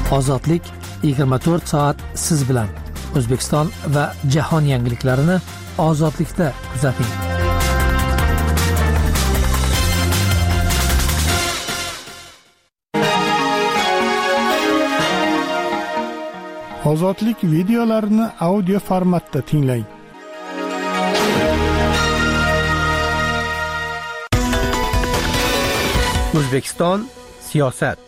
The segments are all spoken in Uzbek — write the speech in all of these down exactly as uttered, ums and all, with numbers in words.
Ozodlik yigirma to'rt soat siz bilan. O'zbekiston va jahon yangiliklarini ozodlikda kuzating. Ozodlik videolarini audio formatda tinglang. O'zbekiston siyosat.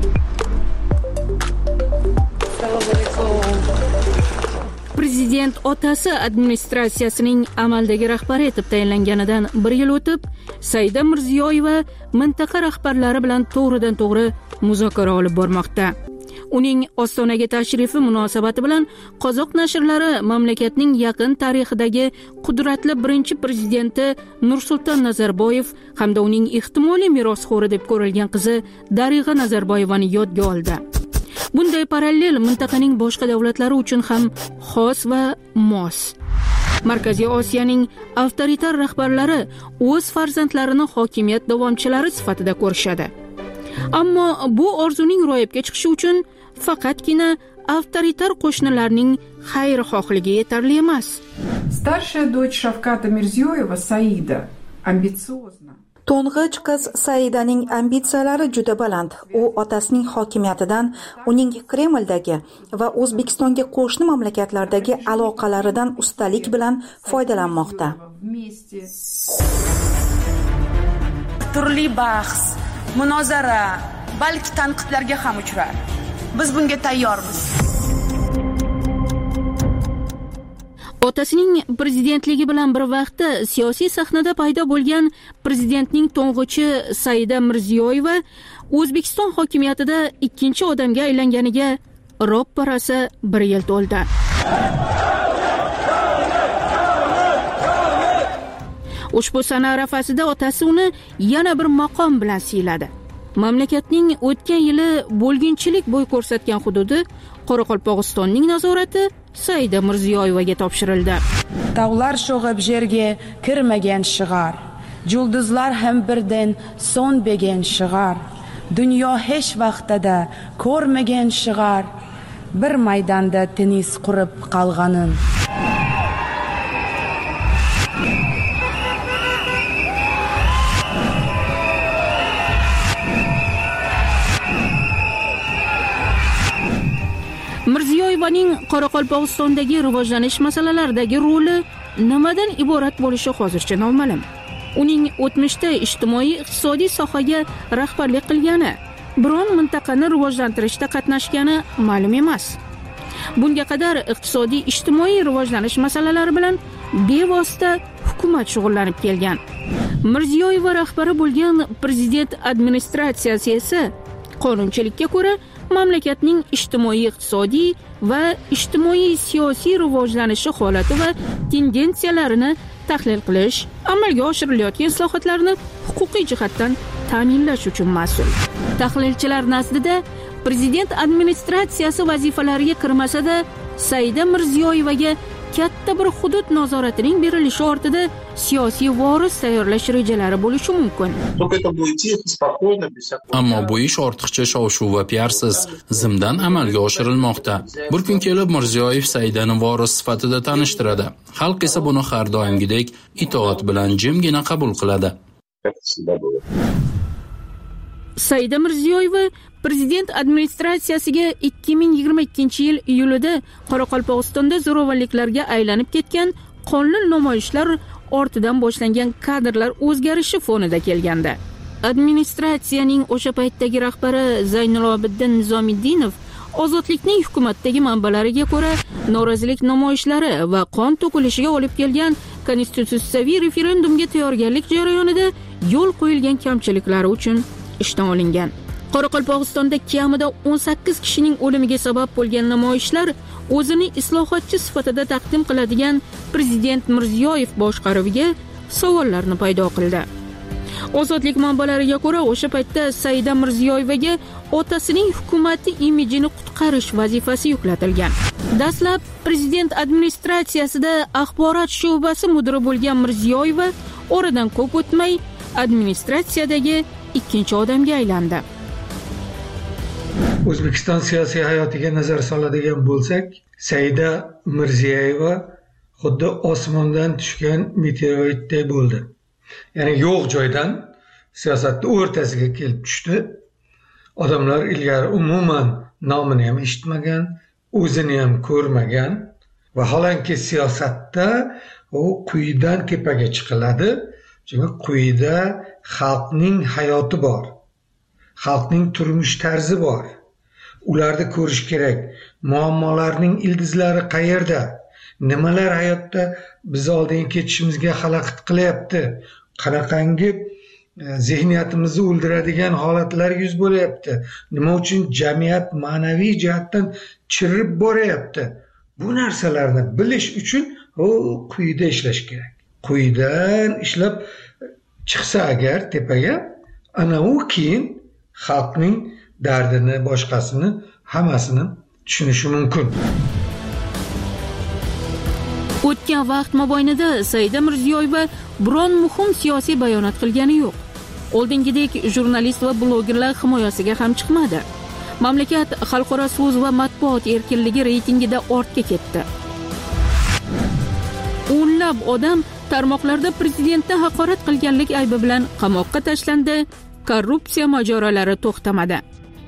Prezident otasi administratsiyasining amaldagi rahbari etib tayinlanganidan bir yil o'tib, Saida Mirziyoyeva mintaqa rahbarlari bilan to'g'ridan to'g'ri muzokara olib bormoqda. Uning Ostonaga tashrifi munosabati bilan Qozoq nashrlari mamlakatning yaqin tarixidagi qudratli birinchi prezidenti Nursulton Nazarboyev hamda uning ehtimoliy merosxo'ri deb ko'rilgan qizi Darig'a Nazarboyevani yodga oldi. Bunday parallel mintaqaning boshqa davlatlari uchun ham xos va mos. Markaziy Osiyoning avtoritar rahbarlari o'z farzandlarini hokimiyat davomchilari sifatida ko'rishadi. Ammo bu orzuning ro'yobga chiqishi uchun faqatgina avtoritar qo'shnilarning xayrixohligi yetarli emas. Старшая дочь Шавката Мирзиёева, Saida, ambitsiyozna. To'ng'ich qiz Saidaning ambitsiyalari juda baland. U otasining hokimiyatidan, uning Kremldagi va O'zbekistonga qo'shni mamlakatlardagi aloqalaridan ustalik bilan foydalanmoqda. Turli bahs, munozara, balki tanqidlarga ham uchrar. Biz bunga tayyormiz. Otasining prezidentligi bilan bir vaqtda siyosiy sahnada paydo bo'lgan prezidentning to'ng'ichi Saida Mirziyoyeva O'zbekiston hokimiyatida ikkinchi odamga aylanganiga ropparasi bir yil to'ldi. Ushbu sana arafasida otasi uni yana bir maqom bilan siyladi. Mamlakatning o'tgan yili bo'lginchilik bo'y ko'rsatgan hududi Qoraqalpog'istonning nazorati Saida Mirziyoyevaga topshirildi. Tog'lar sho'g'ib yerga kirmagan shig'ar, yulduzlar ham birdan so'nmagan shig'ar, dunyo hech vaqtida ko'rmagan shig'ar, bir maydonda tennis qurib qolganin. Mirziyoyevaning Qoraqalpog'istondagi rivojlanish masalalaridagi roli nimadan iborat bo'lishi hozircha noma'lum. Uning o'tmishda ijtimoiy-iqtisodiy sohaga rahbarlik qilgani, biron mintaqani rivojlantirishda qatnashgani ma'lum emas. Bunga qadar iqtisodiy-ijtimoiy rivojlanish masalalari bilan bevosita hukumat shug'ullanib kelgan. Mirziyoyeva rahbari bo'lgan prezident administratsiyasi esa qonunchilikka ko'ra mamlakatning ijtimoiy-iqtisodiy va ijtimoiy-siyosiy rivojlanishi holati va tendensiyalarini tahlil qilish, amalga oshirilayotgan islohotlarni huquqiy jihatdan ta'minlash uchun mas'ul. Tahlilchilar nazdida prezident administratsiyasi vazifalariga kirmasa-da, Saida Mirziyoyevaga katta bir hudud nazoratining berilishi ortida siyosiy voris tayyorlash rejalari bo'lishi mumkin. Ammo bu ish ortiqcha shov-shuv va piarsiz zimdan amalga oshirilmoqda. Bir kun kelib Mirziyoyev Saidani voris sifatida tanishtiradi. Xalq esa buni har doimgidek itoat bilan jimgina qabul qiladi. Saida Mirziyoyeva prezident administratsiyasiga ikki ming yigirma ikkinchi yil iyulida Qoraqalpog'istonda zo'ravonliklarga aylanib ketgan qonli namoyishlar ortidan boshlangan kadrlar o'zgarishi fonida kelganda. Administratsiyaning o'sha paytdagi rahbari Zaynilobiddin Nizomiddinov ozodlikning hukumatdagi manbalariga ko'ra norozilik namoyishlari va qon to'kilishiga olib kelgan konstitutsiyaviy referendumga tayyorgarlik jarayonida yo'l qo'yilgan kamchiliklari uchun ishdan olingan. Qoraqalpog'istonda kamida o'n sakkiz kishining o'limiga sabab bo'lgan namoyishlar o'zini islohotchi sifatida taqdim qiladigan prezident Mirziyoyev boshqaruviga savollarni paydo qildi. Ozodlik manbalariga ko'ra, o'sha paytda Saida Mirziyoyevaga otasining hukumati imijini qutqarish vazifasi yuklatilgan. Dastlab prezident administratsiyasida axborot sho'basi mudiri bo'lgan Mirziyoyeva oradan ko'p o'tmay administratsiyadagi ikkinchi odamga aylandi. O'zbekiston siyosiy hayotiga nazar soladigan bo'lsak, Saida Mirziyoyeva xuddi osmondan tushgan meteoritday bo'ldi. Ya'ni yo'q joydan siyosatning o'rtasiga kelib tushdi. Odamlar ilgari umuman nomini ham eshitmagan, o'zini ham ko'rmagan. Vaholanki siyosatda u quyidan tepaga chiqiladi. Chunki quyida xalqning hayoti bor. Xalqning turmush tarzi bor. Ularni ko'rish kerak. Muammolarning ildizlari qayerda? Nimalar hayotda biz oldinga ketishimizga xalaqit qilyapti? Qanaqangi zehniyatimizni o'ldiradigan holatlar yuz bo'lyapti? Nima uchun jamiyat ma'naviy jihatdan chirib boryapti? Bu narsalarni bilish uchun u quyida ishlash kerak. Quyidan ishlab chiqsa agar tepaga, ana u keyin xalqning dardini, boshqasini, hammasini tushunishi mumkin. O'tgan vaqt mobaynida Saida Mirziyoyeva biron muhim siyosiy bayonot qilgani yo'q. Oldingidek jurnalist va blogerlar himoyasiga ham chiqmadi. Mamlakat xalqaro so'z va matbuot erkinligi reytingida ortga ketdi. O'nlab odam tarmoqlarda prezidentni haqorat qilganlik aybi bilan qamoqqa tashlandi. Korrupsiya mojarolari to'xtamadi.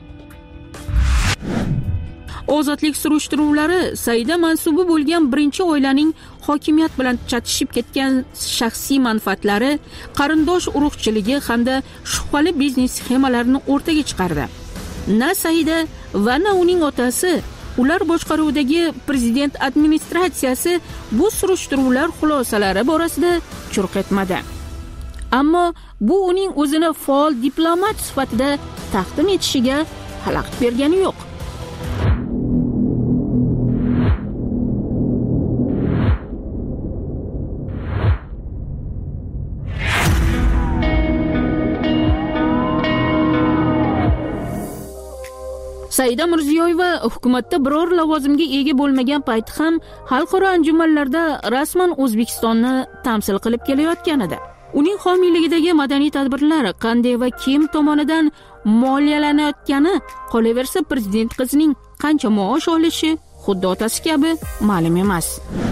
Ozodlik surishtiruvlari Saida mansubi bo'lgan birinchi oilaning hokimiyat bilan chatishib ketgan shaxsiy manfaatlari, qarindosh urug'chiligi hamda shubhali biznes sxemalarini o'rtaga chiqardi. Na Saida va na uning otasi, ular boshqaruvidagi prezident administratsiyasi bu surishtiruvlar xulosalari borasida churq etmadi. Ammo bu uning o'zini faol diplomat sifatida taqdim etishiga xalaqit bergani yo'q. Saida Mirziyoyeva hukumatda biror lavozimga ega bo'lmagan payti ham xalqaro anjumanlarda rasman O'zbekistonni tamsil qilib kelayotgan edi. Uning homiyligidagi madaniy tadbirlar qanday va kim tomonidan moliyalanayotgani, qolaversa prezident qizining qancha maosh olishi xuddi otasi kabi ma'lum emas.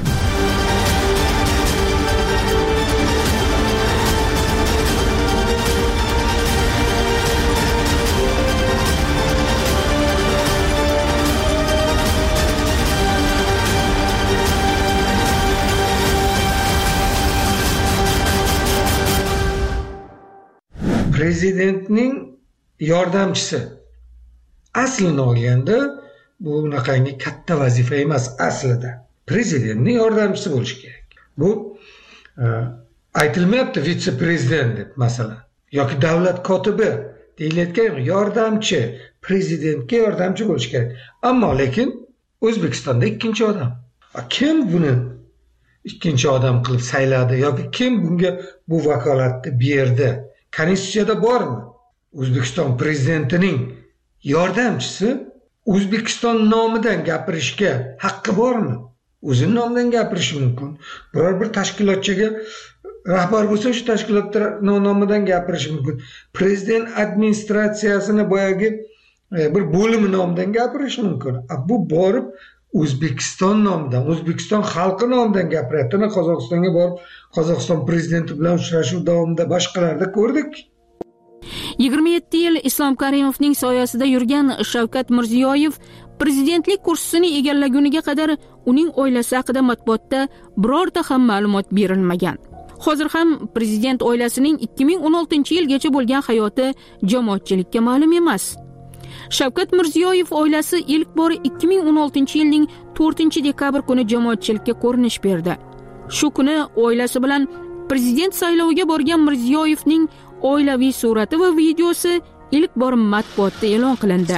Prezidentning yordamchisi aslini olganda bu unaqangi katta vazifa emas aslida. Prezidentning yordamchisi bo'lishi kerak. Bu aytilmayapti vitse-prezident deb masalan yoki davlat kotibi deyilayotgan yordamchi, prezidentga yordamchi bo'lishi kerak. Ammo lekin O'zbekistonda ikkinchi odam. Kim buni ikkinchi odam qilib sayladi yoki kim bunga bu vakolatni berdi? Konstitutsiyada bormi? O'zbekiston prezidentining yordamchisi O'zbekiston nomidan gapirishga haqqi bormi? O'zining nomidan gapirishi mumkin. Biror bir tashkilotchiga rahbar bo'lsa, shu tashkilot nomidan gapirishi mumkin. Prezident administratsiyasini boyagi bir bo'limi nomidan gapirishi mumkin. Bu borib O'zbekiston nomidan, O'zbekiston xalqi nomidan gapiryapti. Qozog'istonga borib, Qozog'iston prezidenti bilan uchrashuv davomida boshqalarda ko'rdik. yigirma yetti yil Islom Karimovning soyasida yurgan Shavkat Mirziyoyev prezidentlik kursisini egallaguniga qadar uning oilasi haqida matbuotda birorta ham ma'lumot berilmagan. Hozir ham prezident oilasining ikki ming o'n oltinchi yilgacha bo'lgan hayoti jamoatchilikka ma'lum emas. Shavkat Mirziyoyev oilasi ilk bor ikki ming o'n oltinchi yilning to'rtinchi dekabr kuni jamoatchilikka ko'rinish berdi. Shu kuni oilasi bilan prezident sayloviga borgan Mirziyoyevning oilaviy surati va videosi ilk bor matbuotda e'lon qilindi.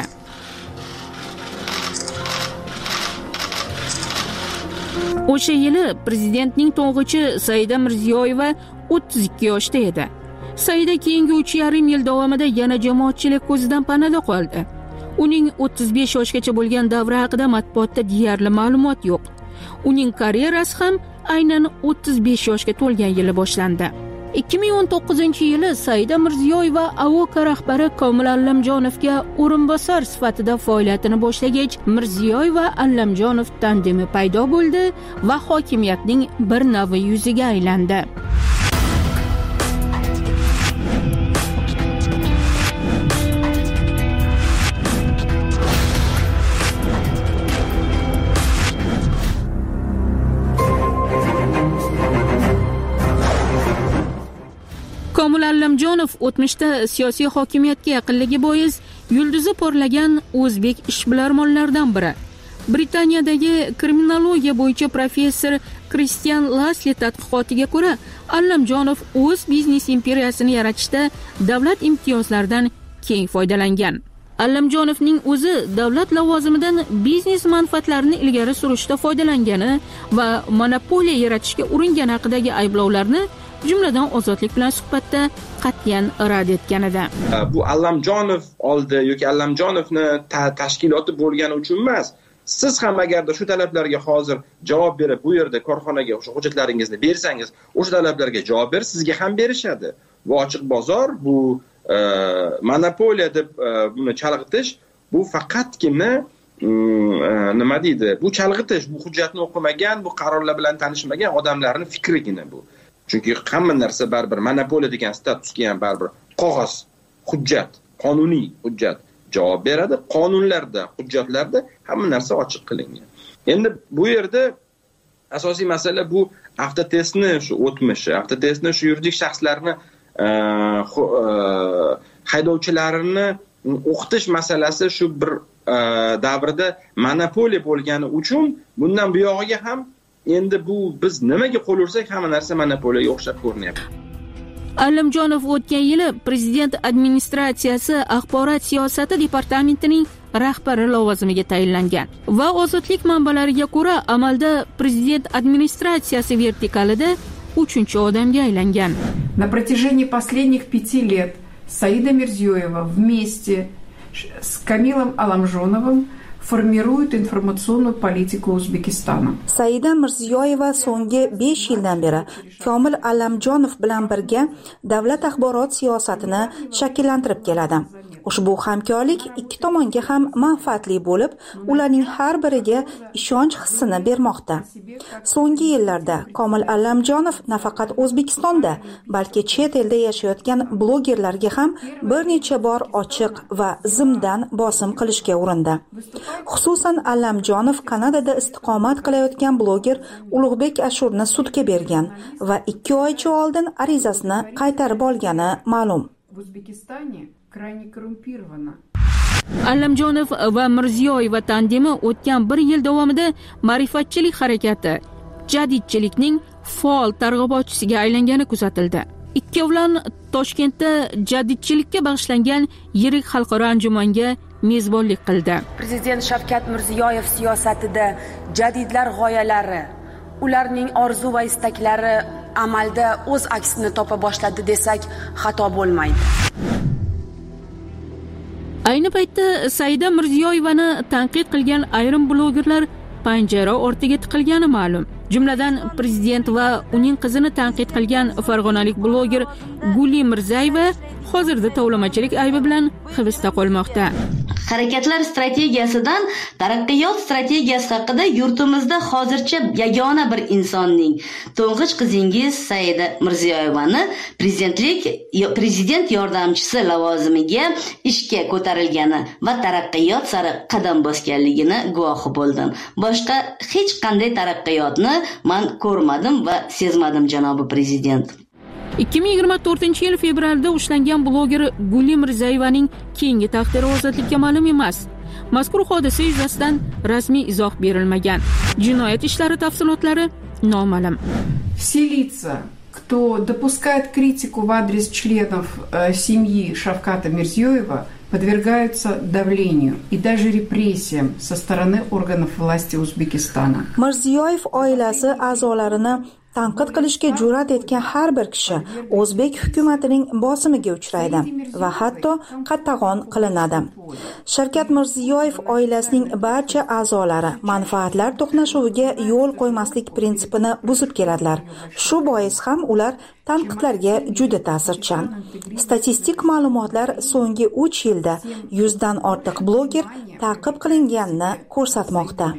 O'sha yili prezidentning to'ng'ichi Saida Mirziyoyeva o'ttiz ikki yoshda edi. Saida keyingi uch yarim yil davomida yana jamoatchilik ko'zidan panada qoldi. Uning o'ttiz besh yoshgacha bo'lgan davri haqida matbuotda deyarli ma'lumot yo'q. Uning karyerasi ham aynan o'ttiz besh yoshga to'lgan yili boshlandi. ikki ming o'n to'qqizinchi yili Saida Mirziyoyeva Avoka rahbari Komil Allamjonovga o'rinbosar sifatida faoliyatini boshlagach, Mirziyoyeva Allamjonov tandemi paydo bo'ldi va hokimiyatning bir navi yuziga aylandi. Komil Allamjonov o'tmishda siyosiy hokimiyatga yaqinligi bois yulduzi porlagan o'zbek ishbilarmonlaridan biri. Britaniyadagi kriminologiya bo'yicha professor Kristian Lasli tadqiqotiga ko'ra, Allamjonov o'z biznes imperiyasini yaratishda davlat imtiyozlaridan keng foydalangan. Allamjonovning o'zi davlat lavozimidan biznes manfaatlarini ilgari surishda foydalangani va monopoliya yaratishga uringan haqidagi ayblovlarni jumladan Ozodlik bilan suhbatda qat'iyan rad etgan edi. Bu Allamjonov oldi yoki Allamjonovni tashkiloti bo'lgani uchun emas. Siz ham agarda shu talablarga hozir javob berib, bu yerda korxonaga o'sha hujjatlaringizni bersangiz, o'sha talablarga javob ber, sizga ham berishadi. Bu ochiq bozor, bu e, monopoliya deb e, buni chalg'itish, bu faqatgina e, nima deydi? Bu chalg'itish, bu hujjatni o'qimagan, bu qarorlar bilan tanishmagan odamlarning fikrigina bu. Chunki hamma narsa baribir monopoliya degan statusga ham baribir qog'oz, hujjat, qonuniy hujjat javob beradi. Qonunlarda, hujjatlarda hamma narsa ochiq qilingan. Endi bu yerda asosiy masala bu avtotestni shu o'tmishi, avtotestni shu yuridik shaxslarni haydovchilarini o'qitish masalasi shu bir davrda monopoliya bo'lgani uchun bundan buyog'iga ham endi bu biz nimaga qo'l ursak hamma narsa monopoliyaga o'xshab ko'rinyapti. Allamjonov o'tgan yili prezident administratsiyasi axborot siyosati departamentining rahbari lavozimiga tayinlangan va Ozodlik manbalariga ko'ra amalda prezident administratsiyasi vertikalida uchinchi odamga aylangan. На протяжении последних пяти лет Саида Мирзиёева вместе с Камилом Алламжоновым формирует информационную политику O'zbekistona. Saida Mirziyoyeva so'nggi besh yildan beri Komil Allamjonov bilan birga davlat axborot siyosatini shakllantirib keladi. Ushbu hamkorlik ikki tomonga ham manfaatli bo'lib, ularning har biriga ishonch hissini bermoqda. So'nggi yillarda Komil Allamjonov nafaqat O'zbekistonda, balki chet elda yashayotgan blogerlarga ham bir necha bor ochiq va zimdan bosim qilishga urindi. Xususan Allamjonov Kanadada istiqomat qilayotgan bloger Ulug'bek Ashurni sudga bergan va ikki oycha oldin arizasini qaytarib olgani ma'lum. Allamjonov va Mirziyoyeva tandemi o'tgan bir yil davomida ma'rifatchilik harakati, jadidchilikning faol targ'ibotchisiga aylangani kuzatildi. Ikkovlon Toshkentda jadidchilikka bag'ishlangan yirik xalqaro anjumanga mezbonlik qildi. Prezident Shavkat Mirziyoyev siyosatida jadidlar g'oyalari, ularning orzu va istaklari amalda o'z aksini topa boshladi desak xato bo'lmaydi. Ayni paytda Saida Mirziyoyevani tanqid qilgan ayrim blogerlar panjara ortiga tiqilgani ma'lum. Jumladan prezident va uning qizini tanqid qilgan farg'onalik bloger Guli Mirzayeva hozirda tovlamachilik aybi bilan hibsda qolmoqda. Harakatlar strategiyasidan taraqqiyot strategiyasi haqida yurtimizda hozircha yagona bir insonning, to'ng'ich qizingiz Saida Mirziyoyevani prezidentlik prezident yordamchisi lavozimiga ishga ko'tarilgani va taraqqiyot sari qadam bosganligini guvohi bo'ldim. Boshqa hech qanday taraqqiyotni men ko'rmadim va sezmadim, janobi prezident. ikki ming yigirma to'rtinchi yil fevralda ushlangan bloger Guli Mirzayevaning keyingi taqdiri ozodlikka ma'lum emas. Mazkur hodisa yuzasidan rasmiy izoh berilmagan. Jinoyat ishlari tafsilotlari noma'lum. Все лица, кто допускает критику в адрес членов э, семьи Шавката Мирзиёева, подвергаются давлению и даже репрессиям со стороны органов власти Узбекистана. Mirziyoyev oilasi a'zolarini tanqid qilishga jur'at etgan har bir kishi o'zbek hukumatining bosimiga uchraydi va hatto qattag'on qilinadi. Shavkat Mirziyoyev oilasining barcha a'zolari manfaatlar to'qnashuviga yo'l qo'ymaslik prinsipini buzib keladilar. Shu bois ham ular tanqidlarga juda ta'sirchan. Statistik ma'lumotlar so'nggi uch yilda yuzdan ortiq bloger ta'qib qilinganini ko'rsatmoqda.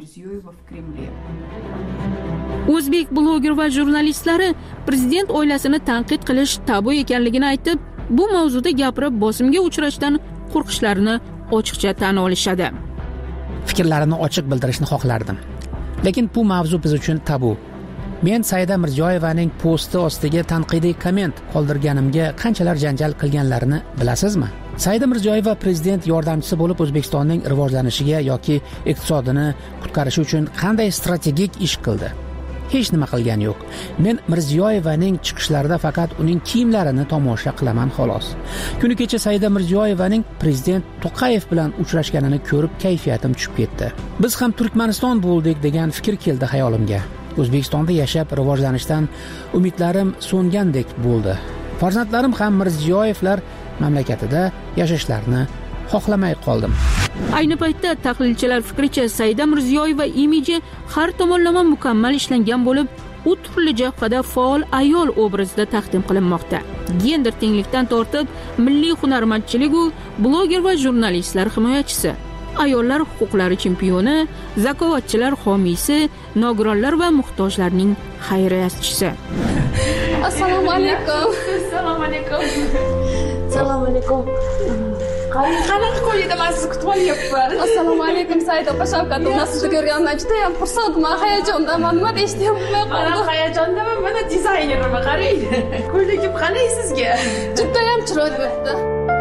O'zbek bloger va jurnalistlari prezident oilasini tanqid qilish tabu ekanligini aytib, bu mavzuda gapirib bosimga uchrashdan qo'rqishlarini ochiqcha tan olishadi. Fikrlarini ochiq bildirishni xohlardim. Lekin bu mavzu biz uchun tabu. Men Saida Mirziyoyevaning posti ostiga tanqidiy komment qoldirganimga qanchalar janjal qilganlarini bilasizmi? Saida Mirziyoyeva prezident yordamchisi bo'lib O'zbekistonning rivojlanishiga yoki iqtisodini qutqarishi uchun qanday strategik ish qildi? Hech nima qilgani yo'q. Men Mirziyoyevaning chiqishlarida faqat uning kiyimlarini tomosha qilaman xolos. Kuni kecha Saida Mirziyoyevaning prezident To'qayev bilan uchrashganini ko'rib kayfiyatim tushib ketdi. Biz ham Turkmaniston bo'ldik degan fikr keldi xayolimga. O'zbekistonda yashab rivojlanishdan umidlarim so'ngandek bo'ldi. Farzandlarim ham Mirziyoyevlar mamlakatida yashashlarini xohlamay qoldim. Ayni paytda tahlilchilar fikricha Saida Mirziyoyeva imiji har tomonlama mukammal ishlangan bo'lib, u turli jihada faol ayol obrazida taqdim qilinmoqda. Gender tenglikdan tortib, milliy hunarmandchilik u bloger va jurnalistlar himoyachisi, ayollar huquqlari chempioni, zakovatchilar homiysi, nogironlar va muhtojlarning xayriyatchisi. Assalomu alaykum. Assalomu alaykum. Assalomu alaykum. Qanaqa qo'yida men sizni kutib olyapman. Assalomu alaykum Saida opa, Shavkat aka sizni ko'rganimdan juda ham xursandman, hayajondaman. Nima deyishni ham bilmay qoldim. Men hayajondaman, mana dizaynerman, qarang. Ko'ylagim qalay sizga? Juda ham chiroyli bo'libdi.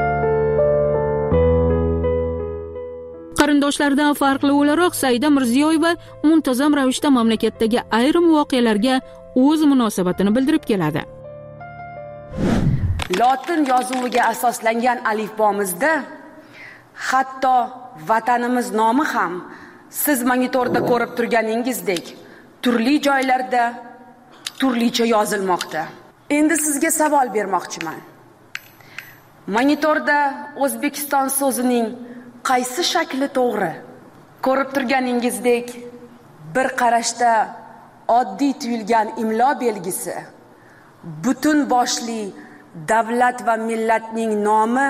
Qarindoshlardan farqli o'laroq Saida Mirziyoyeva muntazam ravishda mamlakatdagi ayrim voqealarga o'z munosabatini bildirib keladi. Lotin yozuviga asoslangan alifbomizda hatto vatanimiz nomi ham siz monitorda ko'rib turganingizdek turli joylarda turlicha yozilmoqda. Endi sizga savol bermoqchiman. Monitorda O'zbekiston so'zining qaysi shakli to'g'ri? Ko'rib turganingizdek bir qarashda oddiy tuyulgan imlo belgisi butun boshli davlat va millatning nomi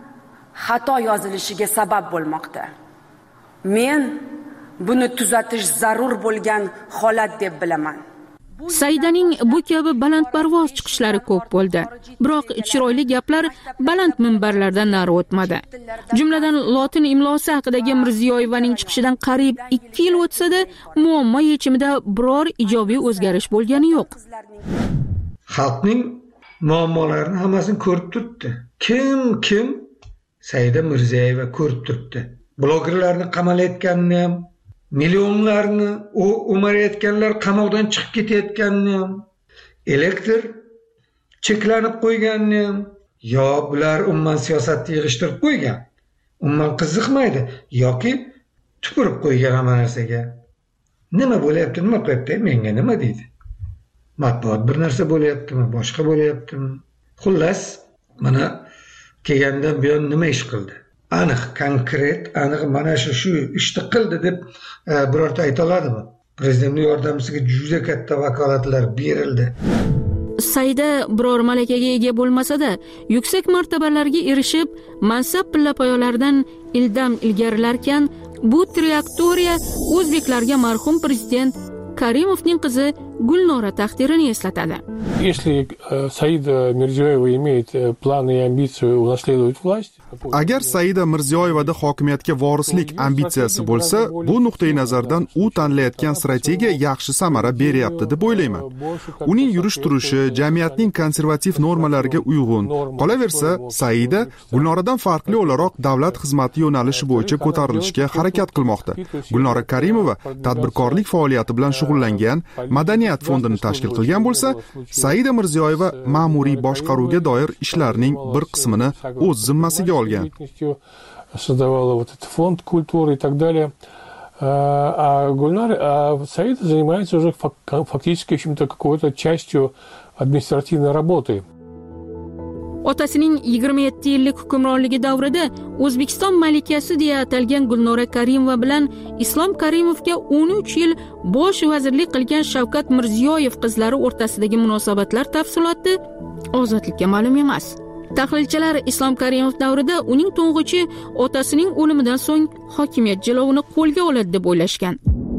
xato yozilishiga sabab bo'lmoqda. Men buni tuzatish zarur bo'lgan holat deb bilaman. Saidaning bu kabi balandparvoz chiqishlari ko'p bo'ldi. Biroq chiroyli gaplar baland minbarlardan nari o'tmadi. Jumladan lotin imlosi haqidagi Mirziyoyevaning chiqishidan qariyb ikki yil o'tsa-da, muammo yechimida biror ijobiy o'zgarish bo'lgani yo'q. Xalqning muammolarini hammasini ko'rib turibdi. Kim kim Saida Mirziyoyeva ko'rib turibdi. Blogerlarni qamalayotganini ham, millionlarni u umarayotganlar qamoqdan chiqib ketayotganini ham, elektr cheklanib qo'yganini ham, yo bular umuman siyosatni yig'ishtirib qo'ygan, umuman qiziqmaydi yoki tupurib qo'ygan hamma narsaga. Nima bo'layapti, nima qilyapti, menga nima deydi? Matbuot bir narsa bo'layaptimi, boshqa bo'layaptimi? Xullas, mana kelgandan buyon nima ish qildi? Aniq, konkret, aniq mana shu shu ishni qildi deb birorta ayta oladimi? Prezidentning yordamchisiga juda katta vakolatlar berildi. Saida biror malakaga ega bo'lmasa-da, yuksak martabalarga erishib, mansab pillapoyalaridan ildam ilgarilarkan, bu trayektoriya o'zbeklarga marhum prezident Karimovning qizi Gulnora taqdirini eslatadi. Если Saida Mirziyoyeva имеет планы и амбицию унаследовать власть, agar Saida Mirziyoyevada hokimiyatga vorislik ambitsiyasi bo'lsa, bu nuqtai nazardan u tanlayotgan strategiya yaxshi samara beryapti deb o'ylayman. Uning yurish-turishi jamiyatning konservativ normalariga uyg'un. Qolaversa, Saida Gulnoradan farqli o'laroq davlat xizmati yo'nalishi bo'yicha ko'tarilishga harakat qilmoqda. Gulnora Karimova tadbirkorlik faoliyati bilan shug'ullangan Madaniyat fondini tashkil qilgan bo'lsa, Saida Mirziyoyeva ma'muriy boshqaruvga doir ishlarning bir qismini o'z zimmasiga olgan. Создавала вот этот фонд культуры и так далее. А Гульнар Саид занимается уже фактически чем-то какой-то частью административной работы. Otasining yigirma yetti yillik hukmronligi davrida O'zbekiston malikasi deya atalgan Gulnora Karimova bilan Islom Karimovga o'n uch yil bosh vazirlik qilgan Shavkat Mirziyoyev qizlari o'rtasidagi munosabatlar tafsiloti ozodlikka ma'lum emas. Tahlilchilar Islom Karimov davrida uning to'ng'ichi otasining o'limidan so'ng hokimiyat jilovini qo'lga oladi deb o'ylashgan.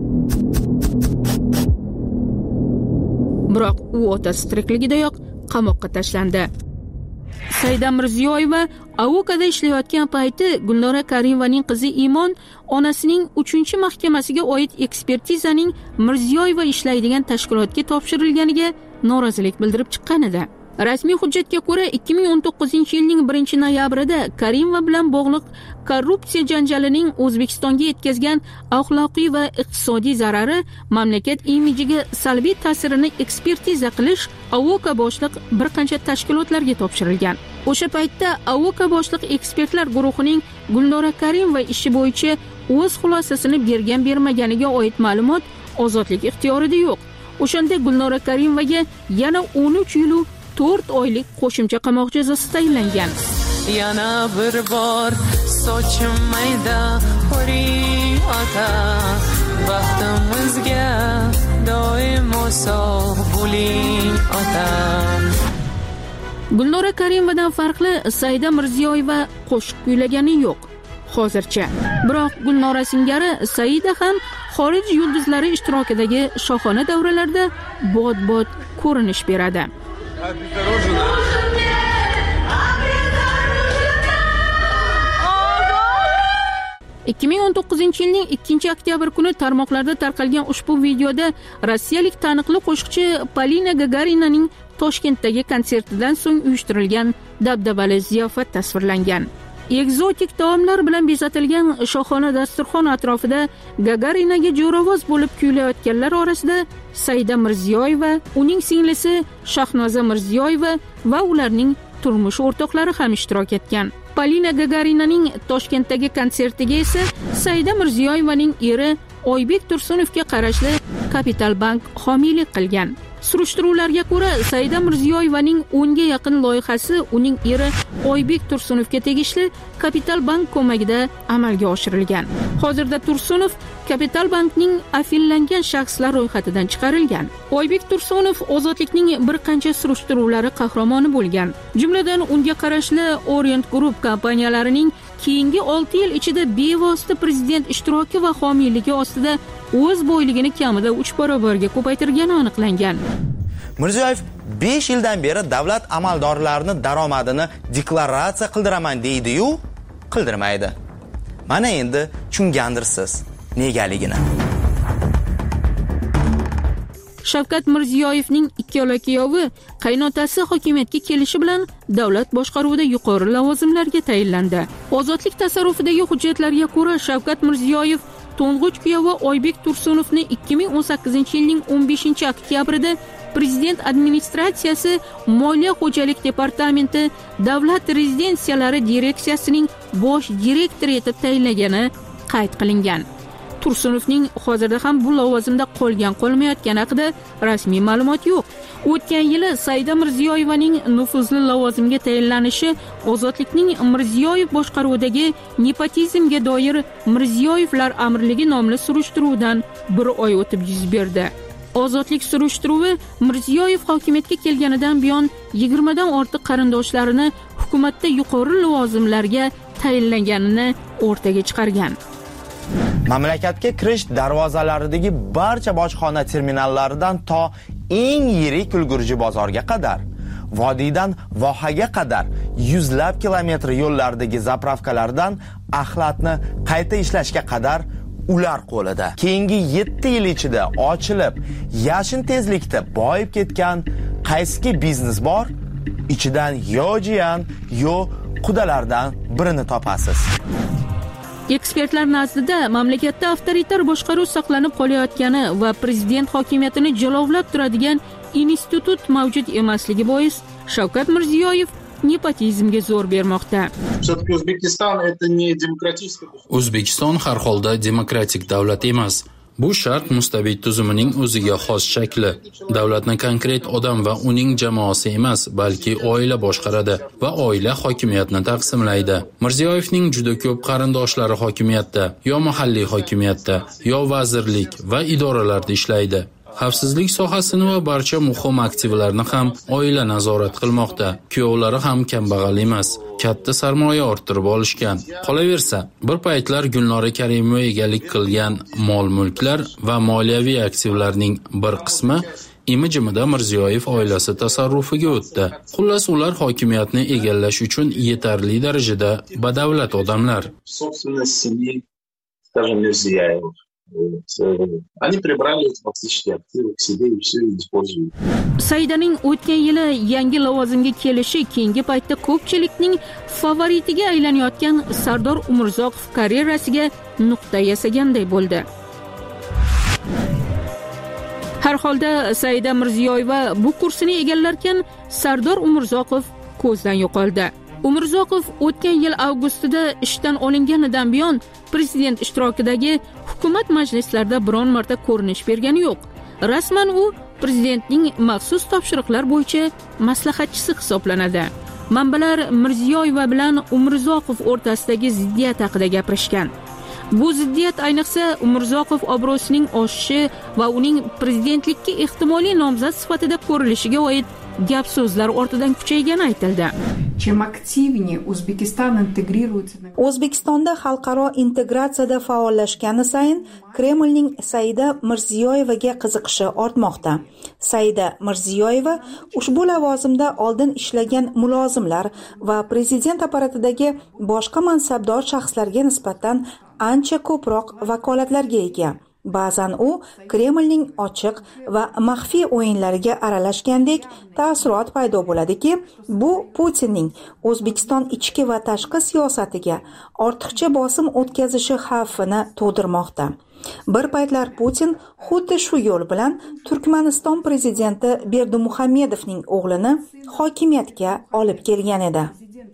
Biroq u otasi tirikligidayoq qamoqqa tashlandi. Saida Mirziyoyeva Avokada ishlayotgan payti Gulnora Karimovaning qizi Imon onasining uchinchi mahkamasiga oid ekspertizaning Mirziyoyeva ishlaydigan tashkilotga topshirilganiga norozilik bildirib chiqqan edi. Rasmiy hujjatga ko'ra ikki ming o'n to'qqizinchi yilning birinchi noyabrida Karimova bilan bog'liq korrupsiya janjalining O'zbekistonga yetkazgan axloqiy va iqtisodiy zarari mamlakat imijiga salbiy ta'sirini ekspertiza qilish Avoka boshliq bir qancha tashkilotlarga topshirilgan. O'sha paytda Avoka boshliq ekspertlar guruhining Gulnora Karimova ishi bo'yicha o'z xulosasini bergan bermaganiga oid ma'lumot ozodlik ixtiyorida yo'q. O'shanda Gulnora Karimovaga yana o'n uch yil to'rt oylik qo'shimcha qamoq jazosi tayinlangan. Yana bir bor sochim mayda qori ota baxtimizga doimo sog' bo'ling ota. Gulnora Karimovadan farqli Saida Mirziyoyeva qo'shiq kuylagani yo'q hozircha. Biroq Gulnora singari Saida ham xorij yulduzlari ishtirokidagi shohona davralarda bod-bod ko'rinish beradi. ikki ming o'n to'qqizinchi yilning ikkinchi oktyabr kuni tarmoqlarda tarqalgan ushbu videoda rossiyalik taniqli qo'shiqchi Polina Gagarinaning Toshkentdagi konsertidan so'ng uyushtirilgan dabdabali ziyofat tasvirlangan. Ekzotik taomlar bilan bezatilgan shohona dasturxon atrofida Gagarinaga jo'rovoz bo'lib kuylayotganlar orasida Saida Mirziyoyeva, uning singlisi Shahnoza Mirziyoyeva va ularning turmush o'rtoqlari ham ishtirok etgan. Polina Gagarinaning Toshkentdagi konsertiga esa Saida Mirziyoyevaning eri Oybek Tursunovga qarashli Kapital Bank homiylik qilgan. Surishtiruvlarga ko'ra, Saida Mirziyoyevaning o'nga yaqin loyihasi uning eri Oybek Tursunovga tegishli Kapital Bank ko'magida amalga oshirilgan. Hozirda Tursunov Kapital Bankning afillangan shaxslar ro'yxatidan chiqarilgan. Oybek Tursunov ozodlikning bir qancha surishtiruvlari qahramoni bo'lgan. Jumladan unga qarashli Orient Group kompaniyalarining keyingi olti yil ichida bevosita prezident ishtiroki va homiyligi ostida o'z boyligini kamida uch barobarga ko'paytirgani aniqlangan. Mirziyoyev besh yildan beri davlat amaldorlarining daromadini deklaratsiya qildiraman deydi-yu, qildirmaydi. Mana endi tushungandirsiz negaligini. Shavkat Mirziyoyevning ikkala kuyovi qaynotasi hokimiyatga kelishi bilan davlat boshqaruvida yuqori lavozimlarga tayinlandi. Ozodlik tasarrufidagi hujjatlarga ko'ra Shavkat Mirziyoyev to'ng'ich kuyovi Oybek Tursunovni ikki ming o'n sakkizinchi yilning o'n beshinchi oktyabrida Prezident administratsiyasi Moliya xo'jalik departamenti davlat rezidensiyalari direksiyasining bosh direktori etib tayinlagani qayd qilingan. Tursunovning hozirda ham bu lavozimda qolgan qolmayotgani haqida rasmiy ma'lumot yo'q. O'tgan yili Saida Mirziyoyevaning nufuzli lavozimga tayinlanishi Ozodlikning Mirziyoyev boshqaruvidagi nepotizmga doir Mirziyoyevlar amirligi nomli surishtiruvdan bir oy o'tib yuz berdi. Ozodlik surishtiruvi Mirziyoyev hokimiyatga kelganidan buyon yigirmadan ortiq qarindoshlarini hukumatda yuqori lavozimlarga tayinlanganini o'rtaga chiqargan. Mamlakatga kirish darvozalaridagi barcha bojxona terminallaridan to eng yirik ulgurji bozorga qadar, vodiydan vohaga qadar yuzlab kilometr yo'llardagi zapravkalardan axlatni qayta ishlashga qadar ular qo'lida. Keyingi yetti yil ichida ochilib, yashin tezlikda boyib ketgan qaysi biznes bor? Ichidan yo jiyan, yo qudalardan birini topasiz. Ekspertlar nazdida mamlakatda avtoritar boshqaruv saqlanib qolayotgani va prezident hokimiyatini jilovlab turadigan institut mavjud emasligi bois Shavkat Mirziyoyev nepotizmga zo'r bermoqda. O'zbekiston har holda demokratik davlat emas. Bu sharq mustabid tuzumining o'ziga xos shakli. Davlatni konkret odam va uning jamoasi emas, balki oila boshqaradi va oila hokimiyatni taqsimlaydi. Mirziyoyevning juda ko'p qarindoshlari hokimiyatda, yo mahalliy hokimiyatda, yo vazirlik va idoralarda ishlaydi. Xavfsizlik sohasini va barcha muhim aktivlarni ham oila nazorat qilmoqda. Kuyovlari ham kambag'al emas, katta sarmoya orttirib olishgan. Qolaversa, bir paytlar Gulnora Karimova egalik qilgan mol-mulklar va moliyaviy aktivlarning bir qismi imijimida Mirziyoyev oilasi tasarrufiga o'tdi. Xullas, ular hokimiyatni egallash uchun yetarli darajada badavlat odamlar. Они прибрали эти фактические активы к себе и все используют. Saidaning o'tgan yili yangi lavozimga kelishi keyingi paytda ko'pchilikning favoritiga aylanayotgan Sardor Umurzoqov karyerasiga nuqta yasaganday bo'ldi. Har holda Saida Mirziyoyeva bu kursini egallarkan, Sardor Umurzoqov ko'zdan yo'qoldi. Umurzoqov o'tgan yil avgustida ishdan olinganidan buyon prezident ishtirokidagi hukumat majlislarida biron marta ko'rinish bergani yo'q. Rasman u prezidentning maxsus topshiriqlar bo'yicha maslahatchisi hisoblanadi. Manbalar Mirziyoyeva bilan Umurzoqov o'rtasidagi ziddiyat haqida gapirishgan. Bu ziddiyat ayniqsa Umurzoqov obro'sining oshishi va uning prezidentlikka ehtimoliy nomzod sifatida ko'rilishiga oid gap so'zlar ortidan kuchaygani aytildi. Чем активнее Узбекистан интегрируется. O'zbekistonda xalqaro integratsiyada faollashgani sayin Kremlning Saida Mirziyoyevaga qiziqishi ortmoqda. Saida Mirziyoyeva ushbu lavozimda oldin ishlagan mulozimlar va prezident apparatidagi boshqa mansabdor shaxslarga nisbatan ancha ko'proq vakolatlarga ega. Ba'zan u Kremlning ochiq va maxfiy o'yinlariga aralashgandek taassurot paydo bo'ladiki, bu Putinning O'zbekiston ichki va tashqi siyosatiga ortiqcha bosim o'tkazishi xavfini tug'dirmoqda. Bir paytlar Putin xuddi shu yo'l bilan Turkmaniston prezidenti Berdimuhamedovning o'g'lini hokimiyatga olib kelgan edi.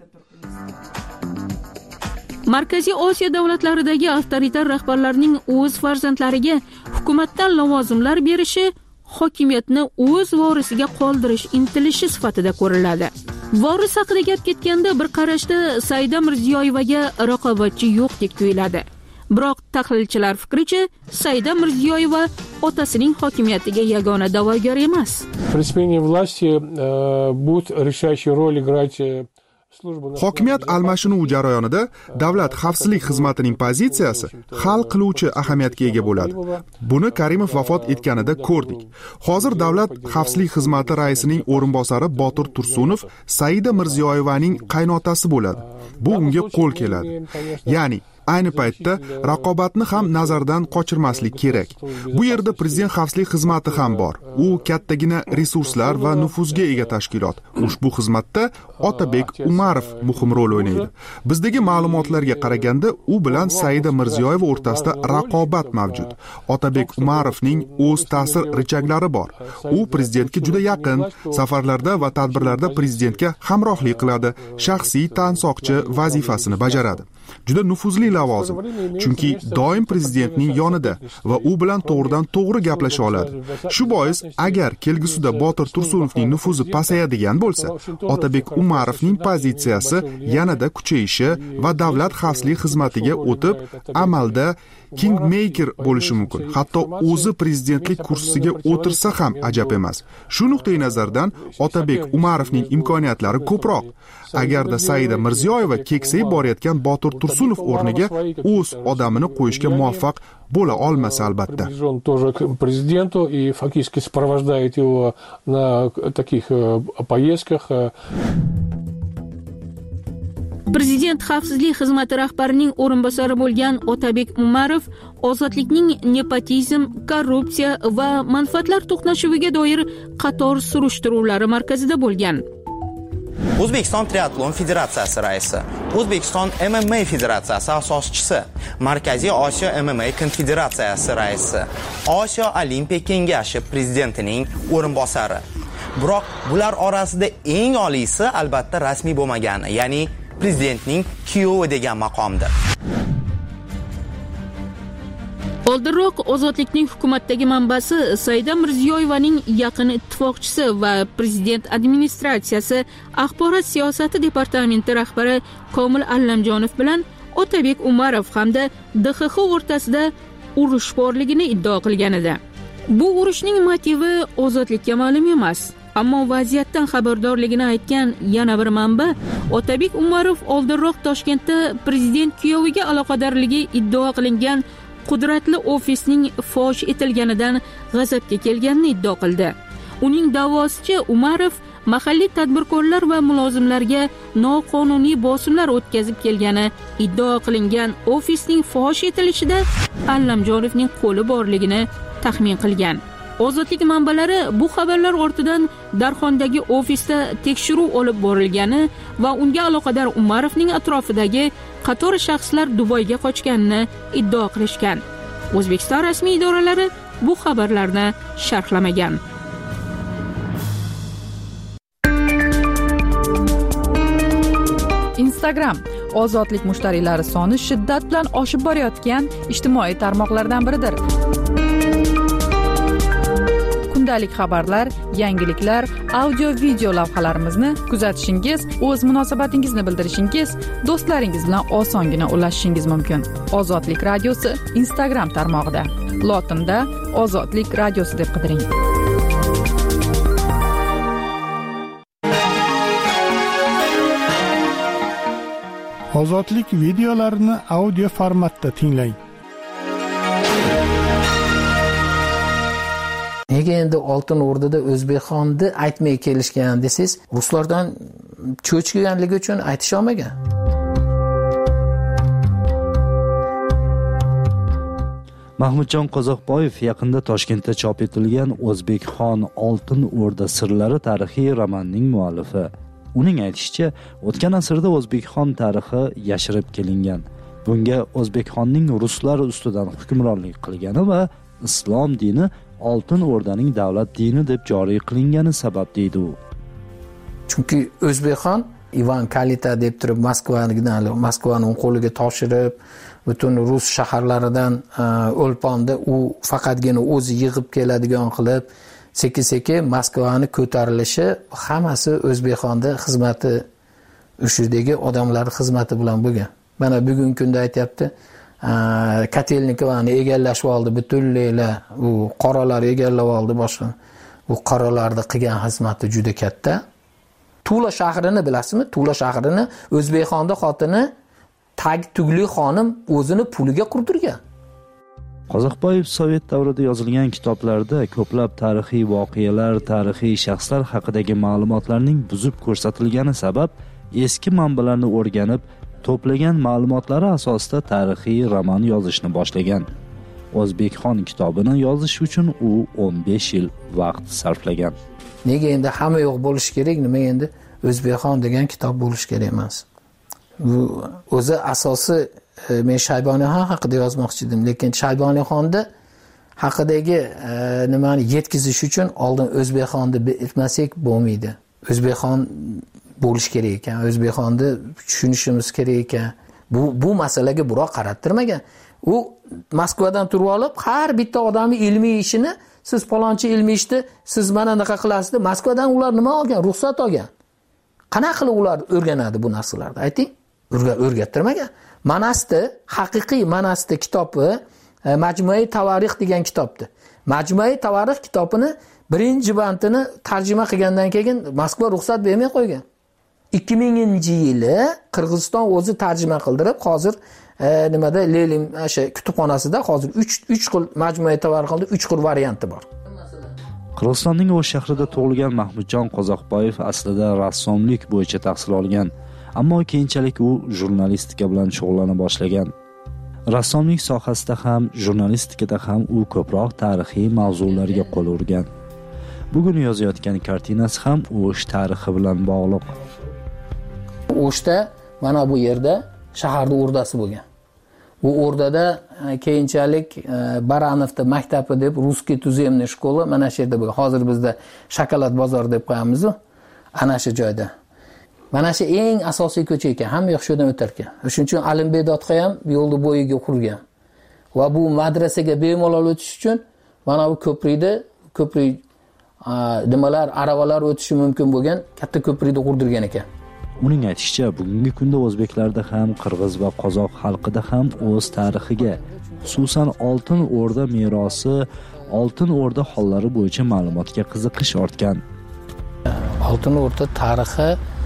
Markaziy Osiyo davlatlaridagi avtoritar rahbarlarning o'z farzandlariga hukumatdan lavozimlar berishi hokimiyatni o'z vorisiga qoldirish intilishi sifatida ko'riladi. Voris haqida gap ketganda bir qarashda Saida Mirziyoyevaga raqobatchi yo'qdek tuyuladi. Biroq tahlilchilar fikricha, Saida Mirziyoyeva otasining hokimiyatiga yagona da'vogar emas. При смене власти будет решающую роль играть Hokimiyat almashinuv jarayonida davlat xavfsizlik xizmatining pozitsiyasi hal qiluvchi ahamiyatga ega bo'ladi. Buni Karimov vafot etganida ko'rdik. Hozir davlat xavfsizlik xizmati raisining o'rinbosari Botir Tursunov Saida Mirziyoyevaning qaynotasi bo'ladi. Bu unga qo'l keladi. Ya'ni ayni paytda raqobatni ham nazardan qochirmaslik kerak. Bu yerda prezident xavfsizlik xizmati ham bor. U kattagina resurslar va nufuzga ega tashkilot. Ushbu xizmatda Otabek Umarov muhim rol o'ynaydi. Bizdagi ma'lumotlarga qaraganda, u bilan Saida Mirziyoyeva o'rtasida raqobat mavjud. Otabek Umarovning o'z ta'sir richaklari bor. U prezidentga juda yaqin, safarlarda va tadbirlarda prezidentga hamrohlik qiladi, shaxsiy tansoqchi vazifasini bajaradi. Juda nufuzli lavozim, chunki doim prezidentning yonida va u bilan to'g'ridan to'g'ri gaplasha oladi. Shu bois, agar kelgusida Botir Tursunovning nufuzi pasayadigan bo'lsa, Otabek Umarovning pozitsiyasi yanada kuchayishi va davlat xavfsizlik xizmatiga o'tib, amalda kingmaker bo'lishi mumkin. Hatto o'zi prezidentlik kursisiga o'tirsa ham ajab emas. Shu nuqtai nazardan Otabek Umarovning imkoniyatlari ko'proq. Agarda Saida Mirziyoyeva keksayib borayotgan Botir Tursunov o'rniga o'z odamini qo'yishga muvaffaq bo'la olmasa albatta. Он тоже к президенту и фактически сопровождает его на таких поездках. Prezident xavfsizlik xizmati rahbarining o'rinbosari bo'lgan Otabek Umarov ozodlikning nepotizm, korrupsiya va manfaatlar to'qnashuviga doir qator surishtiruvlari markazida bo'lgan. O'zbekiston triatlon federatsiyasi raisi, O'zbekiston M M A federatsiyasi asoschisi, Markaziy Osiyo M M A konfederatsiyasi raisi, Osiyo Olimpiya kengashi prezidentining o'rinbosari, Biroq bular orasida eng oliysi albatta rasmiy bo'lmagani, ya'ni prezidentning kuyovi degan maqomdir. Oldinroq Ozodlikning hukumatdagi manbasi Saida Mirziyoyevaning yaqin ittifoqchisi va prezident administratsiyasi axborot siyosati departamenti rahbari Komil Allamjonov bilan Otabek Umarov hamda D X X o'rtasida urush borligini iddao qilgan edi. Bu urushning motivi Ozodlikka ma'lum emas, ammo vaziyatdan xabardorligini aytgan yana bir manba Otabek Umarov oldinroq Toshkentda prezident kuyoviga aloqadorligi iddao qilingan qudratli ofisning fosh etilganidan g'azabga kelganini iddao qildi. Uning da'vosicha Umarov mahalliy tadbirkorlar va mulozimlarga noqonuniy bosimlar o'tkazib kelgani iddao qilingan ofisning fosh etilishida Allamjonovning qo'li borligini taxmin qilgan. Ozodlik manbalari bu xabarlar ortidan Darxondagi ofisda tekshiruv olib borilgani va unga aloqador Umarovning atrofidagi qator shaxslar Dubayga qochganini iddao qilishgan. O'zbekiston rasmiy idoralari bu xabarlarni sharhlamagan. Instagram ozodlik mushtariylari soni shiddat bilan oshib borayotgan ijtimoiy tarmoqlardan biridir. Kundalik xabarlar, yangiliklar, audio-video lavhalarimizni kuzatishingiz, o'z munosabatingizni bildirishingiz, do'stlaringiz bilan osongina ulashishingiz mumkin. Ozodlik radiosi Instagram tarmog'ida. Lotinda Ozodlik radiosi deb qidiring. Ozodlik videolarini audio formatda tinglang. Nega endi Oltin O'rdada O'zbekxonni aytmay kelishgan desangiz, ruslardan cho'chganligi uchun aytisha olmagan. Mahmudjon Qozoqboyev yaqinda Toshkentda chop etilgan O'zbekxon Oltin O'rda sirlari tarixiy romanning muallifi. Uning aytishicha, o'tgan asrda O'zbekxon tarixi yashirib kelingan. Bunga O'zbekxonning ruslar ustidan hukmronlik qilgani va islom dini Oltin O'rdaning davlat dini deb joriy qilingani sabab deydi u. Chunki O'zbekxon Ivan Kalita deb turib Moskvadan Moskvaning qo'liga topshirib, butun rus shaharlaridan o'lponda u faqatgina o'zi yig'ib keladigan qilib, sekin-sekin Moskvani ko'tarilishi hammasi O'zbekxonda xizmati ushidagi odamlar xizmati bilan bo'lgan. Mana bugungi kunda aytayapti, Katelnikovani egallashib oldi, butunlaylar u qoralar egallab oldi boshqa. Bu qoralarda qilgan xizmati juda katta. Tula shahrini bilasizmi? Tula shahrini O'zbekxonda xotini Tag Tugli xonim o'zini puliga qurdirgan. Qozoqboyev Sovet davrida yozilgan kitoblarda ko'plab tarixiy voqealar, tarixiy shaxslar haqidagi ma'lumotlarning buzib ko'rsatilgani sabab eski manbalarni o'rganib, to'plagan ma'lumotlari asosida tarixiy roman yozishni boshlagan. O'zbekxon kitobini yozish uchun u o'n besh yil vaqt sarflagan. Nega endi hamma yo'q bo'lish kerak, nima endi O'zbekxon degan kitob bo'lish kerak emas. Bu o'zi asosi men Shayboniyxon haqida yozmoqchi edim, lekin Shayboniyxonni haqidagi nimani yetkazish uchun oldin O'zbekxonni bilmasak bo'lmaydi. O'zbekxon bo'lish kerak ekan, O'zbekxonni tushunishimiz kerak ekan. Bu bu masalaga biroq qarattirmagan. U Moskvadan turib olib, har bitta odamning ilmiy ishini, siz palonchi ilmiy ishni siz mana naqa qilasiz deb Moskvadan ular nima olgan? Ruxsat olgan. Qanaqa qilib ular o'rganadi bu narsalarni? Ayting. O'rgattirmagan. Manasti, haqiqiy Manasti kitobi Majmui Tavarix degan kitobdi. Majmui Tavarix kitobini birinchi bandini tarjima qilgandan keyin Moskva ruxsat bermay qo'ygan. ikki minginchi yili Qirg'iziston o'zi tarjima qildirib, hozir e, nimada Lenin o'sha kutubxonasida hozir uch uch xil Majmui Tavarixda uch xil varianti bor. Qirg'izistonning O'sh shahrida tug'ilgan Mahmudjon Qozoqboyev aslida rassomlik bo'yicha tahsil olgan, ammo keyinchalik u jurnalistika bilan shug'ullana boshlagan. Rassomlik sohasida ham, jurnalistikada ham u ko'proq tarixiy mavzularga qo'l urgan. Bugun yozayotgan kartinasi ham O'sh tarixi bilan bog'liq. O'shda mana bu yerda shaharning o'rdasi bo'lgan. u o'rdada keyinchalik Baranovda maktabi deb Ruskiy tuzemniy shkola mana shu yerda bo'lgan. Hozir bizda shokolad bozori deb qo'yamiz-ku, ana shu joyda. Mana shu eng asosiy ko'cha ekan, hamma yoq shu yerdan o'tar ekan. Shuning uchun Alimbedodga ham yo'lni bo'yiga qurgan. Va bu madrasaga bemalol o'tish uchun mana bu ko'prikda ko'prik nimalar aravalar o'tishi mumkin bo'lgan katta ko'prikni qurdirgan ekan. Uning aytishicha, bugungi kunda o'zbeklarda ham, qirg'iz va qozoq xalqida ham o'z tarixiga, xususan Oltin O'rda merosi, Oltin O'rda hollari bo'yicha ma'lumotga qiziqish ortgan. Oltin O'rda tarixi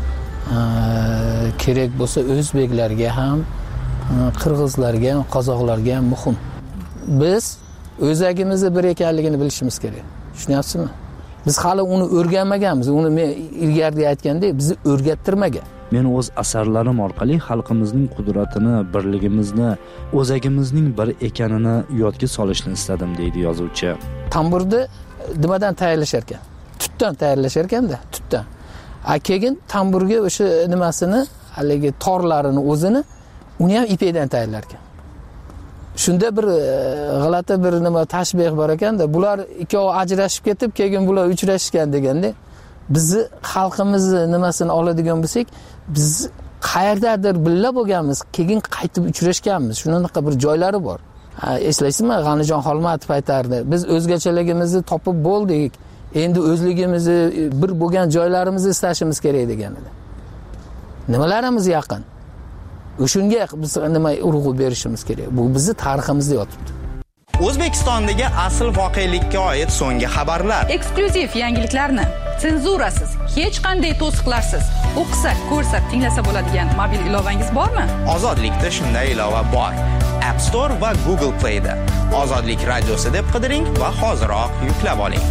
kerak bo'lsa o'zbeklarga ham, qirg'izlarga ham, qozoqlarga ham muhim. Biz o'zagimizni bir ekanligini bilishimiz kerak. Tushunyapsizmi? Biz hali uni o'rganmaganmiz. Uni men ilgarida aytgandek, bizni o'rgattirmagan. Men o'z asarlarim orqali xalqimizning qudratini, birligimizni, o'zagimizning bir ekanini yodga solishni istadim, deydi yozuvchi. Tamburni nimadan tayyorlashar ekan? Tutdan tayyorlashar ekanda, tutdan. A keyin tamburga o'sha nimasini, haligi torlarini o'zini uni ham ipakdan tayyorlar ekan. Shunda bir g'alati bir nima tashbih bor ekanda, bular ikkovi ajrashib ketib, keyin bular uchrashgan deganda, bizni xalqimizni nimasini oladigan bo'lsak, biz qayerdadir billa bo'lganmiz, keyin qaytib uchrashganmiz. Shunaqa bir joylari bor. Eslaysizmi, G'anijon Xolmatov aytardi, biz o'zgachaligimizni topib bo'ldik, endi o'zligimizni bir bo'lgan joylarimizni istashimiz kerak degan edi. Nimalarimiz yaqin? O'shunga biz nima urg'u berishimiz kerak. Bu bizning tariximizda yotibdi. O'zbekistondagi asl voqelikka oid so'nggi xabarlar. Eksklyuziv yangiliklarni senzurasiz, hech qanday to'siqlarsiz o'qisak, ko'rsak, tinglasa bo'ladigan mobil ilovangiz bormi? Ozodlikda shunday ilova bor. App Store va Google Play da. Ozodlik radiosi deb qidiring va hoziroq yuklab oling.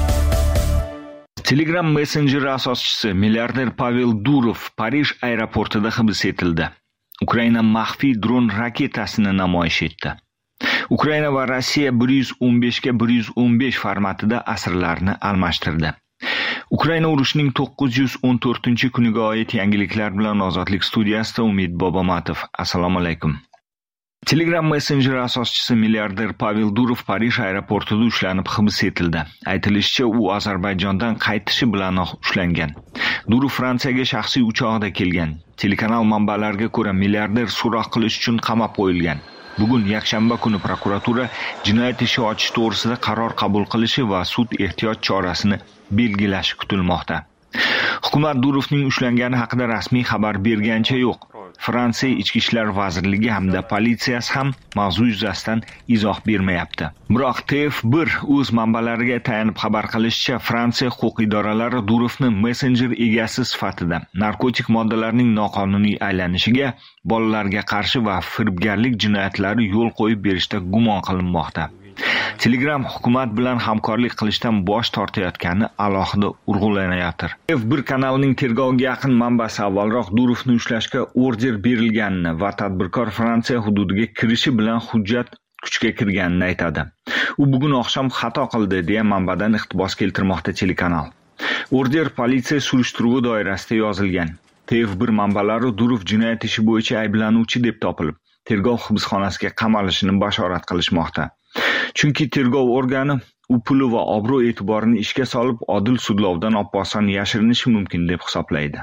Telegram messenjeri asoschisi milliarder Pavel Durov Parij aeroportida hibs etildi. Ukraina maxfiy dron raketasini namoyish etdi. Ukraina va Rossiya bir yuz o'n besh ga bir yuz o'n besh formatida asirlarni almashtirdi. Ukraina urushining to'qqiz yuz o'n to'rtinchi kuniga oid yangiliklar bilan Ozodlik studiyasida Umid Bobomatov. Assalomu alaykum. Telegram messenjeri asoschisi milliarder Pavel Durov Parij aeroportida ushlanib hibs etildi. Aytilishicha, u Ozarbayjondan qaytishi bilan ushlangan. Durov Fransiyaga shaxsiy uchoqda kelgan. Telekanal manbalariga ko'ra, milliarder so'roq qilish uchun qamab qo'yilgan. Bugun yakshanba kuni prokuratura jinoyat ishi ochish to'g'risida qaror qabul qilishi va sud ehtiyot chorasini belgilashi kutilmoqda. Hukumat Durovning ushlangani haqida rasmiy xabar bergancha yo'q. Fransiya Ichki ishlar vazirligi hamda politsiyasi ham mavzu yuzasidan izoh bermayapti. Biroq T F bir o'z manbalariga tayanib xabar qilishicha, Fransiya huquq idoralari Durovni messenjer egasi sifatida narkotik moddalarning noqonuniy aylanishiga, bolalarga qarshi va firibgarlik jinoyatlari yo'l qo'yib berishda gumon qilinmoqda. Telegram hukumat bilan hamkorlik qilishdan bosh tortayotgani alohida urg'ulanayotir. F bir kanalining tergovga yaqin manbasi avvalroq Durovni ushlashga order berilganini va tadbirkor Fransiya hududiga kirishi bilan hujjat kuchga kirganini aytadi. U bugun oqshom xato qildi deya manbadan iqtibos keltirmoqda telekanal. Order politsiya surishtiruvi doirasida yozilgan. T F bir manbalari Durov jinoyat ishi bo'yicha ayblanuvchi deb topilib, tergov hibsxonasiga qamalishini bashorat qilishmoqda. Chunki tergov organi u puli va obro' e'tiborini ishga solib, odil sudlovdan oson yashirinishi mumkin deb hisoblaydi.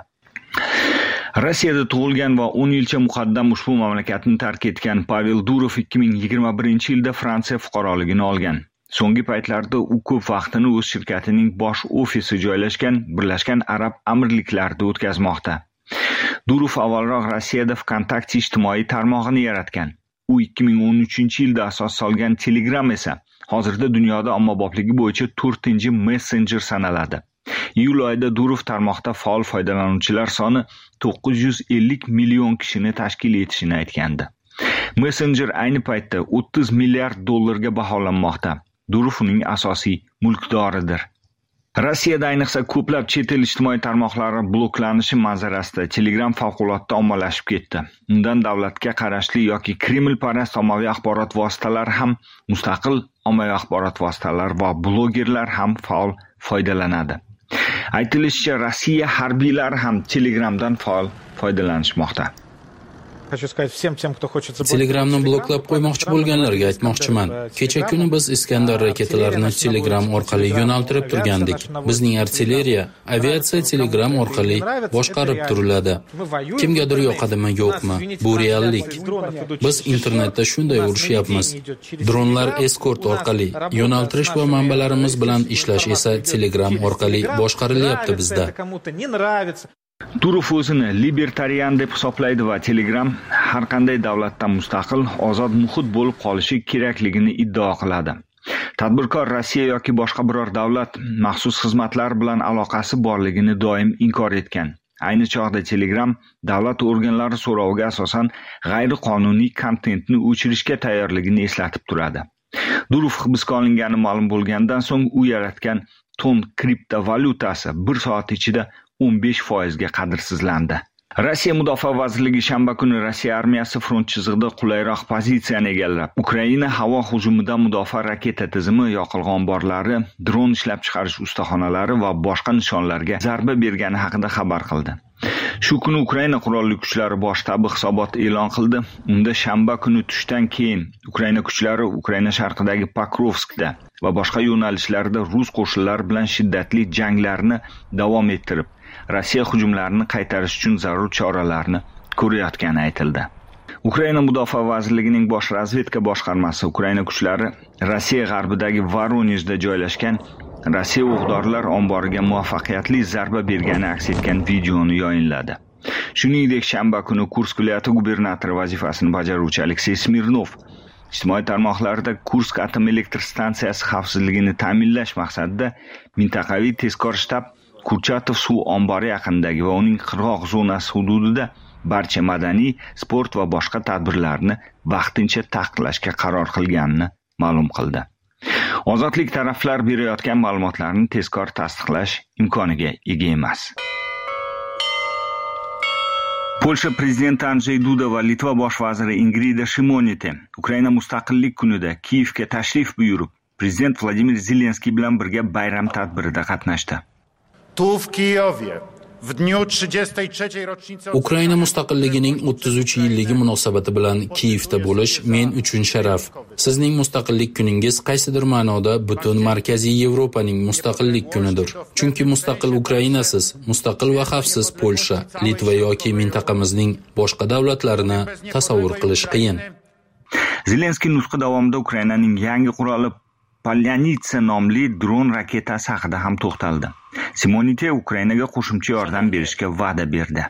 Rossiyada tug'ilgan va o'n yilcha muqaddam ushbu mamlakatni tark etgan Pavel Durov ikki ming yigirma birinchi yilda Fransiya fuqaroligini olgan. So'nggi paytlarda u ko'p vaqtini o'z shirkatining bosh ofisi joylashgan Birlashgan Arab Amirliklarida o'tkazmoqda. Durov avvalroq Rossiyada VKontakte ijtimoiy tarmog'ini yaratgan. U ikki ming o'n uchinchi yilda asos solgan Telegram esa hozirda dunyoda ommabopligi bo'yicha to'rtinchi messenjer sanaladi. Iyul oyida Durov tarmoqda faol foydalanuvchilar soni to'qqiz yuz ellik million kishini tashkil etishini aytgandi. Messenjer ayni paytda o'ttiz milliard dollarga baholanmoqda. Durov uning asosiy mulkdoridir. Rossiyada ayniqsa ko'plab chet el ijtimoiy tarmoqlari bloklanishi manzarasida Telegram favqulodda ommalashib ketdi. Undan davlatga qarashli yoki Kreml parast ommaviy axborot vositalari ham, mustaqil ommaviy axborot vositalari va blogerlar ham faol foydalanadi. Aytilishicha, Rossiya harbiylari ham Telegramdan faol foydalanishmoqda. Telegramni bloklab qo'ymoqchi bo'lganlarga aytmoqchiman. Kecha kuni biz Iskandar raketalarini Telegram orqali yo'naltirib turgandik. Bizning artilleriya, aviatsiya Telegram orqali boshqarib turiladi. Kimgadir yoqadimi, yo'qmi? Bu reallik. Biz internetda shunday urushyapmiz. Dronlar eskort orqali yo'naltirish va manbalarimiz bilan ishlash esa Telegram orqali boshqarilyapti bizda. Durov o'zini libertarian deb hisoblaydi va Telegram har qanday davlatdan mustaqil, ozod muhit bo'lib qolishi kerakligini iddao qiladi. Tadbirkor Rossiya yoki boshqa biror davlat maxsus xizmatlar bilan aloqasi borligini doim inkor etgan. Ayni chog'da Telegram davlat organlari so'roviga asosan g'ayriqonuniy kontentni o'chirishga tayyorligini eslatib turadi. Durov hibsga olingani ma'lum bo'lgandan so'ng u yaratgan ton kriptovalyutasi bir soat ichida o'n besh foizga qadrsizlandi. Rossiya Mudofaa vazirligi shanba kuni Rossiya armiyasi front chizig'ida qulayroq pozitsiyani egallab, Ukraina havo hujumidan mudofaa raketa tizimi, yoqilg'i omborlari, dron ishlab chiqarish ustaxonalari va boshqa nishonlarga zarba bergani haqida xabar qildi. Shu kuni Ukraina qurolli kuchlari bosh shtabi hisobot e'lon qildi. Unda shanba kuni tushdan keyin Ukraina kuchlari Ukraina sharqidagi Pokrovskda va boshqa yo'nalishlarda rus qo'shinlari bilan shiddatli janglarni davom ettirib, Rossiya hujumlarini qaytarish uchun zarur choralarni ko'rayotgani aytildi. Ukraina Mudofaa vazirligining bosh razvedka boshqarmasi Ukraina kuchlari Rossiya g'arbidagi Voronejda joylashgan Rossiya o'q-dorilar omboriga muvaffaqiyatli zarba bergani aks etgan videoni yayinladi. Shuningdek, shanba kuni Kursk viloyati gubernatori vazifasini bajaruvchi Aleksey Smirnov ijtimoiy tarmoqlarda Kursk atom elektr stansiyasi xavfsizligini ta'minlash maqsadida mintaqaviy tezkor shtab Kurchatov suv ombori yaqinidagi va uning qirg'oq zonasi hududida barcha madaniy, sport va boshqa tadbirlarni vaqtincha taqiqlashga qaror qilganini ma'lum qildi. Ozodlik taraflar berayotgan ma'lumotlarni tezkor tasdiqlash imkoniga ega emas. Polsha prezidenti Andrzej Duda va Litva bosh vaziri Ingrida Shimonite Ukraina mustaqillik kunida Kiyevga tashrif buyurib, prezident Vladimir Zelenskiy bilan birga bayram tadbirida qatnashdi. Tu w Kijowie w dniu trzydziestej trzeciej rocznicy Ukraina mustaqilligining o'ttiz uch yilligi munosabati bilan Kiyevda bo'lish men uchun sharaf. Sizning mustaqillik kuningiz qaysidir ma'noda butun Markaziy Yevropaning mustaqillik kunidir. Chunki mustaqil Ukrainasiz, mustaqil va xavfsiz Polsha, Litva yoki mintaqamizning boshqa davlatlarini tasavvur qilish qiyin. Zelenskiy nutqi davomida Ukrainaning yangi quroli Polyanitsa nomli dron raketasi haqida ham to'xtaldi. Simonite Ukrainaga qo'shimcha yordam berishga va'da berdi.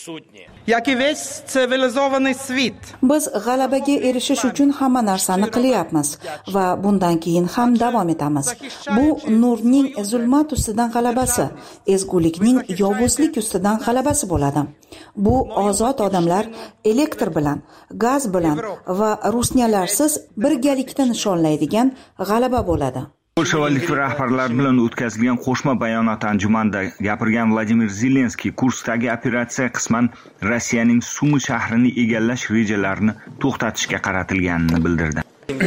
Biz g'alabaga erishish uchun hamma narsani qilyapmiz va bundan keyin ham davom etamiz. Bu nurning zulmat ustidan g'alabasi, ezgulikning yovuzlik ustidan g'alabasi bo'ladi. Bu ozod odamlar elektr bilan, gaz bilan va rusniyalarsiz birgalikda nishonlaydigan g'alaba bo'ladi. Polsha va Litva rahbarlari bilan o'tkazilgan qo'shma bayonot anjumanida gapirgan Vladimir Zelenskiy Kurskdagi operatsiya qisman Rossiyaning Sumi shahrini egallash rejalarini to'xtatishga qaratilganini bildirdi.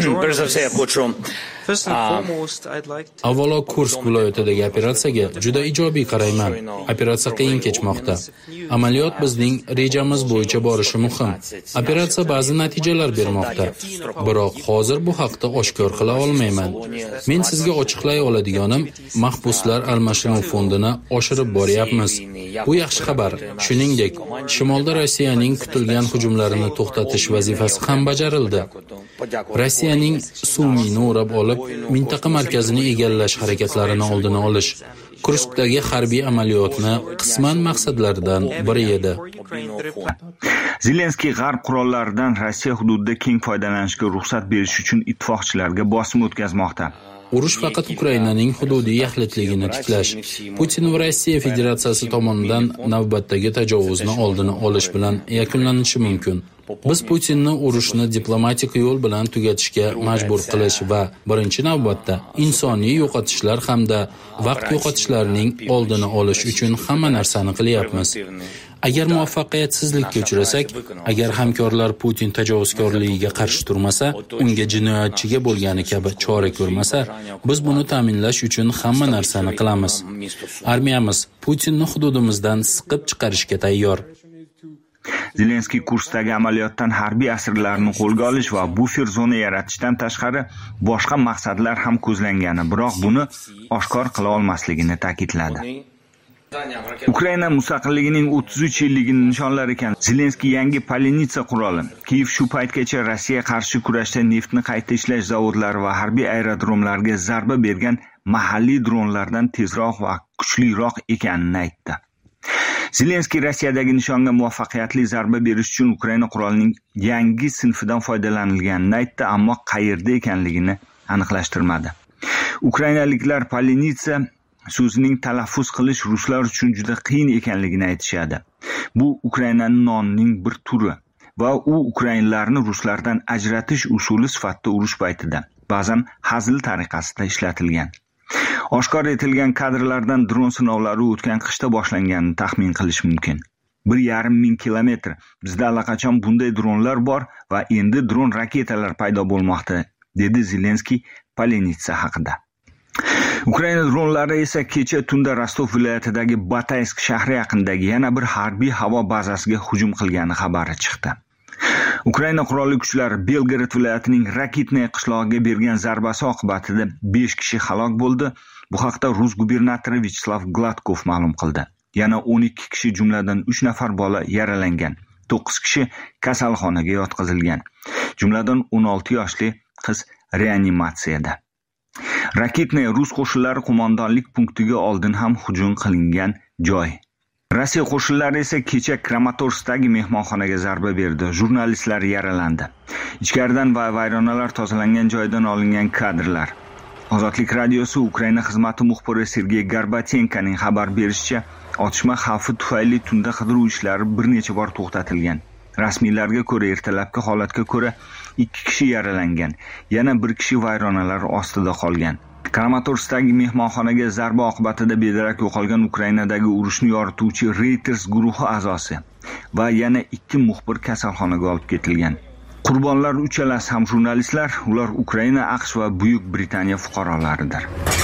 Avvalo Kursk viloyatidagi operatsiyaga juda ijobiy qarayman. Operatsiya qiyin kechmoqda. Amaliyot bizning rejamiz bo'yicha borishi muhim. Operatsiya ba'zi natijalar bermoqda. Biroq hozir bu haqda oshkor qila olmayman. Men sizga ochiqlay oladiganim, mahbuslar almashinuv fondini oshirib boryapmiz. Bu yaxshi xabar. Shuningdek, shimolda Rossiyaning kutilgan hujumlarini to'xtatish vazifasi ham bajarildi. Rossiyaning Sumini o'rab olib, mintaqa markazini egallash harakatlarini oldini olish Kurskdagi harbiy amaliyotni qisman maqsadlaridan biri edi. Zelenskiy g'arb qurollaridan Rossiya hududida keng foydalanishga ruxsat berish uchun ittifoqchilarga bosim o'tkazmoqda. Urush faqat Ukrainaning hududiy yaxlitligini tiklash, Putin va Rossiya Federatsiyasi tomonidan navbatdagi tajovuzni oldini olish bilan yakunlanishi mumkin. Biz Putinni urushni diplomatik yo'l bilan tugatishga majbur qilish va birinchi navbatda insoniy yo'qotishlar hamda vaqt yo'qotishlarning oldini olish uchun hamma narsani qilyapmiz. Agar muvaffaqiyatsizlikka uchrasak, agar hamkorlar Putin tajovuzkorligiga qarshi turmasa, unga jinoyatchiga bo'lgani kabi chora ko'rmasa, biz buni ta'minlash uchun hamma narsani qilamiz. Armiyamiz Putinni hududimizdan siqib chiqarishga tayyor. Zelenskiy Kurskdagi amaliyotdan harbiy asirlarni qo'lga olish va bufer zona yaratishdan tashqari boshqa maqsadlar ham ko'zlangani, biroq buni oshkor qila olmasligini ta'kidladi. Ukraina mustaqilligining o'ttiz uch yilligini nishonlar ekan Zelenskiy yangi Polenitsa quroli, Kiyev shu paytgacha Rossiya qarshi kurashda neftni qayta ishlash zavodlari va harbiy aerodromlarga zarba bergan mahalliy dronlardan tezroq va kuchliroq ekanini aytdi. Zelenskiy Rossiyadagi nishonga muvaffaqiyatli zarba berish uchun Ukraina qurolining yangi sinfidan foydalanilganini aytdi, ammo qayerda ekanligini aniqlashtirmadi. Ukrainaliklar Polenitsa so'zining talaffuz qilish ruslar uchun juda qiyin ekanligini aytishadi. Bu Ukrainaning nonining bir turi va u ukrainlarni ruslardan ajratish usuli sifatida urush paytida ba'zan hazil tariqasida ishlatilgan. Oshkor etilgan kadrlardan dron sinovlari o'tgan qishda boshlanganini taxmin qilish mumkin. bir yarim ming kilometr. Bizda allaqachon bunday dronlar bor va endi dron raketalar paydo bo'lmoqda, dedi Zelenskiy Polenitsa haqida. Ukraina dronlari esa kecha tunda Rostov viloyatidagi Bataysk shahri yaqinidagi yana bir harbiy havo bazasiga hujum qilgani xabari chiqdi. Ukraina qurolli kuchlari Belgorod viloyatining Rakitne qishlog'iga bergan zarbasi oqibatida besh kishi halok bo'ldi. Bu haqda Rus gubernatori Vyacheslav Gladkov ma'lum qildi. Yana o'n ikki kishi, jumladan uch nafar bola yaralangan. to'qqiz kishi kasalxonaga yotqizilgan. Jumladan o'n olti yoshli qiz reanimatsiyada. Rakitne Rus qo'shinlari qo'mondonlik punktiga oldin ham hujum qilingan joy. Rossiya qo'shinlari esa kecha Kramatorskdagi mehmonxonaga zarba berdi. Jurnalistlar yaralandi. Ichkaridan va vayronalar tozalangan joydan olingan kadrlar. Ozodlik radiosi Ukraina xizmati muxbiri Sergey Garbatenkoning xabar berishicha, otishma xavfi tufayli tunda qidiruv ishlari bir necha bor to'xtatilgan. Rasmiylarga ko'ra, ertalabki holatga ko'ra ikki kishi yaralangan, yana bir kishi vayronalar ostida qolgan. Kramatorskdagi mehmonxonaga zarba oqibatida bedarak yo'qolgan Ukrainadagi urushni yorituvchi Reuters guruhi a'zosi va yana ikki muxbir kasalxonaga olib ketilgan. Qurbonlar uchalasi ham jurnalistlar, ular Ukraina, AQSh va Buyuk Britaniya fuqarolaridir.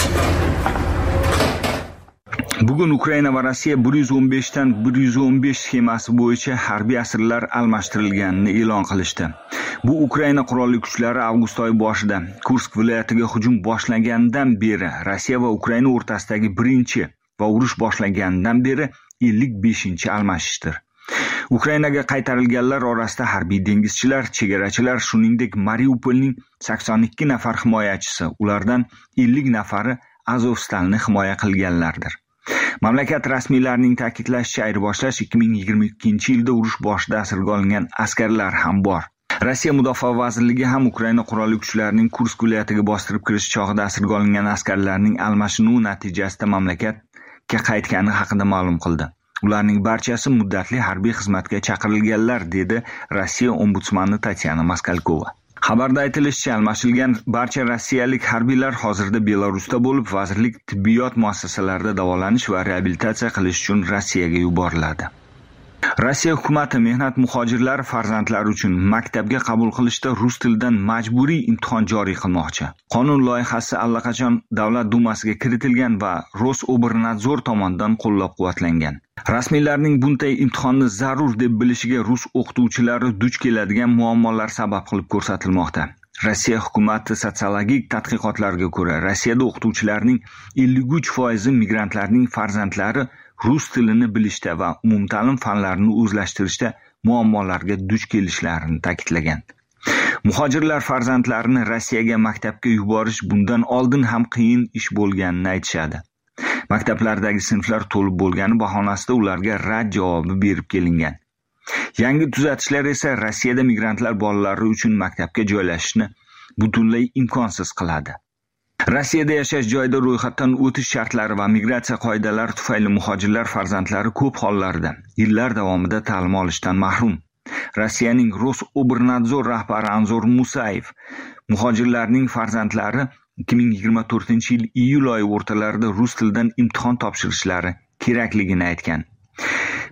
Bugun Ukraina va Rossiya bir yuz o'n besh dan bir yuz o'n besh sxemasi bo'yicha harbiy asirlar almashtirilganini e'lon qilishdi. Bu Ukraina qurolli kuchlari avgust oyi boshida Kursk viloyatiga hujum boshlagandan beri Rossiya va Ukraina o'rtasidagi birinchi va urush boshlagandan beri ellik beshinchi almashishdir. Ukrainaga qaytarilganlar orasida harbiy dengizchilar, chegarachilar, shuningdek Mariupolning sakson ikki nafar himoyachisi, ulardan ellik nafari Azovstalni himoya qilganlardir. Mamlakat rasmiylarining ta'kidlashicha, ayirboshlash ikki ming yigirma ikkinchi yilda urush boshida asirga olingan askarlar ham bor. Rossiya Mudofaa vazirligi ham Ukraina qurolli kuchlarining Kursk viloyatiga bostirib kirish chog'ida asirga olingan askarlarning almashinuvi natijasida mamlakatga qaytgani haqida ma'lum qildi. Ularning barchasi muddatli harbiy xizmatga chaqirilganlar, dedi Rossiya ombudsmani Tatyana Maskalkova. Xabarda aytilishicha, almashilgan barcha rossiyalik harbiylar hozirda Belarusda bo'lib, vazirlik tibbiyot muassasalarida davolanish va reabilitatsiya qilish uchun Rossiyaga yuboriladi. Rossiya hukumati mehnat muhojirlari farzandlari uchun maktabga qabul qilishda rus tilidan majburiy imtihon joriy qilmoqchi. Qonun loyihasi allaqachon Davlat dumasiga kiritilgan va Rosobrnadzor tomonidan qo'llab-quvvatlangan. Rasmiylarning bunday imtihonni zarur deb bilishiga rus o'qituvchilari duch keladigan muammolar sabab qilib ko'rsatilmoqda. Rossiya hukumati sotsiologik tadqiqotlarga ko'ra, Rossiyada o'qituvchilarning ellik uch foizi migrantlarning farzandlari rus tilini bilishda va umumta'lim fanlarini o'zlashtirishda muammolarga duch kelishlarini ta'kidlagan. Muhojirlar farzandlarini Rossiyaga maktabga yuborish bundan oldin ham qiyin ish bo'lganini aytishadi. Maktablardagi sinflar to'lib bo'lgani bahonasida ularga rad javobi berib kelingan. Yangi tuzatishlar esa Rossiyada migrantlar bolalari uchun maktabga joylashishni butunlay imkonsiz qiladi. Rossiyada yashash joyida ro'yxatdan o'tish shartlari va migratsiya qoidalari tufayli muhojirlar farzandlari ko'p hollarda yillar davomida ta'lim olishdan mahrum. Rossiyaning Rosobrnadzor rahbari Anzor Musayev muhojirlarning farzandlari ikki ming yigirma to'rtinchi yil iyul oyi o'rtalarida rus tilidan imtihon topshirishlari kerakligini aytgan.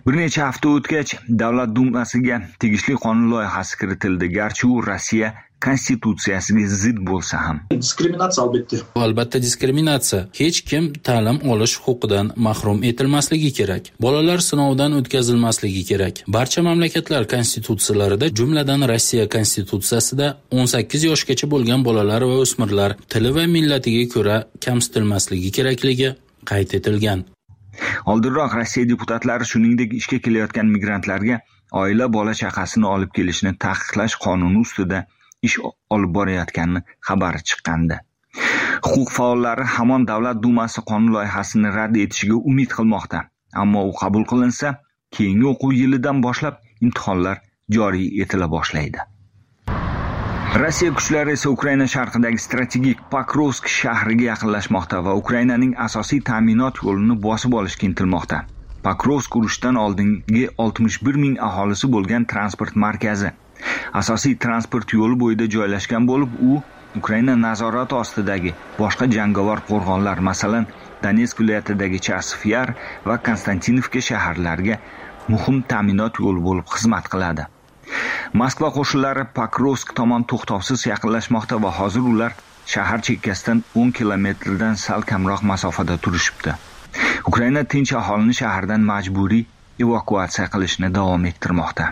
Bir necha hafta o'tgach, Davlat dumasiga tegishli qonun loyihasi kiritildi, garchi u Rossiya konstitutsiyasiga zid bo'lsa ham. Diskriminatsiya albatta. Albatta diskriminatsiya. Hech kim ta'lim olish huquqidan mahrum etilmasligi kerak. Bolalar sinovdan o'tkazilmasligi kerak. Barcha mamlakatlar konstitutsiyalarida, jumladan Rossiya konstitutsiyasida o'n sakkiz yoshgacha bo'lgan bolalar va o'smirlar tili va millatiga ko'ra kamsitilmasligi kerakligi qayd etilgan. Oldinroq Rossiya deputatlari shuningdek ishga kelayotgan migrantlarga oila bola chaqasini olib kelishni taqiqlash qonuni ustida ish olib borayotganini xabari chiqqandi. Huquq faollari hamon Davlat dumasi qonun loyihasini rad etishiga umid qilmoqda. Ammo u qabul qilinsa, keyingi o'quv yilidan boshlab imtihonlar joriy etila boshlaydi. Rossiya kuchlari esa Ukraina sharqidagi strategik Pokrovsk shahriga yaqinlashmoqda va Ukrainaning asosiy ta'minot yo'lini bosib olishga intilmoqda. Pokrovsk urushdan oldingi oltmish bir ming aholisi bo'lgan transport markazi. Asosiy transport yo'li bo'yida joylashgan bo'lib, u Ukraina nazorati ostidagi boshqa jangovar qo'rg'onlar, masalan, Donetsk viloyatidagi Chasiv Yar va Konstantinovka shaharlariga muhim ta'minot yo'li bo'lib xizmat qiladi. Moskva qo'shinlari Pokrovsk tomon to'xtovsiz yaqinlashmoqda va hozir ular shahar chekkasidan o'n kilometrdan sal kamroq masofada turishibdi. Ukraina tinch aholini shahardan majburiy evakuatsiya qilishni davom ettirmoqda.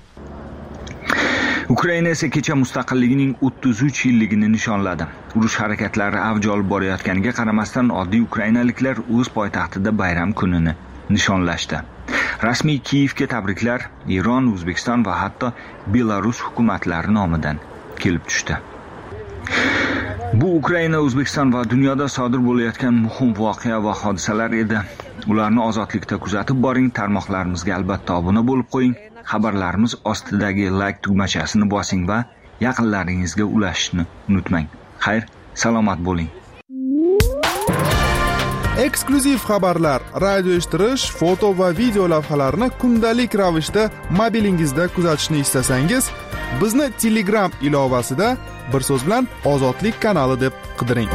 Ukraina esa kecha mustaqilligining o'ttiz uch yilligini nishonladi. Urush harakatlari avj olib borayotganiga qaramasdan oddiy ukrainaliklar o'z poytaxtida bayram kunini nishonlashdi. Rasmiy Kiyevga tabriklar Eron, O'zbekiston va hatto Belarus hukumatlari nomidan kelib tushdi. Bu Ukraina, O'zbekiston va dunyoda sodir bo'layotgan muhim voqea va hodisalar edi. Ularni ozodlikda kuzatib boring, tarmoqlarimizga albatta obuna bo'lib qo'ying. Xabarlarimiz ostidagi like tugmachasini bosing va yaqinlaringizga ulashishni unutmang. Xayr, salomat bo'ling. Eksklyuziv xabarlar, radio eshittirish, foto va video lavhalarni kundalik ravishda mobilingizda kuzatishni istasangiz, bizni Telegram ilovasida bir so'z bilan Ozodlik kanali deb qidiring.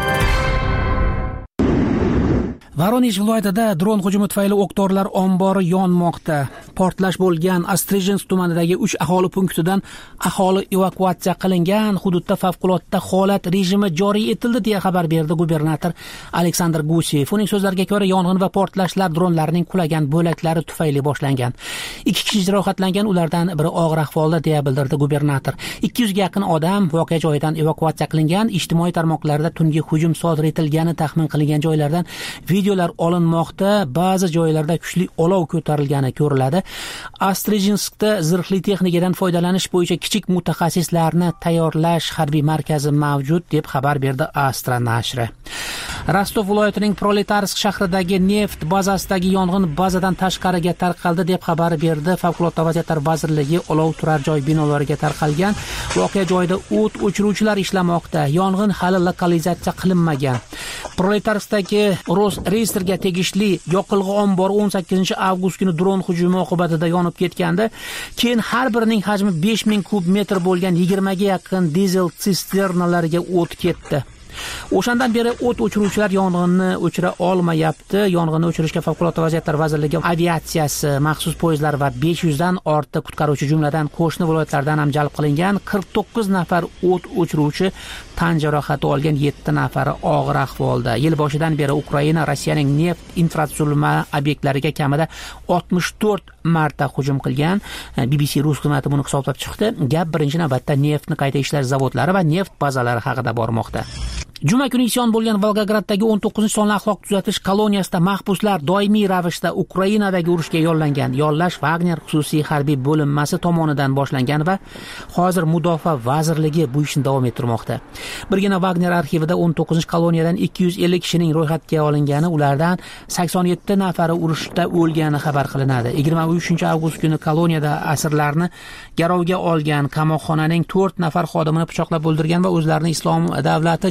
Voronezh viloyatida dron hujumi tufayli o'q-dorilar ombori yonmoqda. Portlash bo'lgan Astrizhensk tumanidagi uch aholi punktidan aholi evakuatsiya qilingan. Hududda favqulodda holat rejimi joriy etildi deya xabar berdi gubernator Aleksandr Gusev. Uning so'zlariga ko'ra, yong'in va portlashlar dronlarning qulagan bo'laklari tufayli boshlangan. Ikki kishi jarohatlangan, ulardan biri og'ir ahvolda deya bildirdi gubernator. ikki yuzga yaqin odam voqea joyidan evakuatsiya qilingan. Ijtimoiy tarmoqlarda tungi hujum sodir etilgani taxmin qilingan joylardan videolar olinmoqda. Ba'zi joylarda kuchli olov ko'tarilgani ko'riladi. Astrizhenskda zirhli texnikadan foydalanish bo'yicha kichik mutaxassislarni tayyorlash harbiy markazi mavjud deb xabar berdi Astra nashri. Rostov viloyatining Proletarsk shahridagi neft bazasidagi yong'in bazadan tashqariga tarqaldi deb xabar berdi Favqulodda vaziyatlar vazirligi. Olov turar joy binolariga tarqalgan. Voqea joyida o't o'chiruvchilar ishlamoqda. Yong'in hali lokalizatsiya qilinmagan. Proletarskdagi Rosreyestrga tegishli yoqilg'i ombori o'n sakkizinchi avgust kuni dron hujumi oqibatida yonib ketgandi. Keyin har birining hajmi besh ming kub metr bo'lgan yigirma ga yaqin dizel sisternalarga o't ketdi. O'shandan beri o't o'chiruvchilar yong'inni o'chira olmayapti. Yong'inni o'chirishga Favqulodda vaziyatlar vazirligi aviatsiyasi, maxsus poyezdlar va besh yuzdan ortiq qutqaruvchi, jumladan qo'shni viloyatlardan ham jalb qilingan. qirq to'qqiz nafar o't o'chiruvchi tan jarohati olgan, yetti nafari og'ir ahvolda. Yil boshidan beri Ukraina Rossiyaning neft infratuzilma obyektlariga kamida oltmish to'rt marta hujum qilgan. B B C rus xizmati buni hisoblab chiqdi. Gap birinchi navbatda neftni qayta ishlash zavodlari va neft bazalari haqida bormoqda. Juma kuni isyon bo'lgan Volgograddagi o'n to'qqizinchi sonli axloq tuzatish koloniyasida mahbuslar doimiy ravishda Ukrainadagi urushga yollangan. Yollash Wagner xususiy harbiy bo'linmasi tomonidan boshlangan va hozir Mudofaa vazirligi bu ishni davom ettirmoqda. Birgina Wagner arxivida o'n to'qqizinchi koloniyadan ikki yuz ellik kishining ro'yxatga olingani, ulardan sakson yetti nafari urushda o'lgani xabar qilinadi. yigirma uchinchi avgust kuni koloniyada asirlarni garovga olgan qamoqxonaning to'rt nafar xodimini pichoqlab o'ldirgan va o'zlarini Islom davlati jangarilari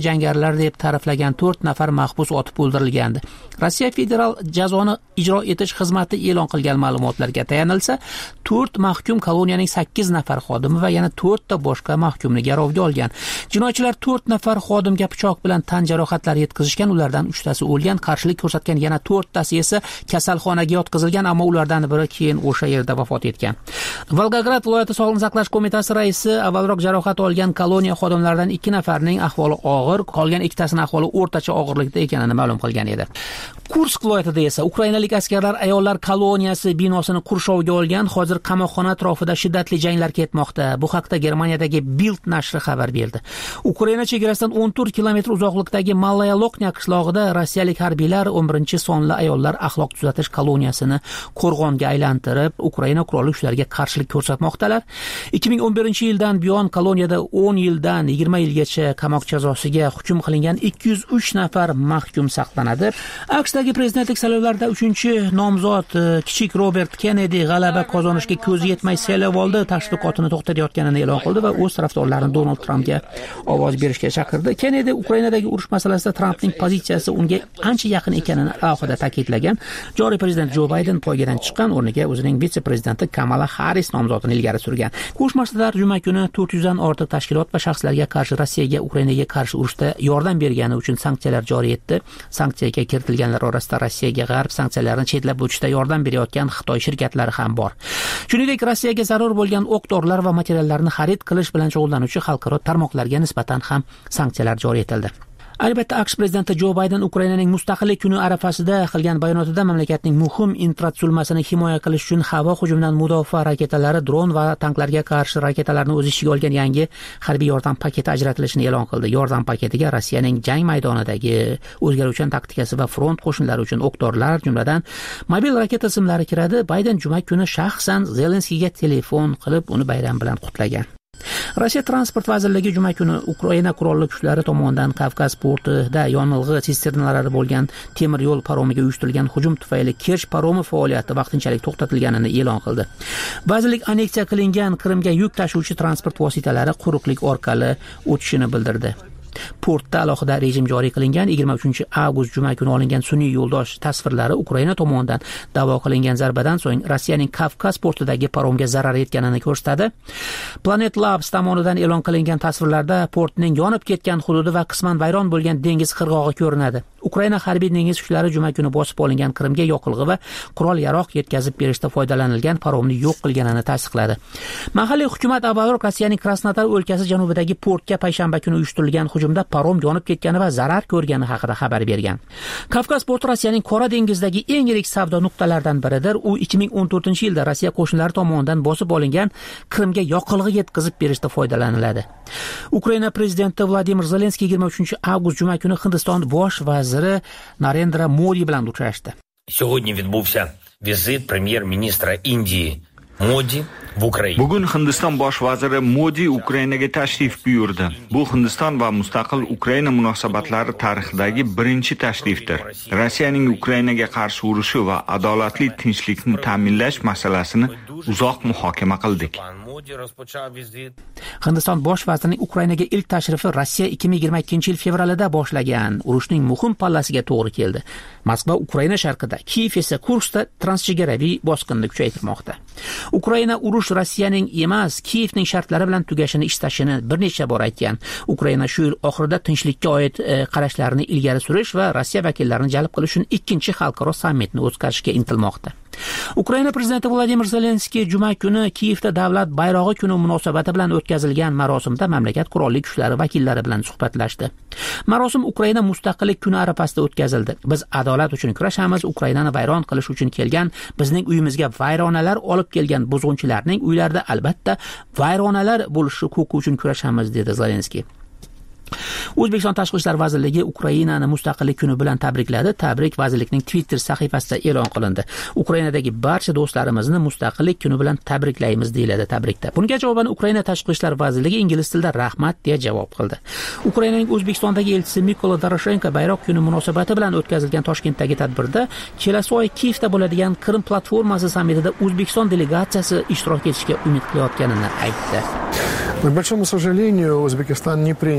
a'zolari deb ta'riflagan to'rt nafar mahbus otib o'ldirilgandi. Rossiya federal jazoni ijro etish xizmati e'lon qilgan ma'lumotlarga tayanilsa, to'rt mahkum koloniyaning sakkiz nafar xodimi va yana to'rtta boshqa mahkumni garovga olgan. Jinoyatchilar to'rt nafar xodimga pichoq bilan tan jarohatlari yetkazishgan, ulardan uchtasi o'lgan, qarshilik ko'rsatgan yana to'rttasi esa kasalxonaga yotqizilgan, ammo ulardan biri keyin o'sha yerda vafot etgan. Volgograd viloyati Sog'liqni saqlash qo'mitasi raisi avvalroq jarohat olgan koloniya xodimlaridan ikki nafarining ahvoli og'ir, qolgan ikkitasining ahvoli o'rtacha og'irlikda ekanini ma'lum qilgan edi. Kursk viloyatida esa ukrainalik askarlar ayollar koloniyasi binosini qurshovga olgan. Hozir qamoqxona atrofida shiddatli janglar ketmoqda. Bu haqda Germaniyadagi Bild nashri xabar berdi. Ukraina chegarasidan o'n to'rt kilometr uzoqlikdagi Malaya Loknya qishlog'ida rossiyalik harbiylar o'n birinchi sonli ayollar axloq tuzatish koloniyasini qo'rg'onga aylantirib, Ukraina qurolli kuchlariga qarshilik ko'rsatmoqdalar. ikki ming o'n birinchi yildan buyon koloniyada o'n yildan yigirma yilgacha qamoq jazosiga hukm qilingan ikki yuz uch nafar mahkum saqlanadi. AQShdagi prezidentlik saylovlarida uchinchi nomzod kichik Robert Kennedy g'alaba qozonishga ko'zi yetmay saylov oldi, tashviqotini to'xtatayotganini e'lon qildi va o'z tarafdorlarini Donald Trampga ovoz berishga chaqirdi. Kennedy Ukrainadagi urush masalasida Trampning pozitsiyasi unga ancha yaqin ekanini alohida ta'kidlagan. Joriy prezident Jo Bayden poygadan chiqqan, o'rniga o'zining vitse-prezidenti Kamala Harris nomzodini ilgari surgan. Qo'shma Shtatlar juma kuni to'rt yuzdan ortiq tashkilot va shaxslarga qarshi Rossiyaga Ukrainaga qarshi urushda yordam bergani uchun sanksiyalar joriy etdi. Sanksiyaga kiritilganlar orasida Rossiyaga g'arb sanksiyalarni chetlab o'tishda yordam berayotgan Xitoy shirkatlari ham bor. Shuningdek, Rossiyaga zarur bo'lgan o'q-dorilar va materiallarni xarid qilish bilan shug'ullanuvchi xalqaro tarmoqlarga nisbatan ham sanksiyalar joriy etildi. Albatta, AQSh prezidenti Jo Bayden Ukrainaning mustaqillik kuni arafasida qilgan bayonotida mamlakatning muhim infratuzilmasini himoya qilish uchun havo hujumidan mudofaa raketalari, dron va tanklarga qarshi raketalarni o'z ichiga olgan yangi harbiy yordam paketi ajratilishini e'lon qildi. Yordam paketiga Rossiyaning jang maydonidagi o'zgaruvchan taktikasi va front qo'shinlari uchun o'q-dorilar, jumladan mobil raketa simlari kiradi. Bayden juma kuni shaxsan Zelenskiyga telefon qilib uni bayram bilan qutlagan. Rossiya transport vazirligi juma kuni Ukraina qurolli kuchlari tomonidan Kavkaz portida yonilg'i sisternalari bo'lgan temir yo'l paromiga uyushtirilgan hujum tufayli Kerch paromi faoliyati vaqtinchalik to'xtatilganini e'lon qildi. Vazirlik anneksiya qilingan Qrimga yuk tashuvchi transport vositalari quruqlik orqali o'tishini bildirdi. Portda alohida rejim joriy qilingan. yigirma uchinchi avgust juma kuni olingan sun'iy yo'ldosh tasvirlari Ukraina tomonidan da'vo qilingan zarbadan so'ng Rossiyaning Kavkaz portidagi paromga zarar yetganini ko'rsatadi. Planet Labs tomonidan e'lon qilingan tasvirlarda portning yonib ketgan hududi va qisman vayron bo'lgan dengiz qirg'og'i ko'rinadi. Ukraina harbiy dengiz kuchlari juma kuni bosib olingan Qrimga yoqilg'i va qurol-yarog' yetkazib berishda foydalanilgan paromni yo'q qilganini tasdiqladi. Mahalliy hukumat avvalroq Rossiyaning Krasnodar o'lkasi janubidagi portga payshanba kuni uyushtirilgan hujumda parom yonib ketgani va zarar ko'rgani haqida xabar bergan. Kavkaz porti Rossiyaning Qora dengizdagi eng yirik savdo nuqtalaridan biridir. U ikki ming o'n to'rtinchi yilda Rossiya qo'shinlari tomonidan bosib olingan Qrimga yoqilg'i yetkazib berishda foydalaniladi. Ukraina prezidenti Vladimir Zelenskiy yigirma uchinchi avgust juma kuni Hindiston bosh vaziri Narendra Modi bilan uchrashdi. Сьогодні відбувся візит прем'єр-міністра Індії Modi в Ukraina. Bugun Hindiston bosh vaziri Modi Ukrainaga tashrif buyurdi. Bu Hindiston va mustaqil Ukraina munosabatlari tarixidagi birinchi tashrifdir. Rossiyaning Ukrainaga qarshi urushi va adolatli tinchlikni ta'minlash masalasini uzoq muhokama qildik. Hindiston bosh vazirining Ukrainaga ilk tashrifi Rossiya ikki ming yigirma ikkinchi yil fevralida boshlagan urushning muhim pallasiga to'g'ri keldi. Moskva Ukraina sharqida, Kiyev esa Kurskda transchegaraviy bosqinni kuchaytirmoqda. Ukraina urush Rossiyaning emas, Kiyevning shartlari bilan tugashini istashini bir necha bor aytgan. Ukraina shu yil oxirida tinchlikka oid qarashlarini ilgari surish va Rossiya vakillarini jalb qilish uchun ikkinchi xalqaro sammitni o'tkazishga intilmoqda. Ukraina prezidenti Vladimir Zelenskiy juma kuni Kiyevda davlat bayrog'i kuni munosabati bilan o'tkazilgan marosimda mamlakat qurolli kuchlari vakillari bilan suhbatlashdi. Marosim Ukraina mustaqillik kuni arafasida o'tkazildi. Biz adolat uchun kurashamiz, Ukrainani vayron qilish uchun kelgan, bizning uyimizga vayronalar olib kelgan buzg'unchilarning uylarida albatta vayronalar bo'lishi huquqi uchun kurashamiz, dedi Zelenskiy. O'zbekiston Tashqi ishlar vazirligi Ukrainani mustaqillik kuni bilan tabrikladi. Tabrik vazirlikning Twitter sahifasida e'lon qilindi. Ukrainadagi barcha do'stlarimizni mustaqillik kuni bilan tabriklaymiz, deyiladi tabrikda. Bunga javoban Ukraina Tashqi ishlar vazirligi ingliz tilida rahmat deya javob qildi. Ukrainaning O'zbekistondagi elchisi Mykola Doroshenko bayroq kuni munosabati bilan o'tkazilgan Toshkentdagi tadbirda kelasi oy Kiyevda bo'ladigan Qrim platformasi sammitida O'zbekiston delegatsiyasi ishtirok etishga umid qilayotganini aytdi. К большому сожалению, Узбекистан не принял участие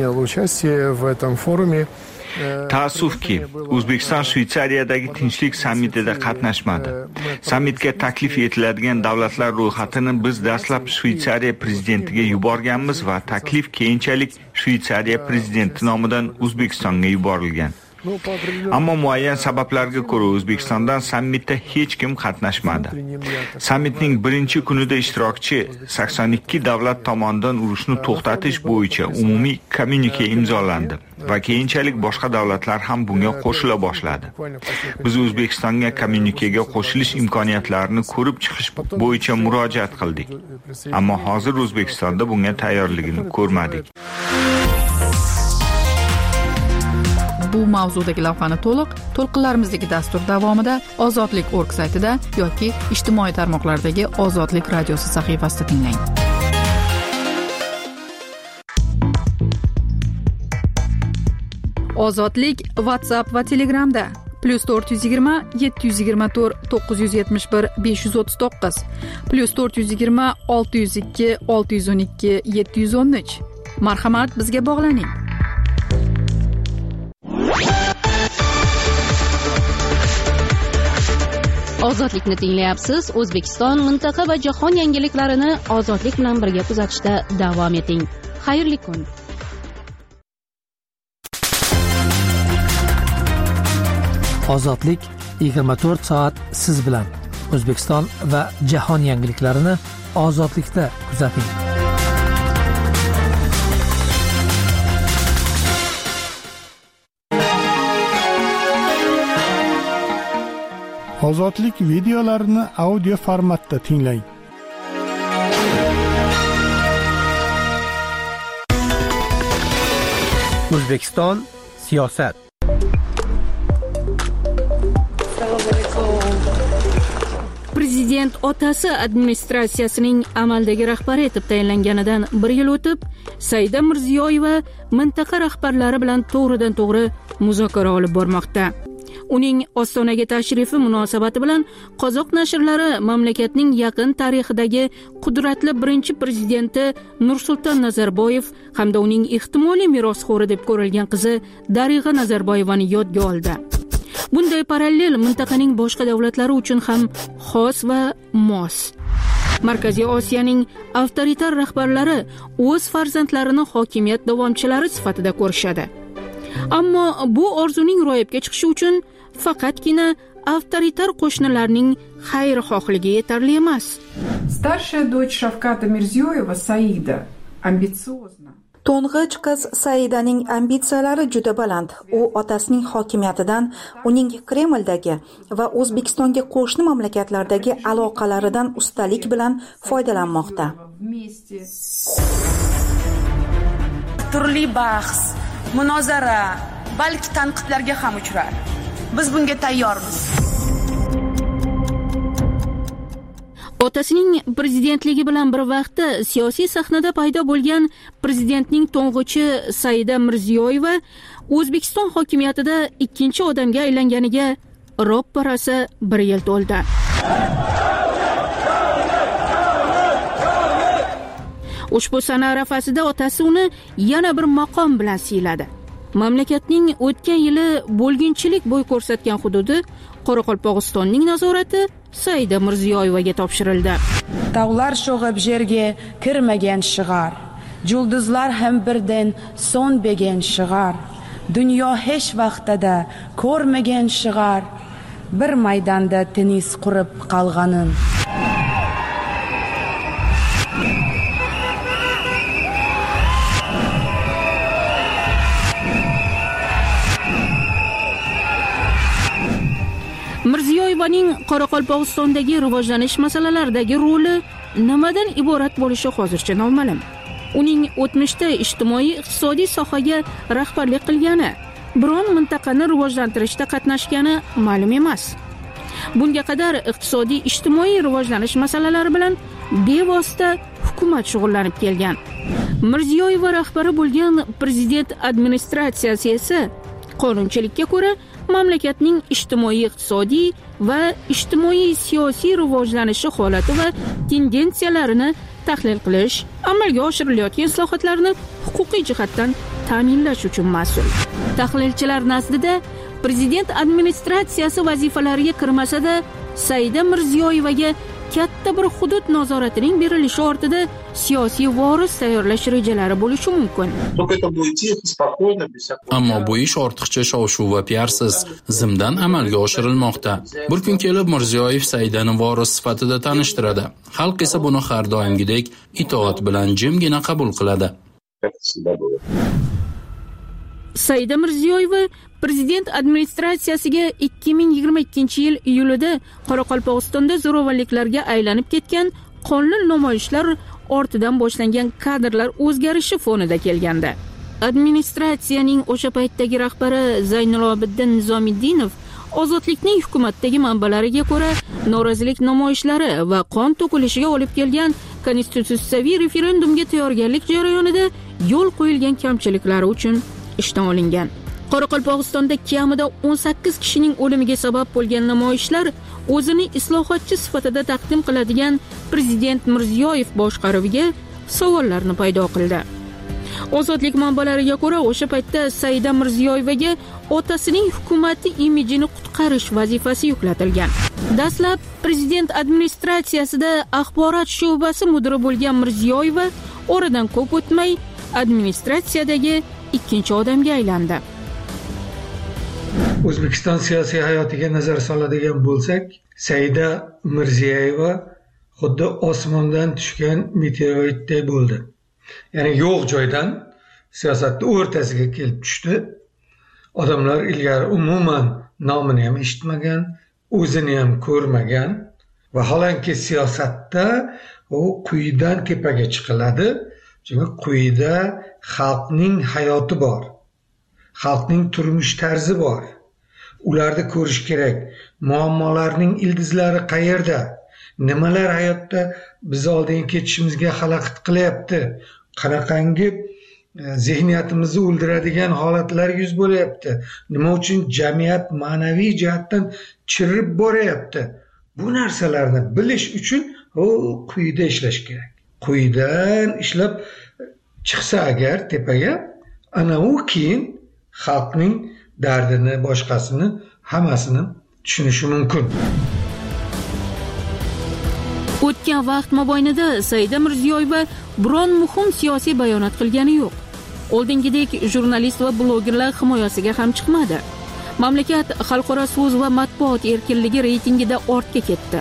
участие в этом форуме. Taassufki, O'zbekiston Shveysariyadagi tinchlik sammitida qatnashmadi. Sammitga taklif etiladigan davlatlar ro'yxatini biz dastlab Shveysariya prezidentiga yuborganmiz va taklif keyinchalik Shveysariya prezidenti nomidan O'zbekistonga yuborilgan. Ammo muayyan sabablarga ko'ra O'zbekistondan sammitda hech kim qatnashmadi. Sammitning birinchi kunida ishtirokchi sakson ikki davlat tomonidan urushni to'xtatish bo'yicha umumiy kommunike imzolandi va keyinchalik boshqa davlatlar ham bunga qo'shila boshladi. Biz O'zbekistonga kommunikega qo'shilish imkoniyatlarini ko'rib chiqish bo'yicha murojaat qildik. Ammo hozir O'zbekistonda bunga tayyorligini ko'rmadik. Bu mavzudagi lavhani to'liq to'lqinlarimizdagi dastur davomida ozodlik org saytida yoki ijtimoiy tarmoqlardagi Ozodlik radiosi sahifasida tinglang. Ozodlik WhatsApp va Telegramda plus to'rt yuz yigirma yetti yuz yigirma to'rt to'qqiz yuz yetmish bir besh yuz o'ttiz to'qqiz plus to'rt yuz yigirma olti yuz ikki olti yuz o'n ikki yetti yuz o'n uch. Marhamat, bizga bog'laning. Ozodlikni tinglayapsiz. O'zbekiston, mintaqa va jahon yangiliklarini ozodlik bilan birga kuzatishda davom eting. Xayrli kun. Ozodlik yigirma to'rt soat siz bilan. O'zbekiston va jahon yangiliklarini ozodlikda kuzating. Ozodlik videolarini audio formatda tinglang. O'zbekiston siyosat. Prezident otasi administratsiyasining amaldagi rahbari etib tayinlanganidan bir yil o'tib, Saida Mirziyoyeva mintaqa rahbarlari bilan to'g'ridan to'g'ri muzokara olib bormoqda. Uning Ostonaga tashrifi munosabati bilan qozoq nashrlari mamlakatning yaqin tarixidagi qudratli birinchi prezidenti Nursulton Nazarboyev hamda uning ehtimoliy merosxo'ri deb ko'rilgan qizi Darig'a Nazarboyevani yodga oldi. Bunday parallel mintaqaning boshqa davlatlari uchun ham xos va mos. Markaziy Osiyoning avtoritar rahbarlari o'z farzandlarini hokimiyat davomchilari sifatida ko'rishadi. Ammo bu orzuning ro'yobga chiqishi uchun faqatgina avtoritar qo'shnilarning xayrixohligi yetarli emas. Старшая дочь Шавката Мирзиёева, Saida, ambitsiyozna. To'ng'ich qiz Saidaning ambitsiyalari juda baland. U otasining hokimiyatidan, uning Kremldagi va O'zbekistonga qo'shni mamlakatlardagi aloqalaridan ustalik bilan foydalanmoqda. Turli bahs, munozara, balki tanqidlarga ham uchrar. Biz bunga tayyormiz. Otasining prezidentligi bilan bir vaqtda siyosiy sahnada paydo bo'lgan prezidentning to'ng'ichi Saida Mirziyoyeva O'zbekiston hokimiyatida ikkinchi odamga aylanganiga ro'pparasi bir yil to'ldi. Ushbu sana arafasida otasi uni yana bir maqom bilan siyladi. Mamlakatning o'tgan yili bo'lginchilik bo'y ko'rsatgan hududi Qoraqalpog'istonning nazorati Saida Mirziyoyevaga topshirildi. Tog'lar sho'g'ib yerga kirmagan shig'ar, yulduzlar ham birdan so'nmagan shig'ar, dunyo hech vaqtida ko'rmagan shig'ar, bir maydonda tennis qurib qolganin. Mirziyoyevaning Qoraqalpog'istondagi rivojlanish masalalaridagi roli nimadan iborat bo'lishi hozircha noma'lum. Uning o'tmishda ijtimoiy-iqtisodiy sohaga rahbarlik qilgani, biron mintaqani rivojlantirishda qatnashgani ma'lum emas. Bunga qadar iqtisodiy ijtimoiy rivojlanish masalalari bilan bevosita hukumat shug'ullanib kelgan. Mirziyoyeva rahbari bo'lgan prezident administratsiyasi esa qonunchilikka ko'ra mamlakatning ijtimoiy-iqtisodiy va ijtimoiy-siyosiy rivojlanishi holati va tendensiyalarini tahlil qilish, amalga oshirilayotgan islohotlarni huquqiy jihatdan ta'minlash uchun mas'ul. Tahlilchilar nazdida prezident administratsiyasi vazifalariga kirmasa-da, Saida Mirziyoyevaga katta bir hudud nazoratining berilishi ortida siyosiy voris tayyorlash rejalari bo'lishi mumkin. Ammo bu ish ortiqcha shov-shuv va piarsiz zimdan amalga oshirilmoqda. Bir kun kelib Mirziyoyev Saidani voris sifatida tanishtiradi. Xalq esa buni har doimgidek itoat bilan jimgina qabul qiladi. Saida Mirziyoyeva prezident administratsiyasiga ikki ming yigirma ikkinchi yil iyulida Qoraqalpog'istonda zo'ravonliklarga aylanib ketgan qonli namoyishlar ortidan boshlangan kadrlar o'zgarishi fonida kelgandi. Administratsiyaning o'sha paytdagi rahbari Zaynilobiddin Nizomiddinov ozodlikning hukumatdagi manbalariga ko'ra norozilik namoyishlari va qon to'kilishiga olib kelgan konstitutsiyaviy referendumga tayyorgarlik jarayonida yo'l qo'yilgan kamchiliklari uchun ishdan olingan. Qoraqalpog'istonda kamida o'n sakkiz kishining o'limiga sabab bo'lgan namoyishlar o'zini islohotchi sifatida taqdim qiladigan prezident Mirziyoyev boshqaruviga savollarni paydo qildi. Ozodlik manbalariga ko'ra, o'sha paytda Saida Mirziyoyevaga otasining hukumati imijini qutqarish vazifasi yuklatilgan. Dastlab prezident administratsiyasida axborot sho'basi mudiri bo'lgan Mirziyoyeva oradan ko'p o'tmay administratsiyadagi ikkinchi odamga aylandi. O'zbekiston siyosiy hayotiga nazar soladigan bo'lsak, Saida Mirziyoyeva xuddi osmondan tushgan meteoritday bo'ldi. Ya'ni yo'q joydan siyosatning o'rtasiga kelib tushdi. Odamlar ilgari umuman nomini ham eshitmagan, o'zini ham ko'rmagan va holanki siyosatda u quyidan tepaga chiqiladi. Chunki quyida xalqning hayoti bor. Xalqning turmush tarzi bor. Ularni ko'rish kerak. Muammolarning ildizlari qayerda? Nimalar hayotda biz oldinga ketishimizga xalaqit qilyapti? Qanaqangi zehniyatimizni o'ldiradigan holatlar yuz bo'lyapti? Nima uchun jamiyat ma'naviy jihatdan chirib boryapti? Bu narsalarni bilish uchun u quyida ishlash kerak. Quyidan ishlab chiqsa agar tepaga, ana u keyin xalqning dardini, boshqasini, hammasini tushunishi mumkin. O'tgan vaqt mobaynida Saida Mirziyoyeva biron muhim siyosiy bayonot qilgani yo'q. Oldingidek jurnalist va blogerlar himoyasiga ham chiqmadi. Mamlakat xalqaro so'z va matbuot erkinligi reytingida ortga ketdi.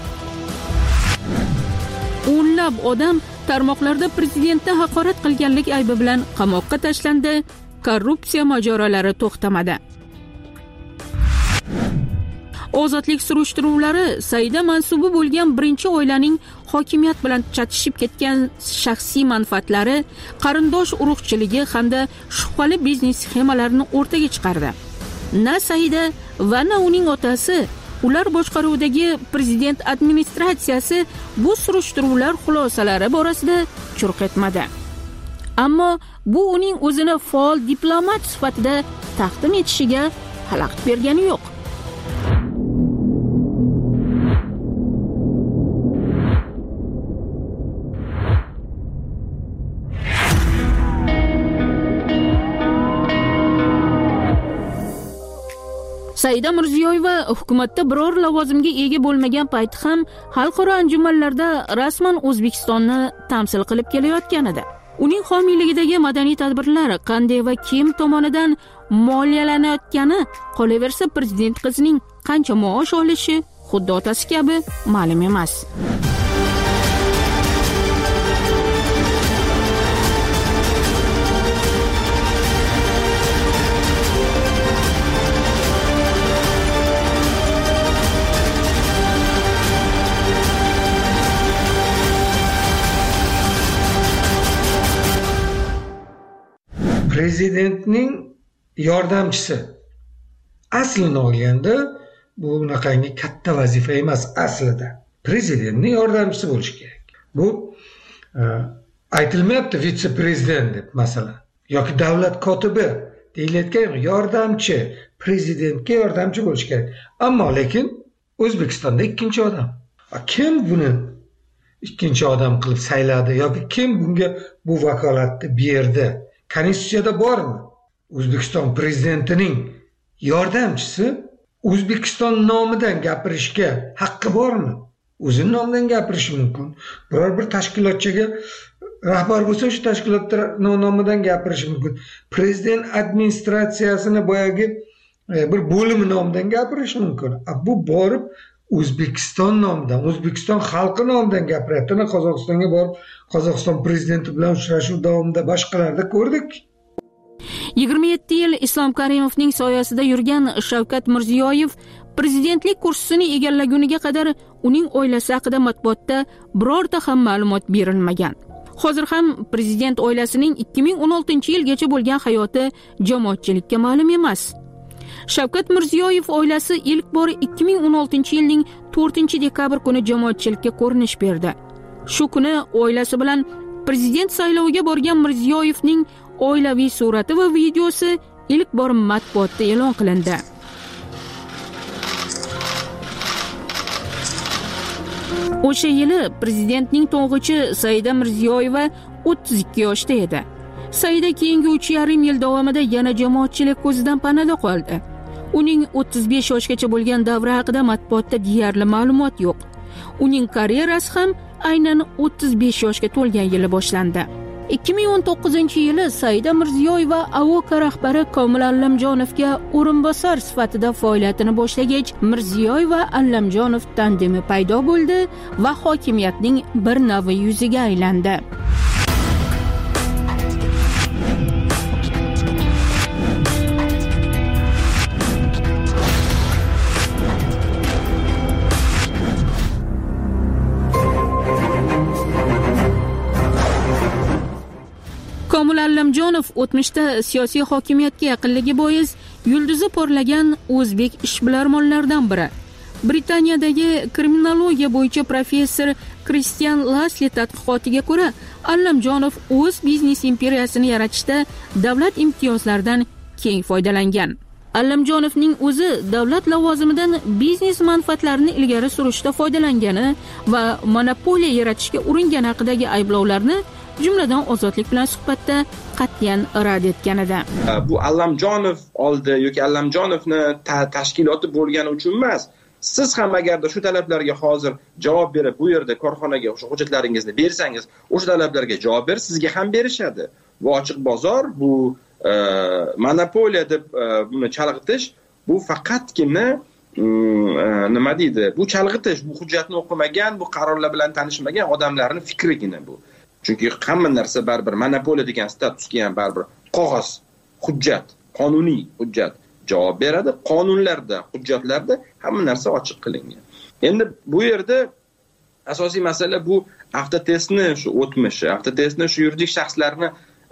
O'nlab odam tarmoqlarda prezidentni haqorat qilganlik aybi bilan qamoqqa tashlandi. Korrupsiya mojarolari to'xtamadi. Ozodlik surishtiruvlari Saida mansubi bo'lgan birinchi oilaning hokimiyat bilan chatishib ketgan shaxsiy manfaatlari, qarindosh urug'chiligi hamda shubhali biznes sxemalarini o'rtaga chiqardi. Na Saida va na uning otasi, ular boshqaruvidagi prezident administratsiyasi bu surishtiruvlar xulosalari borasida churq etmadi. Ammo bu uning o'zini faol diplomat sifatida taqdim etishiga xalaqit bergani yo'q. Saida Mirziyoyeva hukumatda biror lavozimga ega bo'lmagan payti ham xalqaro anjumanlarda rasman O'zbekistonni tamsil qilib kelayotgan edi. Uning homiyligidagi madaniy tadbirlar qanday va kim tomonidan moliyalanayotgani, qolaversa prezident qizining qancha maosh olishi xuddi otasi kabi ma'lum emas. Prezidentning yordamchisi aslini olganda bu unaqangi katta vazifa emas aslida. Prezidentning yordamchisi bo'lishi kerak. Bu aytilmayapti vitse-prezident deb masalan yoki davlat kotibi deyilayotgan yordamchi, prezidentga yordamchi bo'lishi kerak. Ammo lekin O'zbekistonda ikkinchi odam. Kim buni ikkinchi odam qilib sayladi yoki kim bunga bu vakolatni berdi? Konstitutsiyada bormi? O'zbekiston prezidentining yordamchisi O'zbekiston nomidan gapirishga haqqi bormi? O'zining nomidan gapirishi mumkin. Biror bir tashkilotchiga rahbar bo'lsa, shu tashkilot nomidan gapirishi mumkin. Prezident administratsiyasini boyagi bir bo'limi nomidan gapirishi mumkin. Bu borib O'zbekiston nomidan, O'zbekiston xalqi nomidan gapiryapti. Qozog'istonga borib, Qozog'iston prezidenti bilan uchrashuv davomida boshqalarda ko'rdik. yigirma yetti yil Islom Karimovning soyasida yurgan Shavkat Mirziyoyev prezidentlik kursisini egallaguniga qadar uning oilasi haqida matbuotda birorta ham ma'lumot berilmagan. Hozir ham prezident oilasining ikki ming o'n oltinchi yilgacha bo'lgan hayoti jamoatchilikka ma'lum emas. Shavkat Mirziyoyev oilasi ilk bor ikki ming o'n oltinchi yilning to'rtinchi dekabr kuni jamoatchilikka ko'rinish berdi. Shu kuni oilasi bilan prezident sayloviga borgan Mirziyoyevning oilaviy surati va videosi ilk bor matbuotda e'lon qilindi. O'sha yili prezidentning to'ng'ichi Saida Mirziyoyeva o'ttiz ikki yoshda edi. Saida keyingi uch yarim yil davomida yana jamoatchilik ko'zidan panada qoldi. Uning o'ttiz besh yoshgacha bo'lgan davri haqida matbuotda deyarli ma'lumot yo'q. Uning karyerasi ham aynan o'ttiz besh yoshga to'lgan yili boshlandi. ikki ming o'n to'qqizinchi yili Saida Mirziyoyeva A O K rahbari Komil Allamjonovga o'rinbosar sifatida faoliyatini boshlagach, Mirziyoyeva Allamjonov tandemi paydo bo'ldi va hokimiyatning bir navi yuziga aylandi. Komil Allamjonov o'tmishda siyosiy hokimiyatga yaqinligi bois yulduzi porlagan o'zbek ishbilarmonlaridan biri. Britaniyadagi kriminologiya bo'yicha professor Kristian Lasli tadqiqotiga ko'ra, Allamjonov o'z biznes imperiyasini yaratishda davlat imtiyozlaridan keng foydalangan. Allamjonovning o'zi davlat lavozimidan biznes manfaatlarini ilgari surishda foydalangani va monopoliya yaratishga uringani haqidagi ayblovlarni jumladan Ozodlik bilan suhbatda qat'iyan rad etgan edi. Bu Allamjonov oldi yoki Allamjonovni ta- tashkiloti bo'lgani uchun emas. Siz ham agarda shu talablarga hozir javob berib, bu yerda korxonaga o'sha hujjatlaringizni bersangiz, o'sha talablarga javob ber, sizga ham berishadi. Bu ochiq bozor, bu e, monopoliya deb e, buni chalg'itish, bu faqatgina e, nima deydi? Bu chalg'itish, bu hujjatni o'qimagan, bu qarorlar bilan tanishmagan odamlarning fikrigina bu. Chunki hamma narsa baribir monopoliya degan statusga ham baribir qog'oz, hujjat, qonuniy hujjat javob beradi. Qonunlarda, hujjatlarda hamma narsa ochiq qilingan. Endi bu yerda asosiy masala bu avtotestni shu o'tmishi, avtotestni shu yuridik shaxslarni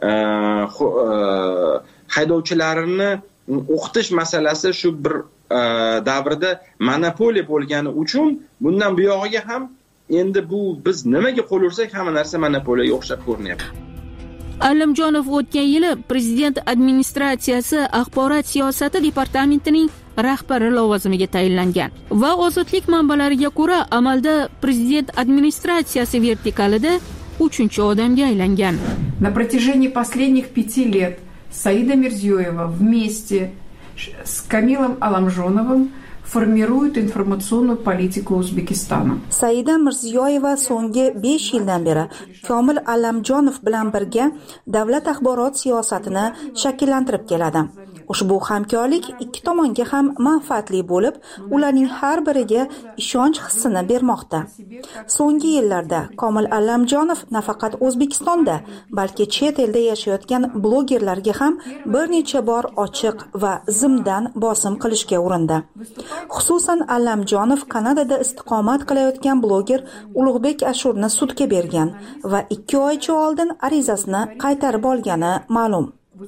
haydovchilarini o'qitish masalasi shu bir davrda monopoliya bo'lgani uchun bundan buyog'iga ham endi bu biz nimaga qo'l ursak hamma narsa monopoliyaga o'xshab ko'rinyapti. Allamjonov o'tgan yili prezident administratsiyasi axborot siyosati departamentining rahbari lavozimiga tayinlangan va Ozodlik manbalariga ko'ra amalda prezident administratsiyasi vertikalida uchinchi odamga aylangan. На протяжении последних пяти лет Саида Мирзиёева вместе с Камилом Алламжоновым формирует информационную политику Узбекистана. Saida Mirziyoyeva so'nggi besh yildan beri Komil Allamjonov bilan birga davlat axborot siyosatini shakllantirib keladi. Ushbu hamkorlik ikki tomonga ham manfaatli bo'lib, ularning har biriga ishonch hissini bermoqda. So'nggi yillarda Komil Allamjonov nafaqat O'zbekistonda, balki chet elda yashayotgan blogerlarga ham bir necha bor ochiq va zimdan bosim qilishga urindi. Xususan Allamjonov Kanadada istiqomat qilayotgan bloger Ulug'bek Ashurni sudga bergan va ikki oycha oldin arizasini qaytarib olgani ma'lum.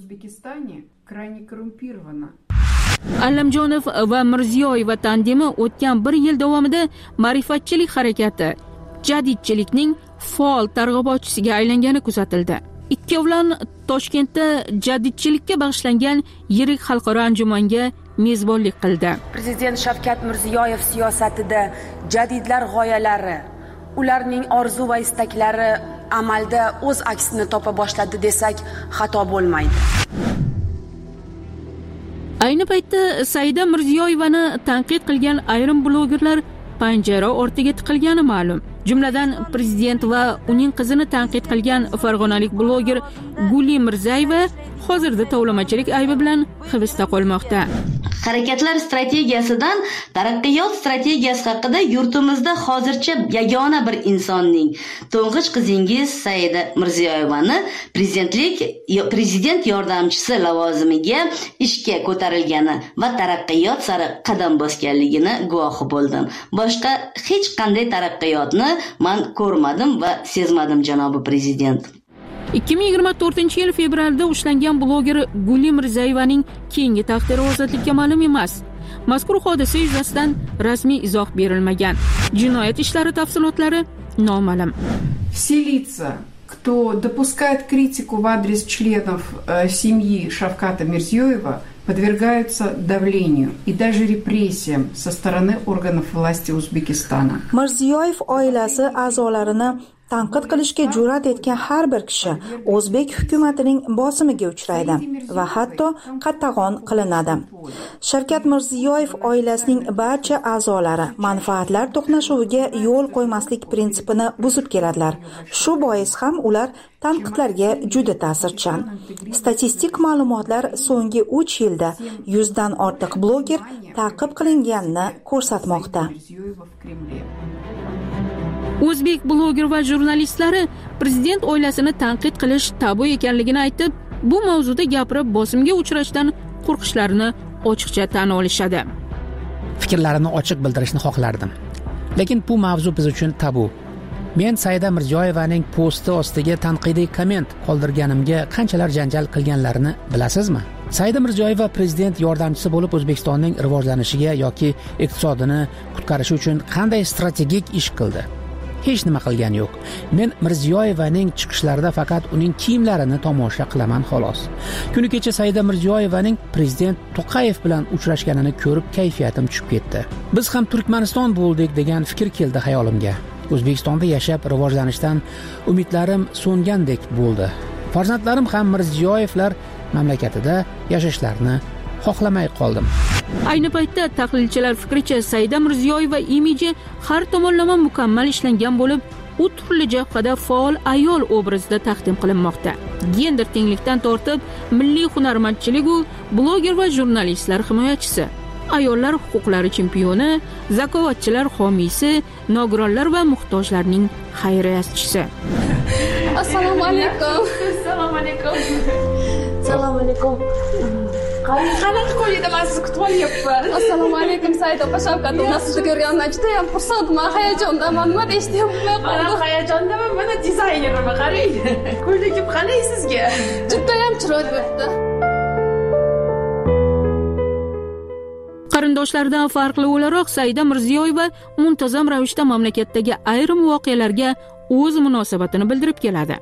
Allamjonov va Mirziyoyeva tandemi o'tgan bir yil davomida ma'rifatchilik harakati, jadidchilikning faol targ'ibotchisiga aylangani kuzatildi. Ikkovlon Toshkentda jadidchilikka bag'ishlangan yirik xalqaro anjumanga mezbonlik qildi. Prezident Shavkat Mirziyoyev siyosatida jadidlar g'oyalari, ularning orzu va istaklari amalda o'z aksini topa boshladi desak xato bo'lmaydi. Ayni paytda Saida Mirziyoyevani tanqid qilgan ayrim blogerlar panjara ortiga tiqilgani ma'lum. Jumladan prezident va uning qizini tanqid qilgan farg'onalik bloger Guli Mirzayeva hozirda tovlamachilik aybi bilan hibsda qolmoqda. Harakatlar strategiyasidan taraqqiyot strategiyasi haqida yurtimizda hozircha yagona bir insonning, to'ng'ich qizingiz Saida Mirziyoyevani prezidentlik prezident yordamchisi lavozimiga ishga ko'tarilgani va taraqqiyot sari qadam bosganligini guvohi bo'ldim. Boshqa hech qanday taraqqiyotni men ko'rmadim va sezmadim, janobi prezident. ikki ming yigirma to'rtinchi yil fevralda ushlangan bloger Guli Mirzayevaning keyingi taqdiri hozircha ma'lum emas. Mazkur hodisa yuzasidan rasmiy izoh berilmagan. Jinoyat ishlari tafsilotlari noma'lum. Все лица, кто допускает критику в адрес членов э, семьи Шавката Мирзиёева, подвергаются давлению и даже репрессиям со стороны органов власти Узбекистана. Mirziyoyev oilasi a'zolarini tanqid qilishga jur'at etgan har bir kishi o'zbek hukumatining bosimiga uchraydi va hatto qattag'on qilinadi. Shavkat Mirziyoyev oilasining barcha a'zolari manfaatlar to'qnashuviga yo'l qo'ymaslik prinsipini buzib keladilar. Shu bois ham ular tanqidlarga juda ta'sirchan. Statistik ma'lumotlar so'nggi uch yilda yuzdan ortiq bloger ta'qib qilinganini ko'rsatmoqda. O'zbek bloger va jurnalistlari prezident oilasini tanqid qilish tabu ekanligini aytib, bu mavzuda gapirib bosimga uchrashdan qo'rqishlarini ochiqcha tan olishadi. Fikrlarini ochiq bildirishni xohlardim. Lekin bu mavzu biz uchun tabu. Men Saida Mirziyoyevaning posti ostiga tanqidiy komment qoldirganimga qanchalar janjal qilganlarini bilasizmi? Saida Mirziyoyeva prezident yordamchisi bo'lib O'zbekistonning rivojlanishiga yoki iqtisodini qutqarishi uchun qanday strategik ish qildi? Hech nima qilgani yo'q. Men Mirziyoyevaning chiqishlarida faqat uning kiyimlarini tomosha qilaman xolos. Kuni kecha Saida Mirziyoyevaning prezident To'qayev bilan uchrashganini ko'rib kayfiyatim tushib ketdi. Biz ham Turkmaniston bo'ldik degan fikr keldi xayolimga. O'zbekistonda yashab rivojlanishdan umidlarim so'ngandek bo'ldi. Farzandlarim ham Mirziyoyevlar mamlakatida yashashlarini xohlamay qoldim. Ayni paytda tahlilchilar fikricha Saida Mirziyoyeva imiji har tomonlama mukammal ishlangan bo'lib, u turli jihada faol ayol obrazida taqdim qilinmoqda. Gender tenglikdan tortib, milliy hunarmandchilik u bloger va jurnalistlar himoyachisi, ayollar huquqlari chempioni, zakovatchilar homiysi, nogironlar va muhtojlarning xayriyatchisi. Assalomu alaykum. Assalomu alaykum. Assalomu alaykum. Qanaqa qo'lida men sizni kutib olyapman. Assalomu alaykum Saida opa, Shavkat aka, sizni ko'rganimdan juda ham xursandman, hayajondaman. Nima deyishni bilmay qoldim. Men hayajondaman, mana dizaynerman, qarang. Ko'ylagim qanday sizga? Juda ham chiroyli bo'libdi. Qarindoshlardan farqli o'laroq Saida Mirziyoyeva muntazam ravishda mamlakatdagi ayrim voqealarga o'z munosabatini bildirib keladi.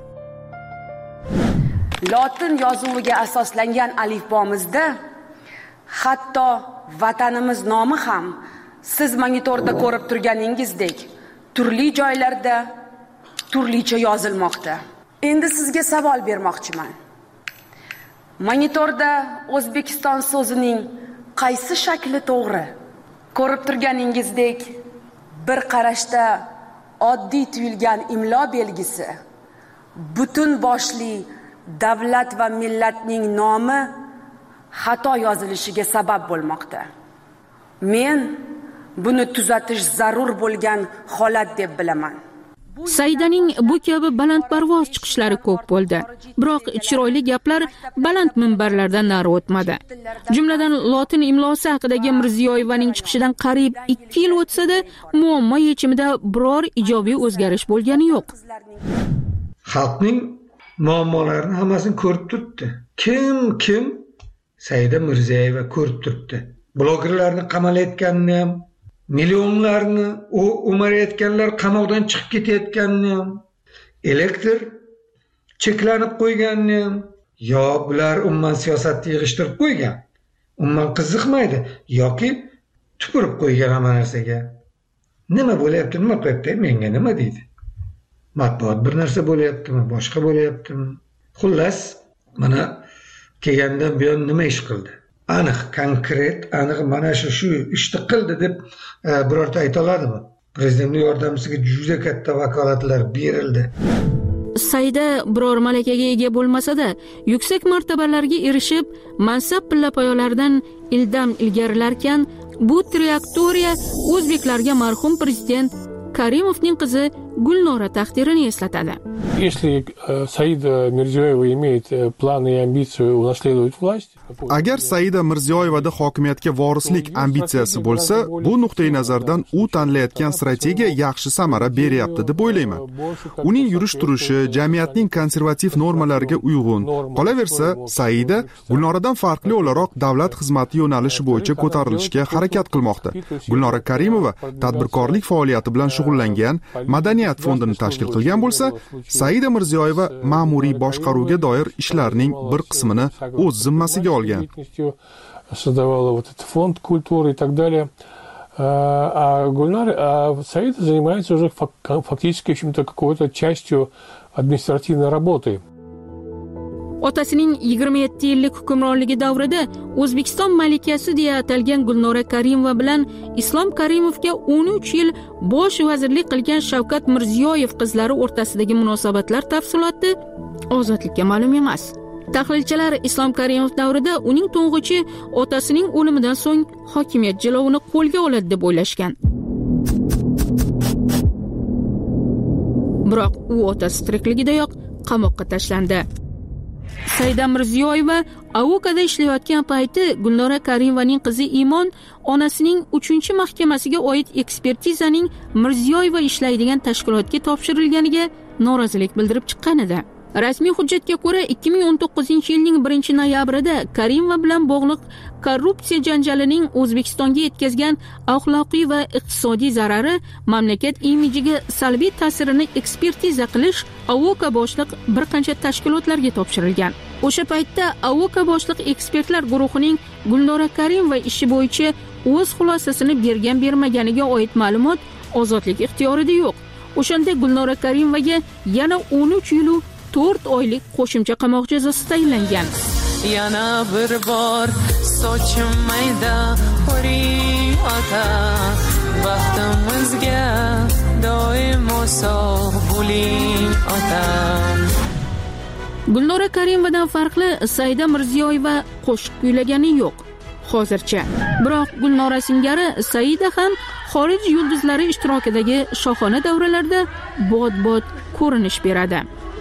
Lotin yozuviga asoslangan alifbomizda hatto vatanimiz nomi ham siz monitorda ko'rib turganingizdek turli joylarda turlicha yozilmoqda. Endi sizga savol bermoqchiman. Monitorda O'zbekiston so'zining qaysi shakli to'g'ri? Ko'rib turganingizdek bir qarashda oddiy tuyulgan imlo belgisi butun boshli davlat va millatning nomi xato yozilishiga sabab bo'lmoqda. Men buni tuzatish zarur bo'lgan holat deb bilaman. Saidaning bu kabi balandparvoz chiqishlari ko'p bo'ldi. Biroq chiroyli gaplar baland minbarlardan nari o'tmadi. Jumladan lotin imlosi haqidagi Mirziyoyevaning chiqishidan qariyb ikki yil o'tsa-da, muammo yechimida biror ijobiy o'zgarish bo'lgani yo'q. Xalqning muammolarini hammasini ko'rib turibdi. Kim kim Saida Mirziyoyeva ko'rib turibdi. Blogerlarni qamalayotganini ham, millionlarni u umarayotganlar qamoqdan chiqib ketayotganini ham, elektr cheklanib qo'yganini ham, yo bular umman siyosatni yig'ishtirib qo'ygan, umman qiziqmaydi yoki tupurib qo'ygan hamma narsaga. Nima bo'layapti, nima qilyapti, menga nima deydi? Matbuot bir narsa bo'layaptimi, boshqa bo'layaptimi? Xullas, mana kelgandan buyon nima ish qildi? aniq konkret aniq mana shu shu ishni qildi deb birorta ayta oladimi? Prezidentning yordamchisiga juda katta vakolatlar berildi. Saida biror malakaga ega bo'lmasa-da, yuksak martabalarga erishib, mansab pillapoyalaridan ildam ilgarilarkan, bu trayektoriya o'zbeklarga marhum prezident Karimovning qizi Gulnora taqdirini eslatadi. Если Саида Мирзиёева имеет планы и амбицию унаследовать власть, agar Saida Mirziyoyevada hokimiyatga vorislik ambitsiyasi bo'lsa, bu nuqtai nazardan u tanlayotgan strategiya yaxshi samara beryapti deb o'ylayman. Uning yurish turishi jamiyatning konservativ normalariga uyg'un. Qolaversa, Saida Gulnoradan farqli o'laroq davlat xizmati yo'nalishi bo'yicha ko'tarilishga harakat qilmoqda. Gulnora Karimova tadbirkorlik faoliyati bilan shug'ullangan Madaniyat fondini tashkil qilgan bo'lsa, Saida Mirziyoyeva ma'muriy boshqaruvga doir ishlarning bir qismini o'z zimmasiga olgan. Создавала вот этот фонд культуры и так далее. А Гульнар, а Саида занимается уже фактически в общем-то какой-то частью административной работы. Otasining yigirma yetti yillik hukmronligi davrida O'zbekiston malikasi deya atalgan Gulnora Karimova bilan Islom Karimovga o'n uch yil bosh vazirlik qilgan Shavkat Mirziyoyev qizlari o'rtasidagi munosabatlar tafsiloti ozodlikka ma'lum emas. Tahlilchilar Islom Karimov davrida uning to'ng'ichi otasining o'limidan so'ng hokimiyat jilovini qo'lga oladi deb o'ylashgan. Biroq u otasi tirikligidayoq qamoqqa tashlandi. Saida Mirziyoyeva Avokada ishlayotgan payti Gulnora Karimovaning qizi Imon onasining uchinchi mahkamasiga oid ekspertizaning Mirziyoyeva ishlaydigan tashkilotga topshirilganiga norozilik bildirib chiqqan edi. Rasmiy hujjatga ko'ra ikki ming o'n to'qqizinchi yilning birinchi noyabrida Karimova bilan bog'liq korrupsiya janjalining O'zbekistonga yetkazgan axloqiy va iqtisodiy zarari mamlakat imijiga salbiy ta'sirini ekspertiza qilish Avoka boshliq bir qancha tashkilotlarga topshirilgan. O'sha paytda Avoka boshliq ekspertlar guruhining Gulnora Karimova ishi bo'yicha o'z xulosasini bergan-bermaganiga oid ma'lumot ozodlik ixtiyorida yo'q. O'shanda Gulnora Karimovaga yana o'n uch yil to'rt oylik qo'shimcha qamoq jazosi tayinlangan. Yana bir bor sochim mayda qo'ring ota, baxtimizga doimo sog' bo'ling ota. Gulnora Karimovadan farqli Saida Mirziyoyeva qo'shiq kuylagani yo'q hozircha. Biroq Gulnora singari Saida ham xorij yulduzlari ishtirokidagi shohona davralarda bod-bod ko'rinish beradi.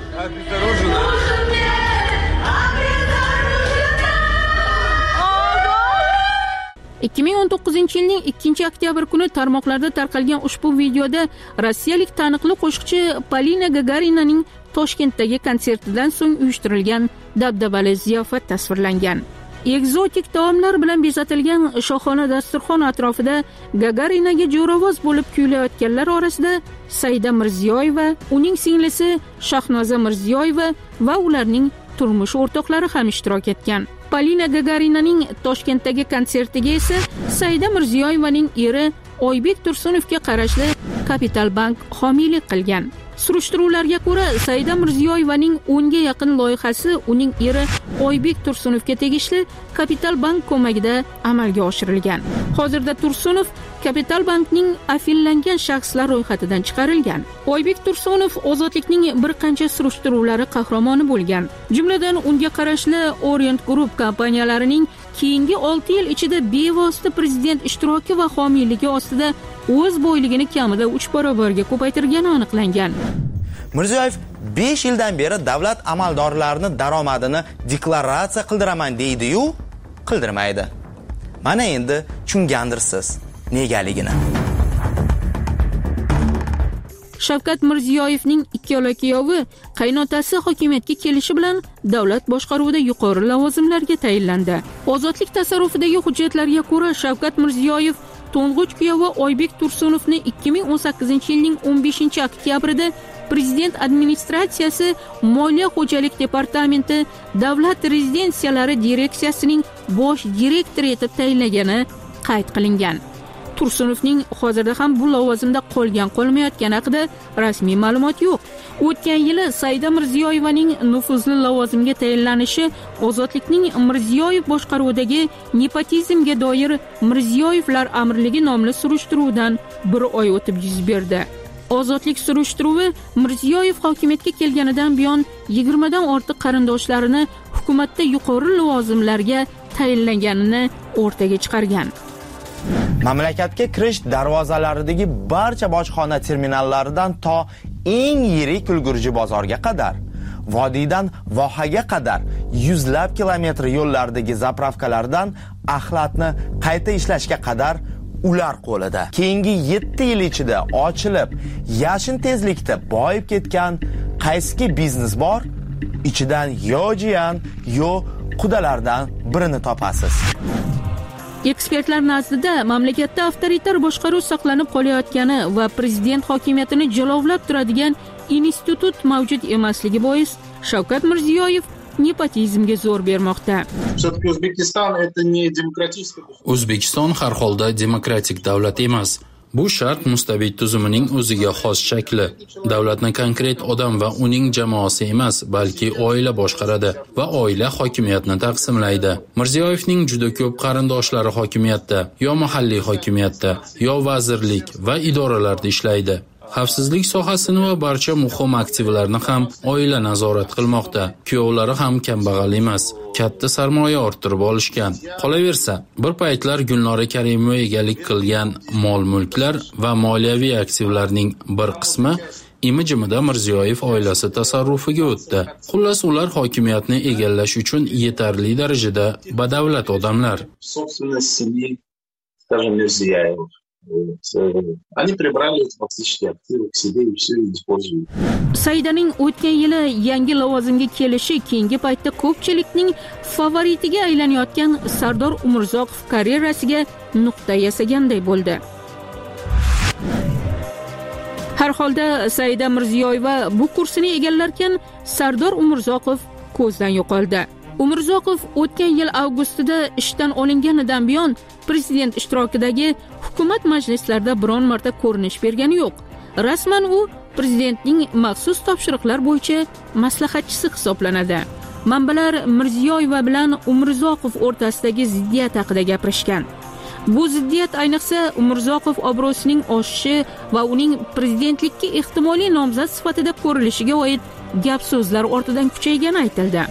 ikki ming o'n to'qqizinchi yilning ikkinchi oktyabr kuni tarmoqlarda tarqalgan ushbu videoda rossiyalik taniqli qo'shiqchi Polina Gagarinaning Toshkentdagi konsertidan so'ng uyushtirilgan dabdabali ziyofat tasvirlangan. Ekzotik taomlar bilan bezatilgan shohona dasturxon atrofida Gagarinaga jo'ravoz bo'lib kuylayotganlar orasida Saida Mirziyoyeva, uning singlisi Shahnoza Mirziyoyeva va ularning turmush o'rtoqlari ham ishtirok etgan. Polina Gagarinaning Toshkentdagi konsertiga esa Saida Mirziyoyevaning eri Oybek Tursunovga qarashli Kapital Bank homiylik qilgan. Surishtiruvlarga ko'ra, Saida Mirziyoyevaning o'nga yaqin loyihasi uning eri Oybek Tursunovga tegishli Kapital Bank ko'magida amalga oshirilgan. Hozirda Tursunov Kapital Bankning afillangan shaxslar ro'yxatidan chiqarilgan. Oybek Tursunov ozodlikning bir qancha surishtiruvlari qahramoni bo'lgan. Jumladan unga qarashli Orient Group kompaniyalarining keyingi olti yil ichida bevosita prezident ishtiroki va homiyligi ostida o'z boyligini kamida uch barobarga ko'paytirgani aniqlangan. Mirziyoyev besh yildan beri davlat amaldorlarini daromadini deklaratsiya qildiraman deydi-yu, qildirmaydi. Mana endi tushungandirsiz negaligini. Shavkat Mirziyoyevning ikkala kuyovi qaynotasi hokimiyatga kelishi bilan davlat boshqaruvida yuqori lavozimlarga tayinlandi. Ozodlik tasarrufidagi hujjatlarga ko'ra Shavkat Mirziyoyev to'ng'ich kuyovi Oybek Tursunovni ikki ming o'n sakkizinchi yilning o'n beshinchi oktyabrida Prezident administratsiyasi Moliya xo'jalik departamenti davlat rezidensiyalari direksiyasining bosh direktori etib tayinlagani qayd qilingan. Tursunovning hozirda ham bu lavozimda qolgan qolmayotgani haqida rasmiy ma'lumot yo'q. O'tgan yili Saida Mirziyoyevaning nufuzli lavozimga tayinlanishi Ozodlikning Mirziyoyev boshqaruvidagi nepotizmga doir Mirziyoyevlar amirligi nomli surishtiruvdan bir oy o'tib yuz berdi. Ozodlik surishtiruvi Mirziyoyev hokimiyatga kelganidan buyon yigirmadan ortiq qarindoshlarini hukumatda yuqori lavozimlarga tayinlanganini o'rtaga chiqargan. Mamlakatga kirish darvozalaridagi barcha bojxona terminallaridan to eng yirik ulgurji bozorga qadar, vodiydan vohaga qadar yuzlab kilometr yo'llardagi zapravkalardan axlatni qayta ishlashga qadar ular qo'lida. Keyingi yetti yil ichida ochilib, yashin tezlikda boyib ketgan qaysi biznes bor, ichidan yo jiyan, yo qudalardan birini topasiz. Ekspertlar nazdida mamlakatda avtoritar boshqaruv saqlanib qolayotgani va prezident hokimiyatini jilovlab turadigan institut mavjud emasligi bois Shavkat Mirziyoyev nepotizmga zo'r bermoqda. O'zbekiston har holda demokratik davlat emas. Bu shart mustabid tuzumining o'ziga xos shakli. Davlatni konkret odam va uning jamoasi emas, balki oila boshqaradi va oila hokimiyatni taqsimlaydi. Mirziyoyevning juda ko'p qarindoshlari hokimiyatda, yo mahalliy hokimiyatda, yo vazirlik va idoralarda ishlaydi. Xavfsizlik sohasini va barcha muhim aktivlarni ham oila nazorat qilmoqda. Kuyovlari ham kambag'al emas, katta sarmoya orttirib olishgan. Qolaversa, bir paytlar Gulnora Karimova egalik qilgan mol-mulklar va moliyaviy aktivlarning bir qismi imijimida Mirziyoyev oilasi tasarrufiga o'tdi. Xullas, ular hokimiyatni egallash uchun yetarli darajada badavlat odamlar. Они прибрали эти фактические активы к себе и все используют. Saidaning o'tgan yili yangi lavozimga kelishi keyingi paytda ko'pchilikning favoritiga aylanayotgan Sardor Umurzoqov karyerasiga nuqta yasaganday bo'ldi. Har holda Saida Mirziyoyeva bu kursini egallarkan, Sardor Umurzoqov ko'zdan yo'qoldi. Umurzoqov o'tgan yil avgustida ishdan olinganidan buyon prezident ishtirokidagi hukumat majlislarida biron marta ko'rinish bergani yo'q. Rasman u prezidentning maxsus topshiriqlar bo'yicha maslahatchisi hisoblanadi. Manbalar Mirziyoyeva bilan Umurzoqov o'rtasidagi ziddiyat haqida gapirishgan. Bu ziddiyat ayniqsa Umurzoqov obro'sining oshishi va uning prezidentlikka ehtimoliy nomzod sifatida ko'rilishiga oid gap so'zlar ortidan kuchaygani aytildi.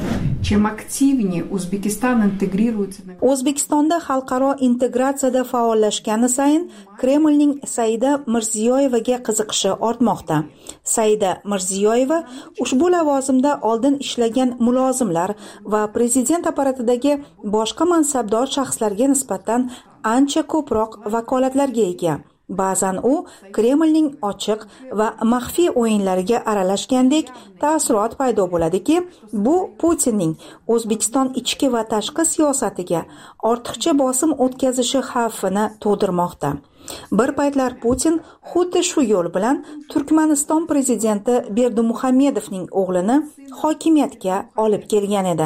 O'zbekistonda xalqaro integratsiyada faollashgani sayin Kremlning Saida Mirziyoyevaga qiziqishi ortmoqda. Saida Mirziyoyeva ushbu lavozimda oldin ishlagan mulozimlar va prezident apparatidagi boshqa mansabdor shaxslarga nisbatan ancha ko'proq vakolatlarga ega. Ba'zan u Kremlning ochiq va maxfiy o'yinlariga aralashgandek taassurot paydo bo'ladiki, bu Putinning O'zbekiston ichki va tashqi siyosatiga ortiqcha bosim o'tkazishi xavfini tug'dirmoqda. Bir paytlar Putin xuddi shu yo'l bilan Turkmaniston prezidenti Berdimuhamedovning o'g'lini hokimiyatga olib kelgan edi.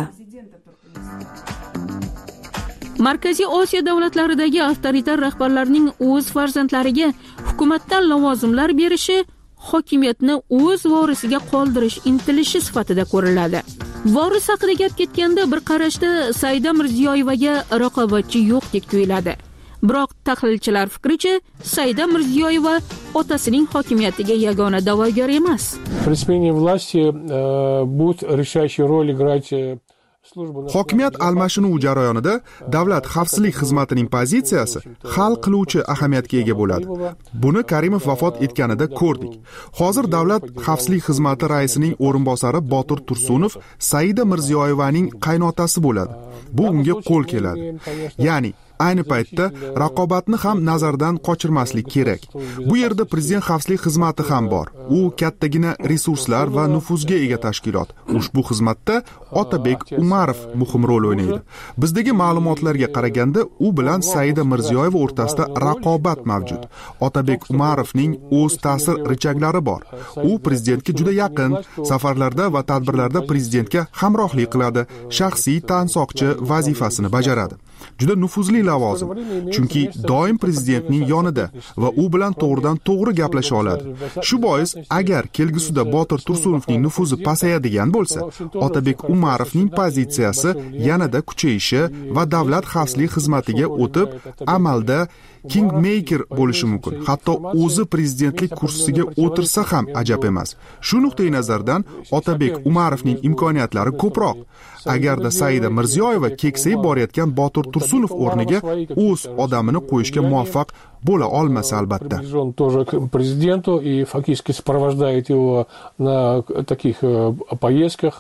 Markaziy Osiyo davlatlaridagi avtoritar rahbarlarning o'z farzandlariga hukumatdan lavozimlar berishi hokimiyatni o'z vorisiga qoldirish intilishi sifatida ko'riladi. Voris haqida gap ketganda bir qarashda Saida Mirziyoyevaga raqobatchi yo'qdek tuyuladi. Biroq tahlilchilar fikricha, Saida Mirziyoyeva otasining hokimiyatiga yagona da'vogar emas. При смене власти будет решающую роль играть Hokimiyat almashinuvi jarayonida davlat xavfsizlik xizmatining pozitsiyasi hal qiluvchi ahamiyatga ega bo'ladi. Buni Karimov vafot etganida ko'rdik. Hozir davlat xavfsizlik xizmati raisining o'rinbosari Botir Tursunov Saida Mirziyoyevaning qaynotasi bo'ladi. Bu unga qo'l keladi. Ya'ni ayni paytda raqobatni ham nazardan qochirmaslik kerak. Bu yerda prezident xavfsizlik xizmati ham bor. U kattagina resurslar va nufuzga ega tashkilot. Ushbu xizmatda Otabek Umarov muhim rol o'ynaydi. Bizdagi ma'lumotlarga qaraganda, u bilan Saida Mirziyoyeva o'rtasida raqobat mavjud. Otabek Umarovning o'z ta'sir richaklari bor. U prezidentga juda yaqin, safarlarda va tadbirlarda prezidentga hamrohlik qiladi, shaxsiy tansoqchi vazifasini bajaradi. juda nufuzli lavozim, chunki doim prezidentning yonida va u bilan to'g'ridan to'g'ri gaplasha oladi. Shu bois, agar kelgusida Botir Tursunovning nufuzi pasayadigan bo'lsa, Otabek Umarovning pozitsiyasi yanada kuchayishi va davlat xavfsizlik xizmatiga o'tib, amalda kingmaker bo'lishi mumkin. Hatto o'zi prezidentlik kursisiga o'tirsa ham ajab emas. Shu nuqtai nazardan Otabek Umarovning imkoniyatlari ko'proq. Agarda Saida Mirziyoyeva keksayib borayotgan Botir Tursunov o'rniga o'z odamini qo'yishga muvaffaq bo'la olmasa albatta. Он тоже к президенту и фактически сопровождает его на таких поездках.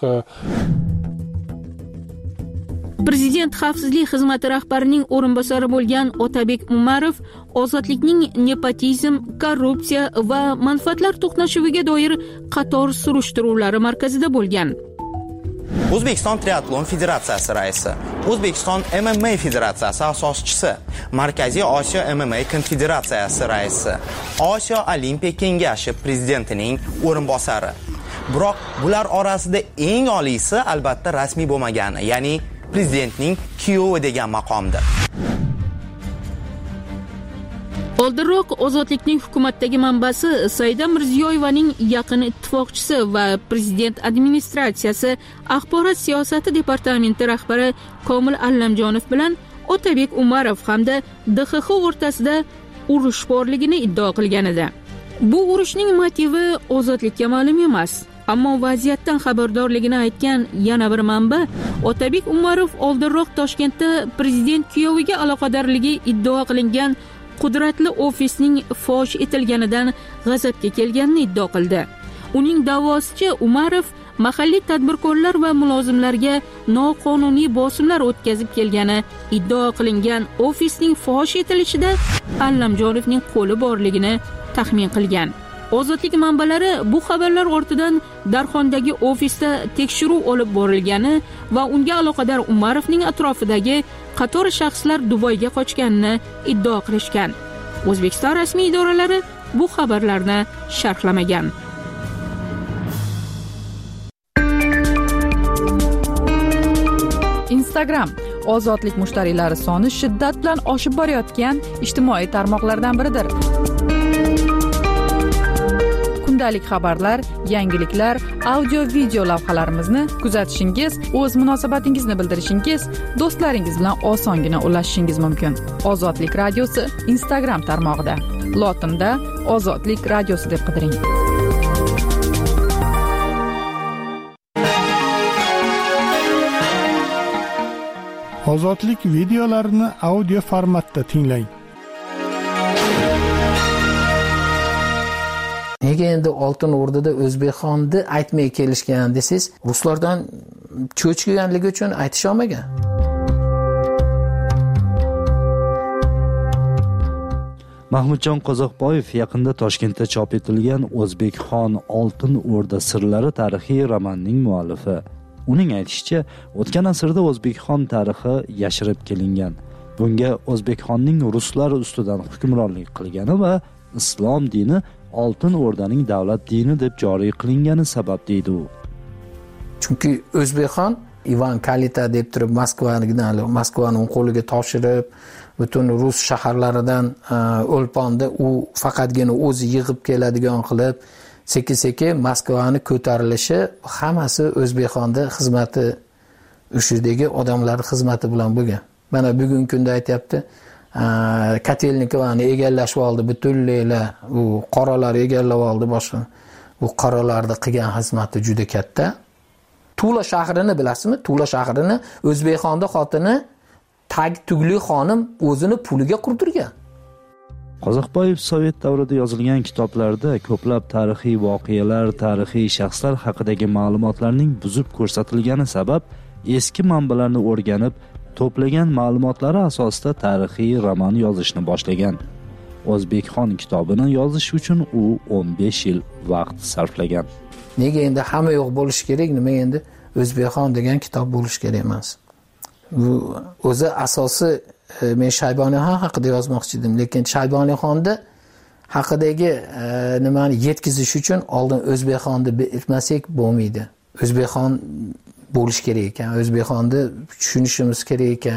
Prezident xavfsizlik xizmati rahbarining o'rinbosari bo'lgan Otabek Umarov ozodlikning nepotizm, korrupsiya va manfaatlar to'qnashuviga doir qator surishtiruvlari markazida bo'lgan. O'zbekiston Triatlon Federatsiyasi raisi, O'zbekiston M M A Federatsiyasi asoschisi, Markaziy Osiyo M M A Konfederatsiyasi raisi, Osiyo Olimpiya Kengashi prezidentining o'rinbosari. Biroq bular orasida eng oliysi albatta rasmiy bo'lmagani, ya'ni prezidentning kuyovi degan maqomdir. Oldinroq ozodlikning hukumatdagi manbasi Saida Mirziyoyevaning yaqin ittifoqchisi va prezident administratsiyasi axborot siyosati departamenti rahbari Komil Allamjonov bilan Otabek Umarov hamda D X X o'rtasida urush borligini iddao qilgan edi. Bu urushning motivi ozodlikka ma'lum emas. Ammo vaziyatdan xabardorligini aytgan yana bir manba Otabek Umarov oldinroq Toshkentda prezident kuyoviga aloqadorligi iddao qilingan qudratli ofisning fosh etilganidan g'azabga kelganini iddao qildi. Uning da'vosicha Umarov mahalliy tadbirkorlar va mulozimlarga noqonuniy bosimlar o'tkazib kelgani iddao qilingan ofisning fosh etilishida Allamjonovning qo'li borligini taxmin qilgan. Ozodlik manbalari bu xabarlar ortidan Darxondagi ofisda tekshiruv olib borilgani va unga aloqador Umarovning atrofidagi qator shaxslar Dubayga qochganini iddao qilishgan. O'zbekiston rasmiy idoralari bu xabarlarni sharhlamagan. Instagram ozodlik mushtariylari soni shiddat bilan oshib borayotgan ijtimoiy tarmoqlardan biridir. Kundalik xabarlar, yangiliklar, audio-video lavhalarimizni kuzatishingiz, o'z munosabatingizni bildirishingiz, do'stlaringiz bilan osongina ulashishingiz mumkin. Ozodlik radiosi Instagram tarmog'ida. Lotinda Ozodlik radiosi deb qidiring. Ozodlik videolarini audio formatda tinglang. Nega endi Oltin O'rdada O'zbekxonni aytmay kelishgan desangiz, ruslardan cho'chganligi uchun aytisha olmagan. Mahmudjon Qozoqboyev yaqinda Toshkentda chop etilgan O'zbekxon Oltin O'rda sirlari tarixiy romanning muallifi. Uning aytishicha, o'tgan asrda O'zbekxon tarixi yashirib kelingan. Bunga O'zbekxonning ruslar ustidan hukmronlik qilgani va islom dini Oltin O'rdaning davlat dini deb joriy qilingani sabab deydi u. Chunki O'zbekxon Ivan Kalita deb turib Moskvadan, Moskvaning qo'liga topshirib, butun rus shaharlaridan o'lponda u faqatgina o'zi yig'ib keladigan qilib, sekin-sekin Moskvani ko'tarilishi hammasi O'zbekxonda xizmati ushidagi odamlar xizmati bilan bo'lgan. Mana bugungi kunda aytayapti, Katelnikovani egallashib oldi butunlaylar, u qoralar egallab oldi boshqa. Bu qoralarda qilgan xizmati juda katta. Tula shahrini bilasizmi? Tula shahrini O'zbekxonda xotini Tag Tugli xonim o'zini puliga qurdirgan. Qozoqboyev Sovet davrida yozilgan kitoblarda ko'plab tarixiy voqealar, tarixiy shaxslar haqidagi ma'lumotlarning buzib ko'rsatilgani sabab eski manbalarni o'rganib, to'plagan ma'lumotlari asosida tarixiy roman yozishni boshlagan. O'zbekxon kitobini yozish uchun u o'n besh yil vaqt sarflagan. Nega endi hamma yo'q bo'lish kerak? Nima endi O'zbekxon degan kitob bo'lish kerak emas. Bu o'zi asosi men Shayboniyxon haqida yozmoqchi edim, lekin Shayboniyxonda haqidagi nimani yetkazish uchun oldin O'zbekxonni bilmasak bo'lmaydi. O'zbekxon bo'lish kerak ekan, O'zbekxonni tushunishimiz kerak ekan.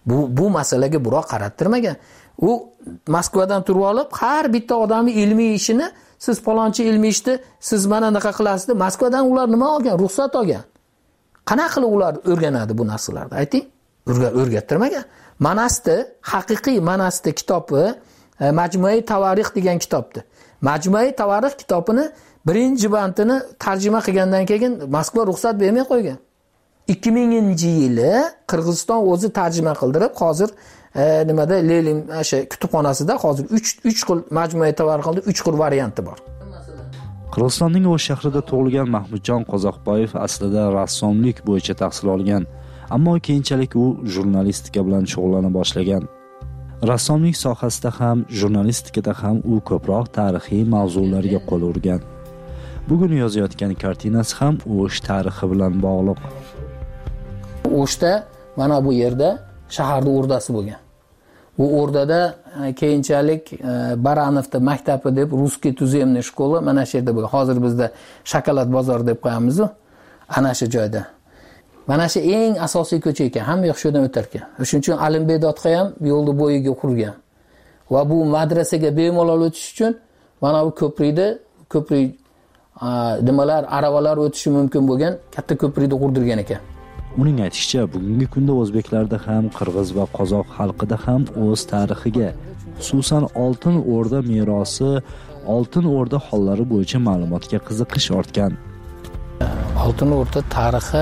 bu bu masalaga biroq qarattirmagan. U Moskvadan turib olib, har bitta odamning ilmiy ishini siz palonchi ilmiy ishni siz mana anaqa qilasiz. Moskvadan ular nima olgan? Ruxsat olgan. Qanaqa qilib ular o'rganadi bu narsalarni? Ayting. O'rgattirmagan. Manasni, haqiqiy Manasni kitobi Majmui Tavarix degan kitobdi. Majmui Tavarix kitobini birinchi bandini tarjima qilgandan keyin Moskva ruxsat bermay qo'ygan. ikki minginchi yili Qirg'iziston o'zi tarjima qildirib, hozir e, nimada Lenin o'sha kutubxonasida hozir uch uch xil Majmui Tavarixning uch xil varianti bor. Qirg'izistonning O'sh shahrida tug'ilgan Mahmudjon Qozoqboyev aslida rassomlik bo'yicha tahsil olgan, ammo keyinchalik u jurnalistika bilan shug'ullana boshlagan. Rassomlik sohasida ham, jurnalistikada ham u ko'proq tarixiy mavzularga qo'l urgan. Bugun yozayotgan kartinasi ham O'sh tarixi bilan bog'liq. O'shda mana bu yerda shaharning o'rdasi bo'lgan. Bu o'rdada keyinchalik Baranovda maktabi deb Ruskiy tuzemniy shkola mana shu yerda bo'lgan. Hozir bizda shokolad bozori deb qo'yamiz-ku. Ana shu joyda. Mana shu eng asosiy ko'cha ekan, hamma yo'q shudan o'tar ekan. Shuning uchun Alimbedodga ham yo'lni bo'yiga qurgan. Va bu madrasaga bemalol o'tish uchun mana bu ko'prikda ko'prik nimalar, aravalar o'tishi mumkin bo'lgan katta ko'prikni qurdirgan ekan. Uning aytishicha, bugungi kunda o'zbeklarda ham, qirg'iz va qozoq xalqida ham o'z tarixiga, xususan Oltin O'rda merosi, Oltin O'rda hollari bo'yicha ma'lumotga qiziqish ortgan. Oltin O'rda tarixi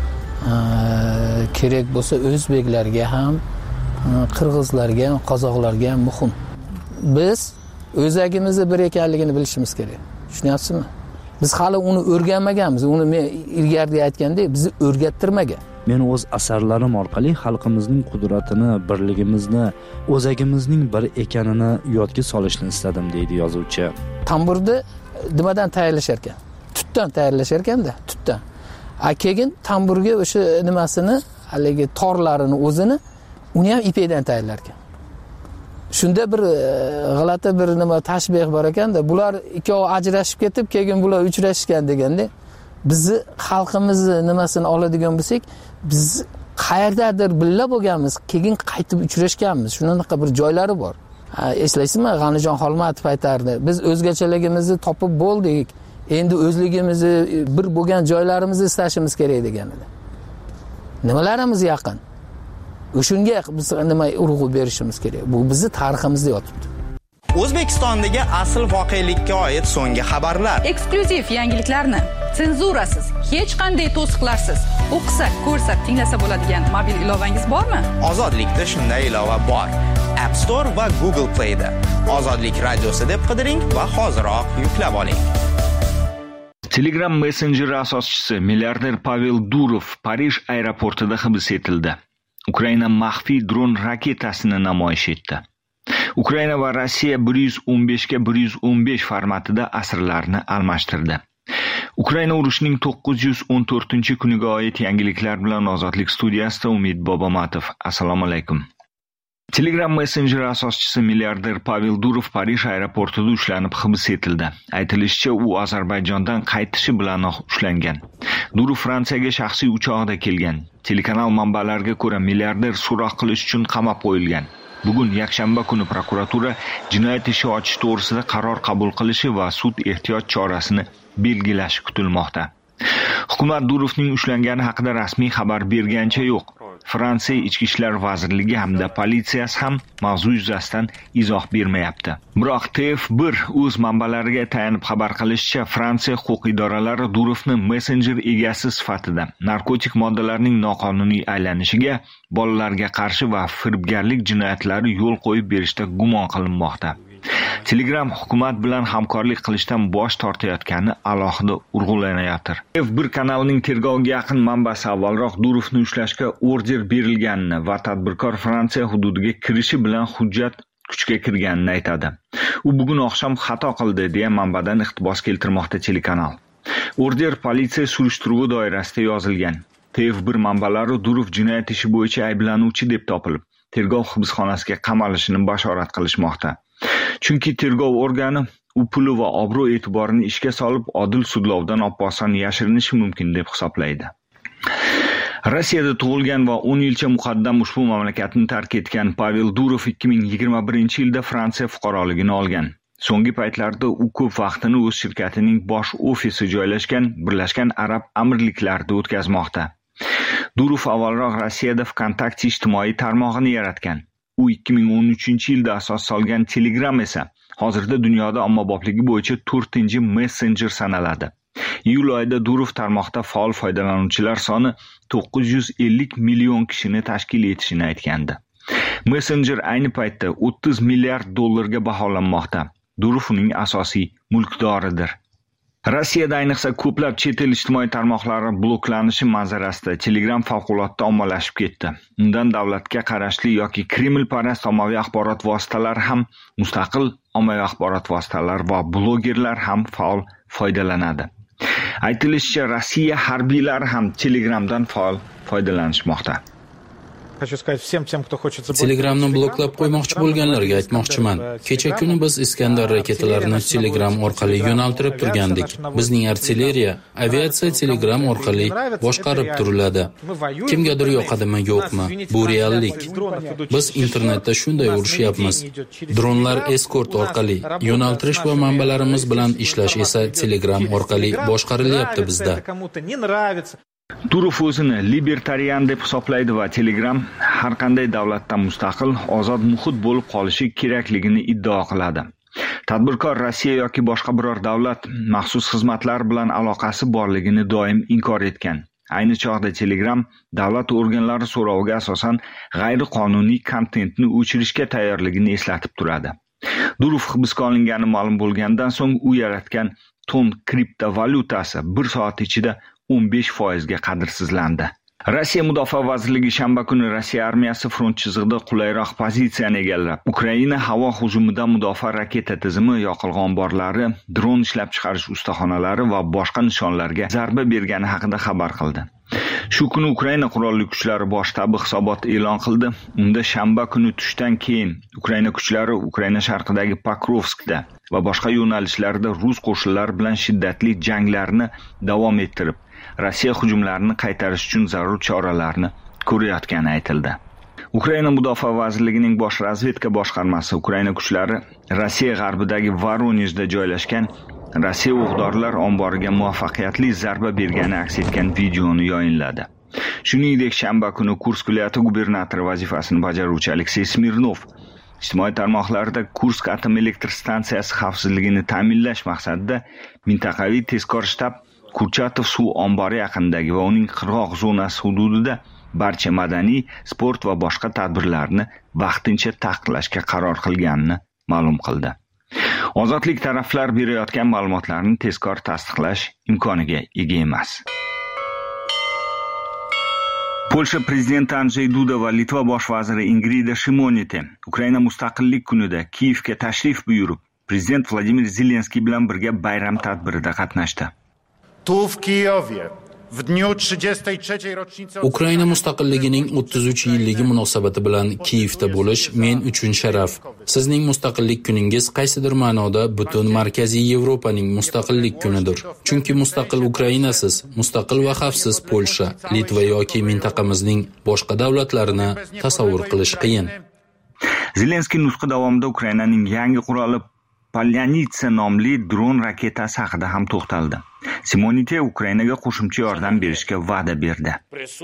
kerak bo'lsa o'zbeklarga ham, qirg'izlarga ham, qozoqlarga ham muhim. Biz o'zagimizni bir ekanligini bilishimiz kerak. Tushunyapsizmi? Biz hali uni o'rganmaganmiz. Uni men ilgarida aytgandek, bizni o'rgattirmagan. Men o'z asarlarim orqali xalqimizning qudratini, birligimizni, o'zagimizning bir ekanini yodga solishni istadim, deydi yozuvchi. Tamburni nimadan tayyorlashar ekan? Tutdan tayyorlashar ekanda, tutdan. A keyin tamburga o'sha nimasini, haligi torlarini o'zini uni ham ipakdan tayyorlar ekan. Shunda bir g'alati bir nima tashbih bor ekanda, bular ikkovi ajrashib ketib, keyin bular uchrashgan deganda, bizni xalqimizni nimasini oladigan bo'lsak, biz qayerdadir billa bo'lganmiz, keyin qaytib uchrashganmiz. Shunaqa bir joylari bor. Eslaysizmi, G'anijon Xolmatov aytardi, biz o'zgachaligimizni topib bo'ldik. Endi o'zligimizni bir bo'lgan joylarimizni istashimiz kerak degan edi. Nimalarimiz yaqin? O'shunga biz nima urg'u berishimiz kerak. Bu bizning tariximizda yotibdi. O'zbekistondagi asl voqelikka oid so'nggi xabarlar. Eksklyuziv yangiliklarni senzurasiz, hech qanday to'siqlarsiz o'qisa, ko'rsa, tinglasa bo'ladigan mobil ilovangiz bormi? Ozodlikda shunday ilova bor. App Store va Google Play da. Ozodlik radiosi deb qidiring va hoziroq yuklab oling. Telegram messenjeri asoschisi milliarder Pavel Durov Parij aeroportida hibs etildi. Ukraina maxfiy dron raketasini namoyish etdi. Ukraina va Rossiya bir yuz o'n besh ga bir yuz o'n besh formatida asirlarni almashtirdi. Ukraina urushining to'qqiz yuz o'n to'rtinchi kuniga oid yangiliklar bilan Ozodlik studiyasida Umid Bobomatov. Assalomu alaykum. Telegram messenjeri asoschisi milliarder Pavel Durov Parij aeroportida ushlanib hibs etildi. Aytilishicha, u Ozarbayjondan qaytishi bilan ushlangan. Durov Fransiyaga shaxsiy uchoqda kelgan. Telekanal manbalariga ko'ra, milliarder so'roq qilish uchun qamab qo'yilgan. Bugun yakshanba kuni prokuratura jinoyat ishi ochish to'g'risida qaror qabul qilishi va sud ehtiyot chorasini belgilashi kutilmoqda. Hukumat Durovning ushlangani haqida rasmiy xabar bergancha yo'q. Fransiya Ichki ishlar vazirligi hamda politsiyasi ham mavzu yuzasidan izoh bermayapti. Biroq T F bir o'z manbalariga tayanib xabar qilishicha, Fransiya huquq idoralari Durovni messenjer egasi sifatida narkotik moddalarning noqonuniy aylanishiga, bolalarga qarshi va firibgarlik jinoyatlari yo'l qo'yib berishda gumon qilinmoqda. Telegram hukumat bilan hamkorlik qilishdan bosh tortayotgani alohida urg'ulanayotir. F bir kanalining tergovga yaqin manbasi avvalroq Durovni ushlashga order berilganini va tadbirkor Fransiya hududiga kirishi bilan hujjat kuchga kirganini aytadi. U bugun oqshom xato qildi deya manbadan iqtibos keltirmoqda telekanal. Order politsiya surishtiruvi doirasida yozilgan. T F bir manbalari Durov jinoyat ishi bo'yicha ayblanuvchi deb topilib, tergov hibsxonasiga qamalishini bashorat qilishmoqda. Chunki tergov organi u puli va obro' e'tiborini ishga solib, odil sudlovdan oson yashirinishi mumkin deb hisoblaydi. Rossiyada tug'ilgan va o'n yilcha muqaddam ushbu mamlakatni tark etgan Pavel Durov ikki ming yigirma birinchi yilda Fransiya fuqaroligini olgan. So'nggi paytlarda u ko'p vaqtini o'z shirkatining bosh ofisi joylashgan Birlashgan Arab Amirliklarida o'tkazmoqda. Durov avvalroq Rossiyada VKontakte ijtimoiy tarmog'ini yaratgan. U ikki ming o'n uchinchi yilda asos solgan Telegram esa hozirda dunyoda ommabopligi bo'yicha to'rtinchi messenjer sanaladi. Iyul oyida Durov tarmoqda faol foydalanuvchilar soni to'qqiz yuz ellik million kishini tashkil etishini aytgandi. Messenger ayni paytda o'ttiz milliard dollarga baholanmoqda. Durov uning asosiy mulkdoridir. Rossiyada ayniqsa ko'plab chet el ijtimoiy tarmoqlari bloklanishi manzarasida Telegram favqulodda ommalashib ketdi. Undan davlatga qarashli yoki Kreml parast ommaviy axborot vositalari ham, mustaqil ommaviy axborot vositalari va blogerlar ham faol foydalanadi. Aytilishicha, Rossiya harbiylari ham Telegramdan faol foydalanishmoqda. Telegramni bloklab qo'ymoqchi bo'lganlarga aytmoqchiman. Kecha kuni biz Iskandar raketalarini Telegram orqali yo'naltirib turgandik. Bizning artilleriya, aviatsiya Telegram orqali boshqarib turiladi. Kimgadir yoqadimi, yo'qmi? Bu reallik. Biz internetda shunday urishyapmiz. Dronlar eskort orqali, yo'naltirish va manbalarimiz bilan ishlash esa Telegram orqali boshqarilyapti bizda. Durov o'zini libertarian deb hisoblaydi va Telegram har qanday davlatdan mustaqil, ozod muhit bo'lib qolishi kerakligini iddao qiladi. Tadbirkor Rossiya yoki boshqa biror davlat maxsus xizmatlar bilan aloqasi borligini doim inkor etgan. Ayni chog'da Telegram davlat organlari so'roviga asosan g'ayriqonuniy kontentni o'chirishga tayyorligini eslatib turadi. Durov hibsga olingani ma'lum bo'lgandan so'ng u yaratgan ton kriptovalyutasi bir soat ichida o'n besh foizga qadrsizlandi. Rossiya Mudofaa vazirligi shanba kuni Rossiya armiyasi front chizig'ida qulayroq pozitsiyani egallab, Ukraina havo hujumidan mudofaa raketa tizimi, yoqilg'i omborlari, dron ishlab chiqarish ustaxonalari va boshqa nishonlarga zarba bergani haqida xabar qildi. Shu kuni Ukraina qurolli kuchlari bosh shtabi hisobot e'lon qildi. Unda shanba kuni tushdan keyin Ukraina kuchlari Ukraina sharqidagi Pokrovskda va boshqa yo'nalishlarda rus qo'shinlari bilan shiddatli janglarni davom ettirib, Rossiya hujumlarini qaytarish uchun zarur choralarni ko'rayotgani aytildi. Ukraina Mudofaa vazirligining bosh razvedka boshqarmasi Ukraina kuchlari Rossiya g'arbidagi Voronejda joylashgan Rossiya o'q-dorilar omboriga muvaffaqiyatli zarba bergani aks etgan videoni yayinladi. Shuningdek, shanba kuni Kursk viloyati gubernatori vazifasini bajaruvchi Aleksey Smirnov ijtimoiy tarmoqlarda Kursk atom elektr stansiyasi xavfsizligini ta'minlash maqsadida mintaqaviy tezkor shtab Kurchatov suv ombori yaqinidagi va uning qirg'oq zonasi hududida barcha madaniy, sport va boshqa tadbirlarni vaqtincha taqiqlashga qaror qilganini ma'lum qildi. Ozodlik taraflar berayotgan ma'lumotlarni tezkor tasdiqlash imkoniga ega emas. Polsha prezidenti Andrzej Duda va Litva bosh vaziri Ingrida Shimonite Ukraina mustaqillik kunida Kiyevga tashrif buyurib, prezident Vladimir Zelenskiy bilan birga bayram tadbirida qatnashdi. Tu w Kijowie w dniu trzydziestej trzeciej rocznicy Ukraina mustaqilligining o'ttiz uch yilligi munosabati bilan Kiyevda bo'lish men uchun sharaf. Sizning mustaqillik kuningiz qaysidir ma'noda butun Markaziy Yevropaning mustaqillik kunidir. Chunki mustaqil Ukrainasiz, mustaqil va xavfsiz Polsha, Litva yoki mintaqamizning boshqa davlatlarini tasavvur qilish qiyin. Zelenskiy nutqi davomida Ukrainaning yangi quroli Polyanitsa nomli dron raketasi haqida ham to'xtaldi. Simonite Ukrainaga qo'shimcha yordam berishga va'da berdi.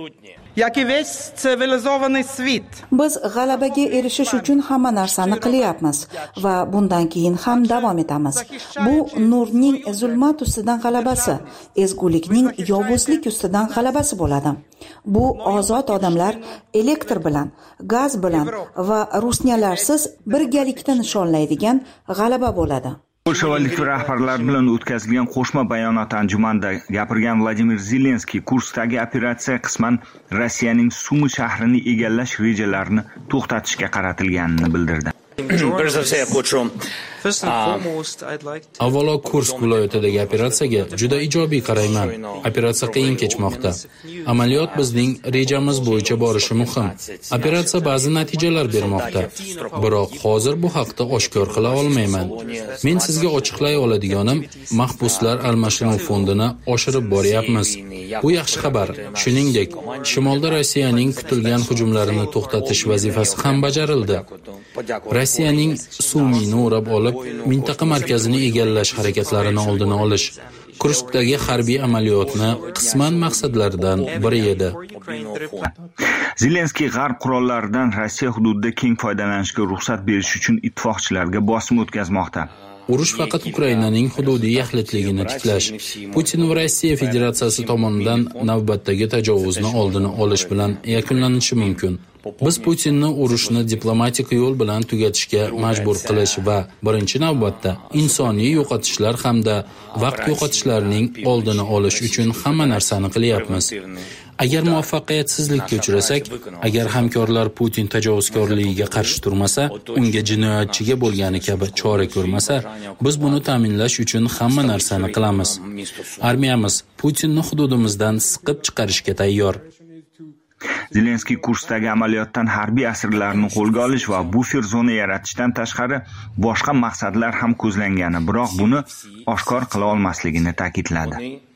Biz g'alabaga erishish uchun hamma narsani qilyapmiz va bundan keyin ham davom etamiz. Bu nurning zulmat ustidan g'alabasi, ezgulikning yovuzlik ustidan g'alabasi bo'ladi. Bu ozod odamlar elektr bilan, gaz bilan va rusniyalarsiz birgalikda nishonlaydigan g'alaba bo'ladi. Polsha va Litva rahbarlari bilan o'tkazilgan qo'shma bayonot anjumanida gapirgan Vladimir Zelenskiy Kurskdagi operatsiya qisman Rossiyaning Sumi shahrini egallash rejalarini to'xtatishga qaratilganini bildirdi. Avvalo Kursk viloyatidagi operatsiyaga juda ijobiy qarayman. Operatsiya qiyin kechmoqda. Amaliyot bizning rejamiz bo'yicha borishi muhim. Operatsiya ba'zi natijalar bermoqda. Biroq hozir bu haqda oshkor qila olmayman. Men sizga ochiqlay oladiganim, mahbuslar almashinuv fondini oshirib boryapmiz. Bu yaxshi xabar. Shuningdek, shimolda Rossiyaning kutilgan hujumlarini to'xtatish vazifasi ham bajarildi. Rossiyaning Sumini o'rab olib, mintaqa markazini egallash harakatlarini oldini olish Kurskdagi harbiy amaliyotni qisman maqsadlaridan biri edi. Zelenskiy g'arb qurollaridan Rossiya hududida keng foydalanishga ruxsat berish uchun ittifoqchilarga bosim o'tkazmoqda. Urush faqat Ukrainaning hududiy yaxlitligini tiklash, Putin va Rossiya Federatsiyasi tomonidan navbatdagi tajovuzni oldini olish bilan yakunlanishi mumkin. Biz Putinni urushni diplomatik yo'l bilan tugatishga majbur qilish va birinchi navbatda insoniy yo'qotishlar hamda vaqt yo'qotishlarning oldini olish uchun hamma narsani qilyapmiz. Agar muvaffaqiyatsizlikka uchrasak, agar hamkorlar Putin tajovuzkorligiga qarshi turmasa, unga jinoyatchiga bo'lgani kabi chora ko'rmasa, biz buni ta'minlash uchun hamma narsani qilamiz. Armiyamiz Putinni hududimizdan siqib chiqarishga tayyor. Zelenskiy Kurskdagi amaliyotdan harbiy asirlarni qo'lga olish va bufer zona yaratishdan tashqari boshqa maqsadlar ham ko'zlangani, biroq buni oshkor qila olmasligini ta'kidladi.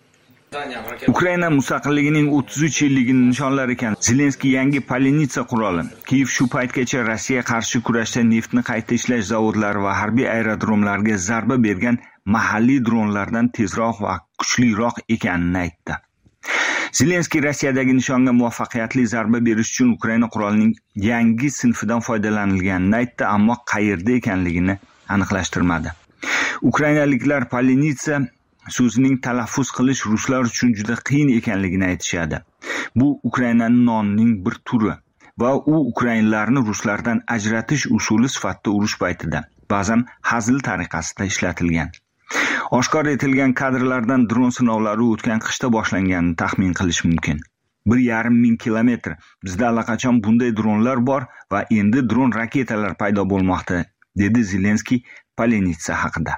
Ukraina mustaqilligining o'ttiz uch yilligini nishonlar ekan Zelenskiy yangi Polenitsa quroli, Kiyev shu paytgacha Rossiya qarshi kurashda neftni qayta ishlash zavodlari va harbiy aerodromlarga zarba bergan mahalliy dronlardan tezroq va kuchliroq ekanini aytdi. Zelenskiy Rossiyadagi nishonga muvaffaqiyatli zarba berish uchun Ukraina qurolining yangi sinfidan foydalanilganini aytdi, ammo qayerda ekanligini aniqlashtirmadi. Ukrainaliklar Polenitsa so'zining talaffuz qilish ruslar uchun juda qiyin ekanligini aytishadi. Bu Ukrainaning nonining bir turi va u ukrainlarni ruslardan ajratish usuli sifatida urush paytida, ba'zan hazil tariqasida ishlatilgan. Oshkor etilgan kadrlardan dron sinovlari o'tgan qishda boshlanganini taxmin qilish mumkin. bir yarim ming kilometr. Bizda allaqachon bunday dronlar bor va endi dron raketalar paydo bo'lmoqda, dedi Zelenskiy Polenitsa haqida.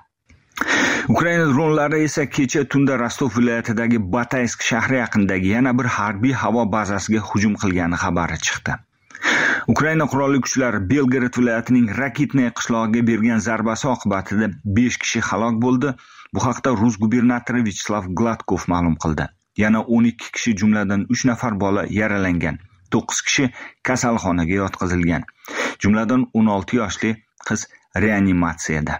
Ukraina dronlari esa kecha tunda Rostov viloyatidagi Bataysk shahri yaqinidagi yana bir harbiy havo bazasiga hujum qilgani xabari chiqdi. Ukraina qurolli kuchlari Belgorod viloyatining Rakitne qishlog'iga bergan zarbasi oqibatida besh kishi halok bo'ldi. Bu haqda Rus gubernatori Vyacheslav Gladkov ma'lum qildi. Yana o'n ikki kishi, jumladan uch nafar bola yaralangan. to'qqiz kishi kasalxonaga yotqizilgan. Jumladan o'n olti yoshli qiz reanimatsiyada.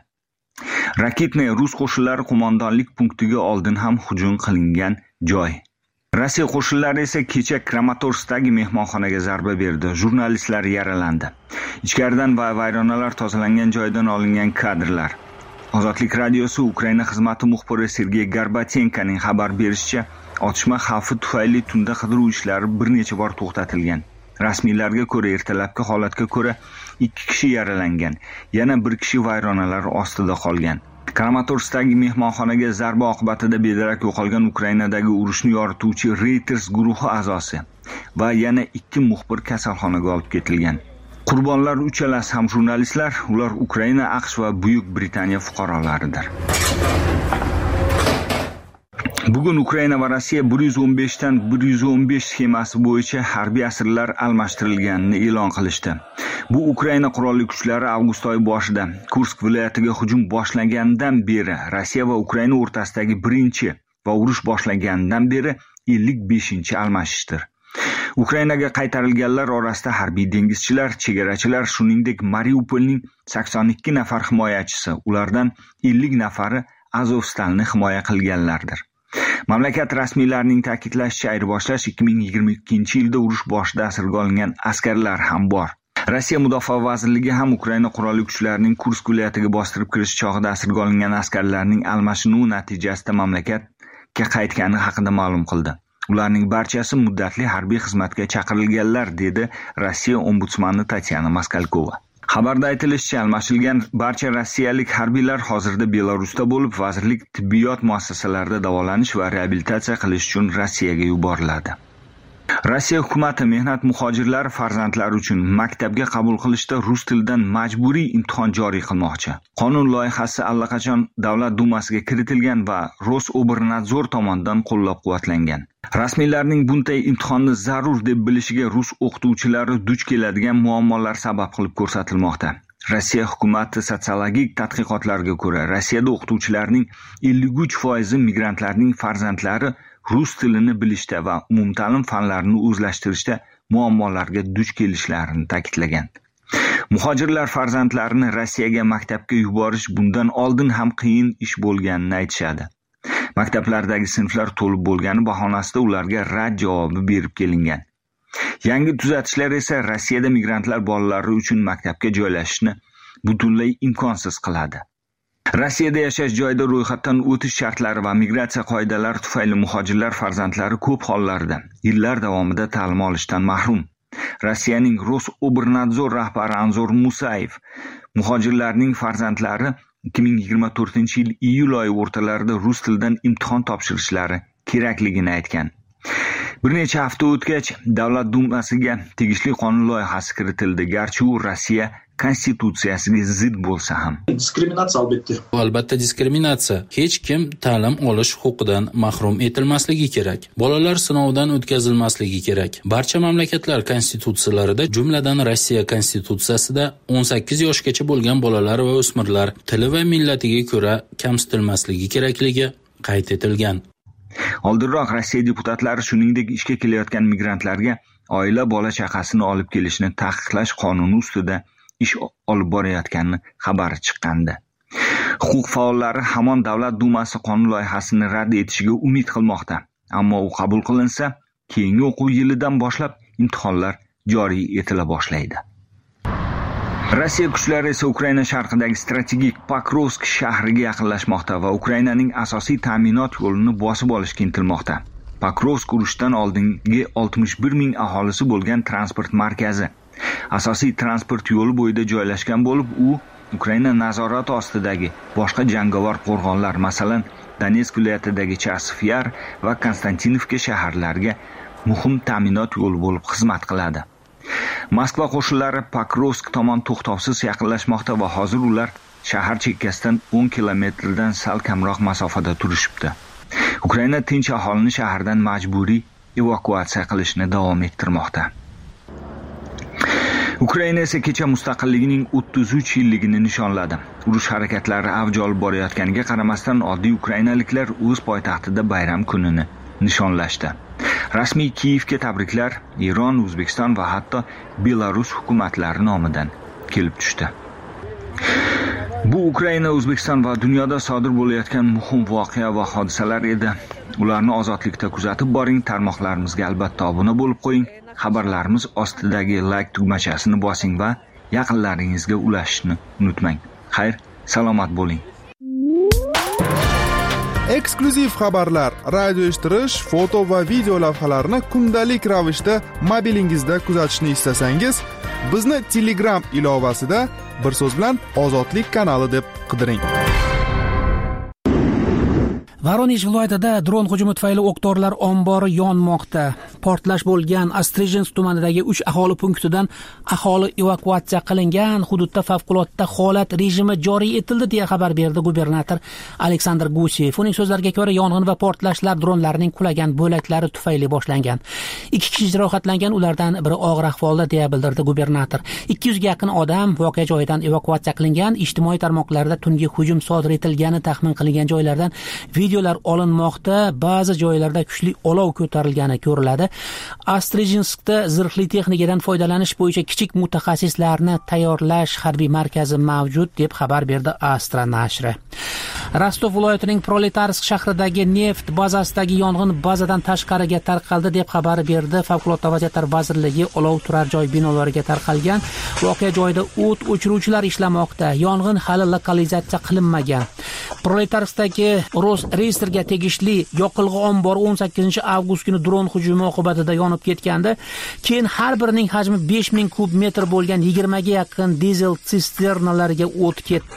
Rakitne Rus qo'shinlari qo'mondonlik punktiga oldin ham hujum qilingan joy. Rossiya qo'shinlari esa kecha Kramatorskdagi mehmonxonaga zarba berdi. Jurnalistlar yaralandi. Ichkaridan va vayronalar tozalangan joydan olingan kadrlar. Ozodlik radiosi Ukraina xizmati muxbiri Sergey Garbatenkoning xabar berishicha, otishma xavfi tufayli tunda qidiruv ishlari bir necha bor to'xtatilgan. Rasmiylarga ko'ra, ertalabki holatga ko'ra ikki kishi yaralangan, yana bir kishi vayronalar ostida qolgan. Kramatorskdagi mehmonxonaga zarba oqibatida bedarak yo'qolgan Ukrainadagi urushni yorituvchi Reuters guruhi a'zosi va yana ikki muxbir kasalxonaga olib ketilgan. Qurbonlar uchalasi ham jurnalistlar, ular Ukraina, AQSh va Buyuk Britaniya fuqarolaridir. Bugun Ukraina va Rossiya bir yuz o'n besh dan bir yuz o'n besh sxemasi bo'yicha harbiy asirlar almashtirilganini e'lon qilishdi. Bu Ukraina qurolli kuchlari avgust oyi boshida Kursk viloyatiga hujum boshlagandan beri Rossiya va Ukraina o'rtasidagi birinchi va urush boshlagandan beri ellik beshinchi almashishdir. Ukrainaga qaytarilganlar orasida harbiy dengizchilar, chegarachilar, shuningdek Mariupolning sakson ikki nafar himoyachisi, ulardan ellik nafari Azovstalni himoya qilganlardir. Mamlakat rasmiylarining ta'kidlashicha, ayirboshlash ikki ming yigirma ikkinchi yilda urush boshida asirga olingan askarlar ham bor. Rossiya Mudofaa vazirligi ham Ukraina qurolli kuchlarining Kursk viloyatiga bostirib kirish chog'ida asirga olingan askarlarning almashinuvi natijasida mamlakatga qaytgani haqida ma'lum qildi. Ularning barchasi muddatli harbiy xizmatga chaqirilganlar, dedi Rossiya ombudsmani Tatyana Maskalkova. Xabarda aytilishicha, almashilgan barcha rossiyalik harbiylar hozirda Belarusda bo'lib, vazirlik tibbiyot muassasalarida davolanish va reabilitatsiya qilish uchun Rossiyaga yuboriladi. Rossiya hukumati mehnat muhojirlari farzandlari uchun maktabga qabul qilishda rus tilidan majburiy imtihon joriy qilmoqchi. Qonun loyihasi allaqachon Davlat dumasiga kiritilgan va Rosobrnadzor tomonidan qo'llab-quvvatlangan. Rasmiylarning bunday imtihonni zarur deb bilishiga rus o'qituvchilari duch keladigan muammolar sabab qilib ko'rsatilmoqda. Rossiya hukumati sotsiologik tadqiqotlarga ko'ra, Rossiyada o'qituvchilarning ellik uch foizi migrantlarning farzandlari rus tilini bilishda va umumta'lim fanlarini o'zlashtirishda muammolarga duch kelishlarini ta'kidlagan. Muhojirlar farzandlarini Rossiyaga maktabga yuborish bundan oldin ham qiyin ish bo'lganini aytishadi. Maktablardagi sinflar to'lib bo'lgani bahonasida ularga rad javobi berib kelingan. Yangi tuzatishlar esa Rossiyada migrantlar bolalari uchun maktabga joylashishni butunlay imkonsiz qiladi. Rossiyada yashash joyida ro'yxatdan o'tish shartlari va migratsiya qoidalari tufayli muhojirlar farzandlari ko'p hollarda yillar davomida ta'lim olishdan mahrum. Rossiyaning Rosobrnadzor rahbari Anzor Musayev muhojirlarning farzandlari ikki ming yigirma to'rtinchi yil iyul oyi o'rtalarida rus tilidan imtihon topshirishlari kerakligini aytgan. Bir necha hafta o'tgach, Davlat dumasiga tegishli qonun loyihasi kiritildi, garchi u Rossiya konstitutsiyasiga zid bo'lsa ham. Diskriminatsiya albatta. Albatta diskriminatsiya. Hech kim ta'lim olish huquqidan mahrum etilmasligi kerak. Bolalar sinovdan o'tkazilmasligi kerak. Barcha mamlakatlar konstitutsiyalarida, jumladan Rossiya konstitutsiyasida o'n sakkiz yoshgacha bo'lgan bolalar va o'smirlar tili va millatiga ko'ra kamsitilmasligi kerakligi qayd etilgan. Oldinroq Rossiya deputatlari shuningdek ishga kelayotgan migrantlarga oila bola chaqasini olib kelishni taqiqlash qonuni ustida ish olib borayotganini xabari chiqqandi. Huquq faollari hamon Davlat dumasi qonun loyihasini rad etishiga umid qilmoqda. Ammo u qabul qilinsa, keyingi o'quv yilidan boshlab imtihonlar joriy etila boshlaydi. Rossiya kuchlari esa Ukraina sharqidagi strategik Pokrovsk shahriga yaqinlashmoqda va Ukrainaning asosiy ta'minot yo'lini bosib olishga intilmoqda. Pokrovsk urushdan oldingi oltmish bir ming aholisi bo'lgan transport markazi. Asosiy transport yo'li bo'yida joylashgan bo'lib, u Ukraina nazorati ostidagi boshqa jangovar qo'rg'onlar, masalan, Donetsk viloyatidagi Chasvyar va Konstantinovka shaharlariga muhim ta'minot yo'li bo'lib xizmat qiladi. Moskva qo'shinlari Pokrovsk tomon to'xtovsiz yaqinlashmoqda va hozir ular shahar chekkasidan o'n kilometrdan sal kamroq masofada turishibdi. Ukraina tinch aholini shahardan majburiy evakuatsiya qilishni davom ettirmoqda. Ukraina esa kecha mustaqilligining o'ttiz uch yilligini nishonladi. Urush harakatlari avj olib borayotganiga qaramasdan oddiy ukrainaliklar o'z poytaxtida bayram kunini nishonlashdi. Rasmiy Kiyevga tabriklar Eron, O'zbekiston va hatto Belarus hukumatlari nomidan kelib tushdi. Bu Ukraina, O'zbekiston va dunyoda sodir bo'layotgan muhim voqea va hodisalar edi. Ularni ozodlikda kuzatib boring, tarmoqlarimizga albatta obuna bo'lib qo'ying. Xabarlarimiz ostidagi like tugmachasini bosing va yaqinlaringizga ulashishni unutmang. Xayr, salomat bo'ling. Eksklyuziv xabarlar, radio eshittirish, foto va video lavhalarni kundalik ravishda mobilingizda kuzatishni istasangiz, bizni Telegram ilovasida bir so'z bilan Ozodlik kanali deb qidiring. Voronezh viloyatida dron hujumi tufayli o'q-dorilar ombori yonmoqda. Portlash bo'lgan Astrizhens tumanidagi uch aholi punktidan aholi evakuatsiya qilingan. Hududda favqulodda holat rejimi joriy etildi deya xabar berdi gubernator Aleksandr Guseyev. Uning so'zlariga ko'ra, yong'in va portlashlar dronlarning qulagan bo'laklari tufayli boshlangan. Ikki kishi jarohatlangan, ulardan biri og'ir ahvolda deya bildirdi gubernator. ikki yuzga yaqin odam voqea joyidan evakuatsiya qilingan. Ijtimoiy tarmoqlarda tungi hujum sodir etilgani taxmin qilingan joylardan videolar olinmoqda. Ba'zi joylarda kuchli olov ko'tarilgani ko'riladi. Astrizhenskda zirhli texnikadan foydalanish bo'yicha kichik mutaxassislarni tayyorlash harbiy markazi mavjud deb xabar berdi Astra nashri. Rostov viloyatining Proletarsk shahridagi neft bazasidagi yong'in bazadan tashqariga tarqaldi deb xabar berdi Favqulodda vaziyatlar vazirligi. Olov turar joy binolariga tarqalgan. Voqea joyida o't o'chiruvchilar ishlamoqda. Yong'in hali lokalizatsiya qilinmagan. Proletarskdagi Rosreyestrga tegishli yoqilg'i ombori o'n sakkizinchi avgust kuni dron hujumi oqibatida yonib ketgandi. Keyin har birining hajmi besh ming kub metr bo'lgan yigirmaga yaqin dizel sisternalarga o't ketdi.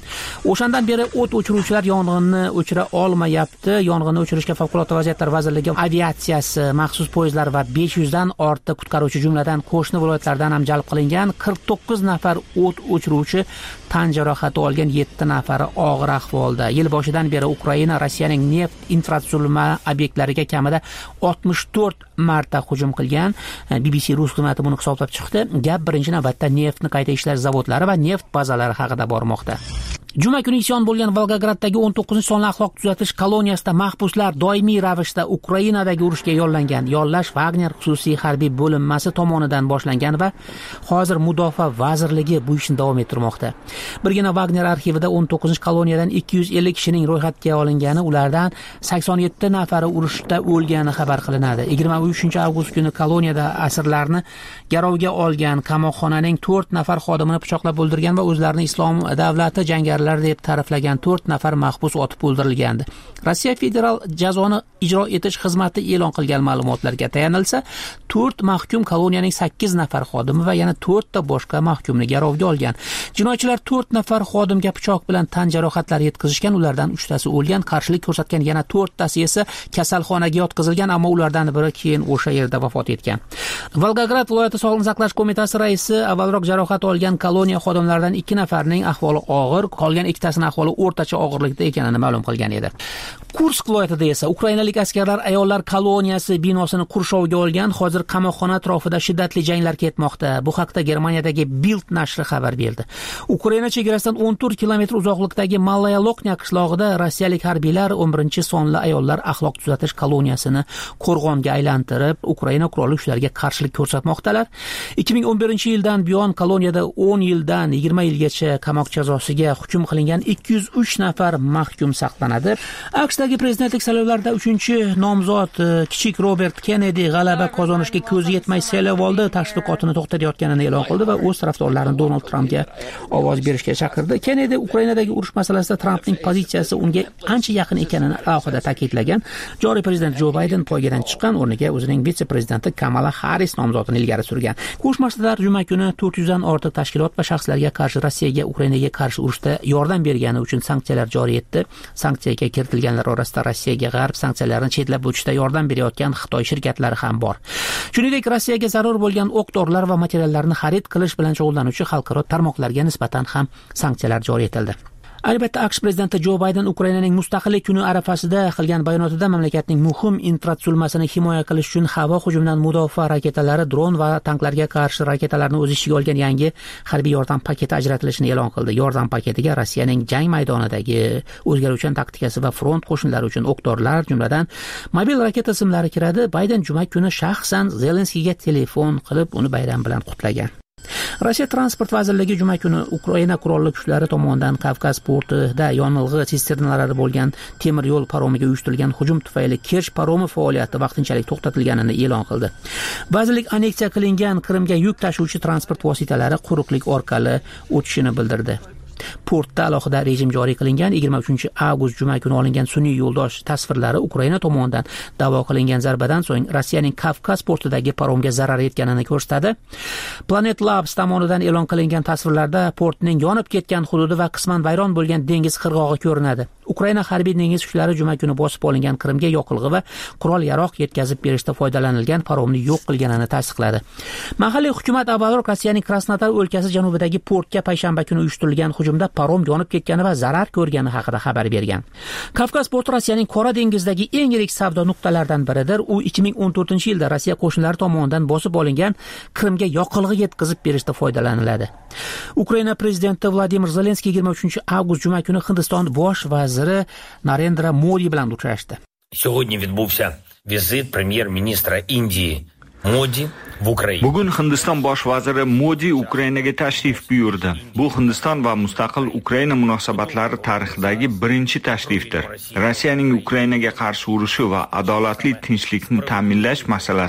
O'shandan beri o't o'chiruvchilar yong'inni o'chira olmayapti. Yong'inni o'chirishga favqulodda vaziyatlar vazirligi aviatsiyasi, maxsus poyezdlar va besh yuz dan ortiq qutqaruvchi, jumladan qo'shni viloyatlardan ham jalb qilingan. qirq to'qqiz nafar o't o'chiruvchi tan jarohati olgan, yetti nafari og'ir ahvolda. Yil boshidan beri Ukraina Rossiyaning neft infratuzilma obyektlariga kamida oltmish to'rt marta hujum qilgan. B B C rus xizmati buni hisoblab chiqdi. Gap birinchi navbatda neftni qayta ishlash zavodlari va neft bazalari haqida bormoqda. Juma kuni isyon bo'lgan Volgograddagi o'n to'qqizinchi sonli axloq tuzatish koloniyasida mahbuslar doimiy ravishda Ukrainadagi urushga yollangan. Yollash Wagner xususiy harbiy bo'linmasi tomonidan boshlangan va hozir Mudofaa vazirligi bu ishni davom ettirmoqda. Birgina Wagner arxivida o'n to'qqizinchi koloniyadan ikki yuz ellik kishining ro'yxatga olingani, ulardan sakson yetti nafari urushda o'lgani xabar qilinadi. yigirma uchinchi avgust kuni koloniyada asirlarni garovga olgan qamoqxonaning to'rt nafar xodimini pichoqlab o'ldirgan va o'zlarini Islom davlati jangari deb ta'riflagan to'rt nafar mahbus otib o'ldirilgandi. Rossiya federal jazoni ijro etish xizmati e'lon qilgan ma'lumotlarga tayanilsa, to'rt mahkum koloniyaning sakkiz nafar xodimi va yana to'rt ta boshqa mahkumni garovga olgan. Jinoyatchilar to'rt nafar xodimga pichoq bilan tan jarohatlari yetkazishgan, ulardan uchtasi o'lgan, qarshilik ko'rsatgan yana to'rttasi esa kasalxonaga yotqizilgan, ammo ulardan biri keyin o'sha yerda vafot etgan. Volgograd viloyati Sog'liqni saqlash qo'mitasi raisi avvalroq jarohat olgan koloniya xodimlaridan ikki nafarining ahvoli og'ir, qolgan ikkitasining ahvoli o'rtacha og'irlikda ekanini ma'lum qilgan edi. Kursk viloyatida esa ukrainalik askarlar ayollar koloniyasi binosini qurshovga olgan. Hozir qamoqxona atrofida shiddatli janglar ketmoqda. Bu haqda Germaniyadagi Bild nashri xabar berdi. Ukraina chegarasidan o'n to'rt kilometr uzoqlikdagi Malaya Loknya qishlog'ida rossiyalik harbiylar o'n birinchi sonli ayollar axloq tuzatish koloniyasini qo'rg'onga aylantirib, Ukraina qurolli kuchlariga qarshilik ko'rsatmoqdalar. ikki ming o'n birinchi yildan buyon koloniyada o'n yildan yigirma yilgacha qamoq jazosiga hukm qilingan ikki yuz uch nafar mahkum saqlanadi. AQShdagi prezidentlik saylovlarida uchinchi nomzod kichik Robert Kennedy g'alaba qozonishga ko'zi yetmay saylov oldi, tashviqotini to'xtatayotganini e'lon qildi va o'z tarafdorlarini Donald Trampga ovoz berishga chaqirdi. Kennedy Ukrainadagi urush masalasida Trampning pozitsiyasi unga ancha yaqin ekanini alohida ta'kidlagan. Joriy prezident Jo Bayden poygadan chiqqan, o'rniga o'zining vitse-prezidenti Kamala Harris nomzodini ilgari surgan. Qo'shma Shtatlar juma kuni to'rt yuz dan ortiq tashkilot va shaxslarga qarshi Rossiyaga Ukrainaga qarshi urushda yordam bergani uchun sanksiyalar joriy etdi. Sanksiyaga kiritilganlar orasida Rossiyaga g'arb sanksiyalarni chetlab o'tishda yordam berayotgan Xitoy shirkatlari ham bor. Shuningdek, Rossiyaga zarur bo'lgan o'q-dorilar va materiallarni xarid qilish bilan shug'ullanuvchi xalqaro tarmoqlarga nisbatan ham sanksiyalar joriy etildi. Albatta, AQSh prezidenti Jo Bayden Ukrainaning mustaqillik kuni arafasida qilgan bayonotida mamlakatning muhim infratuzilmasini himoya qilish uchun havo hujumidan mudofaa raketalari, dron va tanklarga qarshi raketalarni o'z ichiga olgan yangi harbiy yordam paketi ajratilishini e'lon qildi. Yordam paketiga Rossiyaning jang maydonidagi o'zgaruvchan taktikasi va front qo'shinlari uchun o'q-dorilar, jumladan mobil raketa simlari kiradi. Bayden juma kuni shaxsan Zelenskiyga telefon qilib uni bayram bilan qutlagan. Rossiya transport vazirligi juma kuni Ukraina qurolli kuchlari tomonidan Kavkaz portida yonilg'i sisternalari bo'lgan temir yo'l paromiga uyushtirilgan hujum tufayli Kerch paromi faoliyati vaqtinchalik to'xtatilganini e'lon qildi. Vazirlik anneksiya qilingan Qrimga yuk tashuvchi transport vositalari quruqlik orqali o'tishini bildirdi. Portda alohida rejim joriy qilingan. yigirma uchinchi avgust juma kuni olingan sun'iy yo'ldosh tasvirlari Ukraina tomonidan da'vo qilingan zarbadan so'ng Rossiyaning Kavkaz portidagi paromga zarar yetganini ko'rsatadi. Planet Labs tomonidan e'lon qilingan tasvirlarda portning yonib ketgan hududi va qisman vayron bo'lgan dengiz qirg'og'i ko'rinadi. Ukraina harbiy dengiz kuchlari juma kuni bosib olingan Qrimga yoqilg'i va qurol-yarog' yetkazib berishda foydalanilgan paromni yo'q qilganini tasdiqladi. Mahalliy hukumat avvalroq Rossiyaning Krasnodar o'lkasi janubidagi portga payshanba kuni uyushtirilgan hujumda parom yonib ketgani va zarar ko'rgani haqida xabar bergan. Kavkaz porti Rossiyaning Qora dengizdagi eng yirik savdo nuqtalaridan biridir. U ikki ming o'n to'rtinchi yilda Rossiya qo'shinlari tomonidan bosib olingan Qrimga yoqilg'i yetkazib berishda foydalaniladi. Ukraina prezidenti Vladimir Zelenskiy yigirma uchinchi avgust juma kuni Hindiston bosh vaziri Narendra Modi bilan uchrashdi. Сьогодні відбувся візит прем'єр-міністра Індії Modi в Ukraina. Bugun Hindiston bosh vaziri Modi Ukrainaga tashrif buyurdi. Bu Hindiston va mustaqil Ukraina munosabatlari tarixidagi birinchi tashrifdir. Rossiyaning Ukrainaga qarshi urushi va adolatli tinchlikni ta'minlash masalasini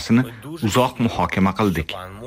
uzoq muhokama qildik.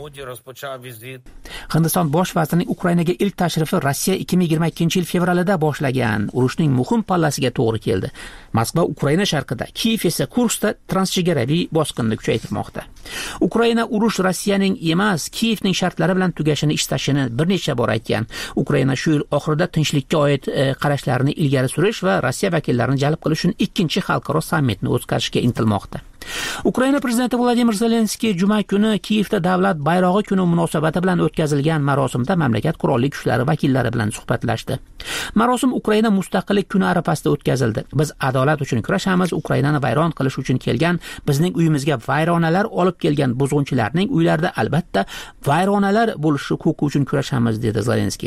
Hindiston bosh vazirining Ukrainaga ilk tashrifi Rossiya ikki ming yigirma ikkinchi yil fevralida boshlangan urushning muhim pallasiga to'g'ri keldi. Moskva Ukraina sharqida, Kiyev esa Kurskda transchegaraviy bosqinni kuchaytirmoqda. Ukraina urush Rossiyaning emas, Kiyevning shartlari bilan tugashini istashini bir necha bor aytgan. Ukraina shu yil oxirida tinchlikka oid qarashlarini ilgari surish va Rossiya vakillarini jalb qilish uchun ikkinchi xalqaro sammitni o'tkazishga intilmoqda. Ukraina prezidenti Vladimir Zelenskiy juma kuni Kiyevda davlat bayrog'i kuni munosabati bilan o'tkazilgan marosimda mamlakat qurolli kuchlari vakillari bilan suhbatlashdi. Marosim Ukraina mustaqillik kuni arafasida o'tkazildi. Biz adolat uchun kurashamiz, Ukrainani vayron qilish uchun kelgan, bizning uyimizga vayronalar olib kelgan buzg'unchilarning uylarida albatta vayronalar bo'lishi huquqi uchun kurashamiz, dedi Zelenskiy.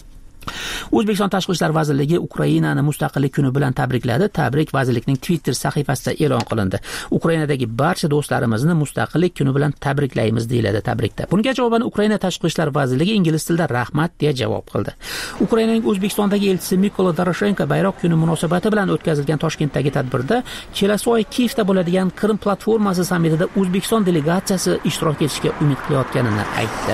O'zbekiston Tashqi ishlar vazirligi Ukrainani mustaqillik kuni bilan tabrikladi. Tabrik vazirlikning Twitter sahifasida e'lon qilindi. Ukrainadagi barcha do'stlarimizni mustaqillik kuni bilan tabriklaymiz, deyiladi tabrikda. Bunga javoban Ukraina Tashqi ishlar vazirligi ingliz tilida rahmat deya javob qildi. Ukrainaning O'zbekistondagi elchisi Mykola Doroshenko bayroq kuni munosabati bilan o'tkazilgan Toshkentdagi tadbirda kelasi oy Kiyevda bo'ladigan Qrim platformasi sammitida O'zbekiston delegatsiyasi ishtirok etishga umid qilayotganini aytdi.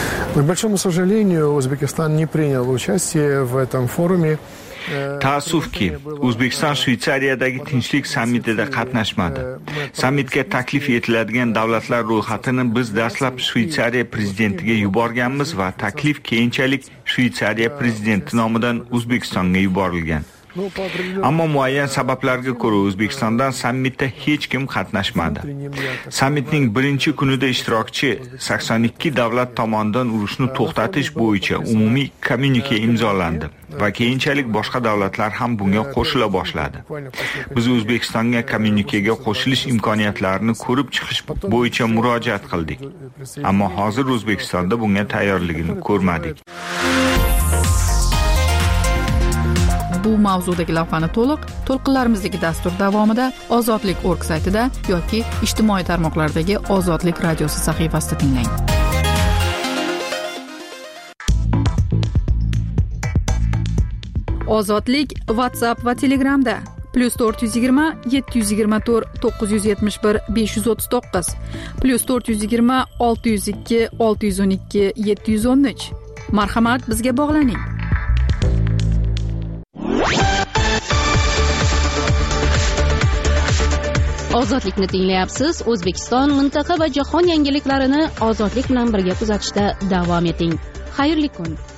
К большому сожалению, Узбекистан не принял участие в этом форуме. Taassufki, O'zbekiston Shveysariyadagi tinchlik sammitida qatnashmadi. Sammitga taklif etiladigan davlatlar ro'yxatini biz dastlab Shveysariya prezidentiga yuborganmiz va taklif keyinchalik Shveysariya prezidenti nomidan O'zbekistonga yuborilgan. Ammo muayyan sabablarga ko'ra O'zbekistondan sammitda hech kim qatnashmadi. Sammitning birinchi kunida ishtirokchi sakson ikki davlat tomonidan urushni to'xtatish bo'yicha umumiy kommunike imzolandi va keyinchalik boshqa davlatlar ham bunga qo'shila boshladi. Biz O'zbekistonga kommunikega qo'shilish imkoniyatlarini ko'rib chiqish bo'yicha murojaat qildik. Ammo hozir O'zbekistonda bunga tayyorligini ko'rmadik. Bu mavzudagi lavhani to'liq to'lqinlarimizdagi dastur davomida ozodlik org saytida yoki ijtimoiy tarmoqlardagi Ozodlik radiosi sahifasida tinglang. Ozodlik WhatsApp va Telegramda plus to'rt yuz yigirma yetti yuz yigirma to'rt to'qqiz yuz yetmish bir besh yuz o'ttiz to'qqiz plus to'rt yuz yigirma olti yuz ikki olti yuz o'n ikki yetti yuz o'n uch. Marhamat, bizga bog'laning. Ozodlikni tinglayapsiz. O'zbekiston, mintaqa va jahon yangiliklarini ozodlik bilan birga kuzatishda davom eting. Xayrli kun.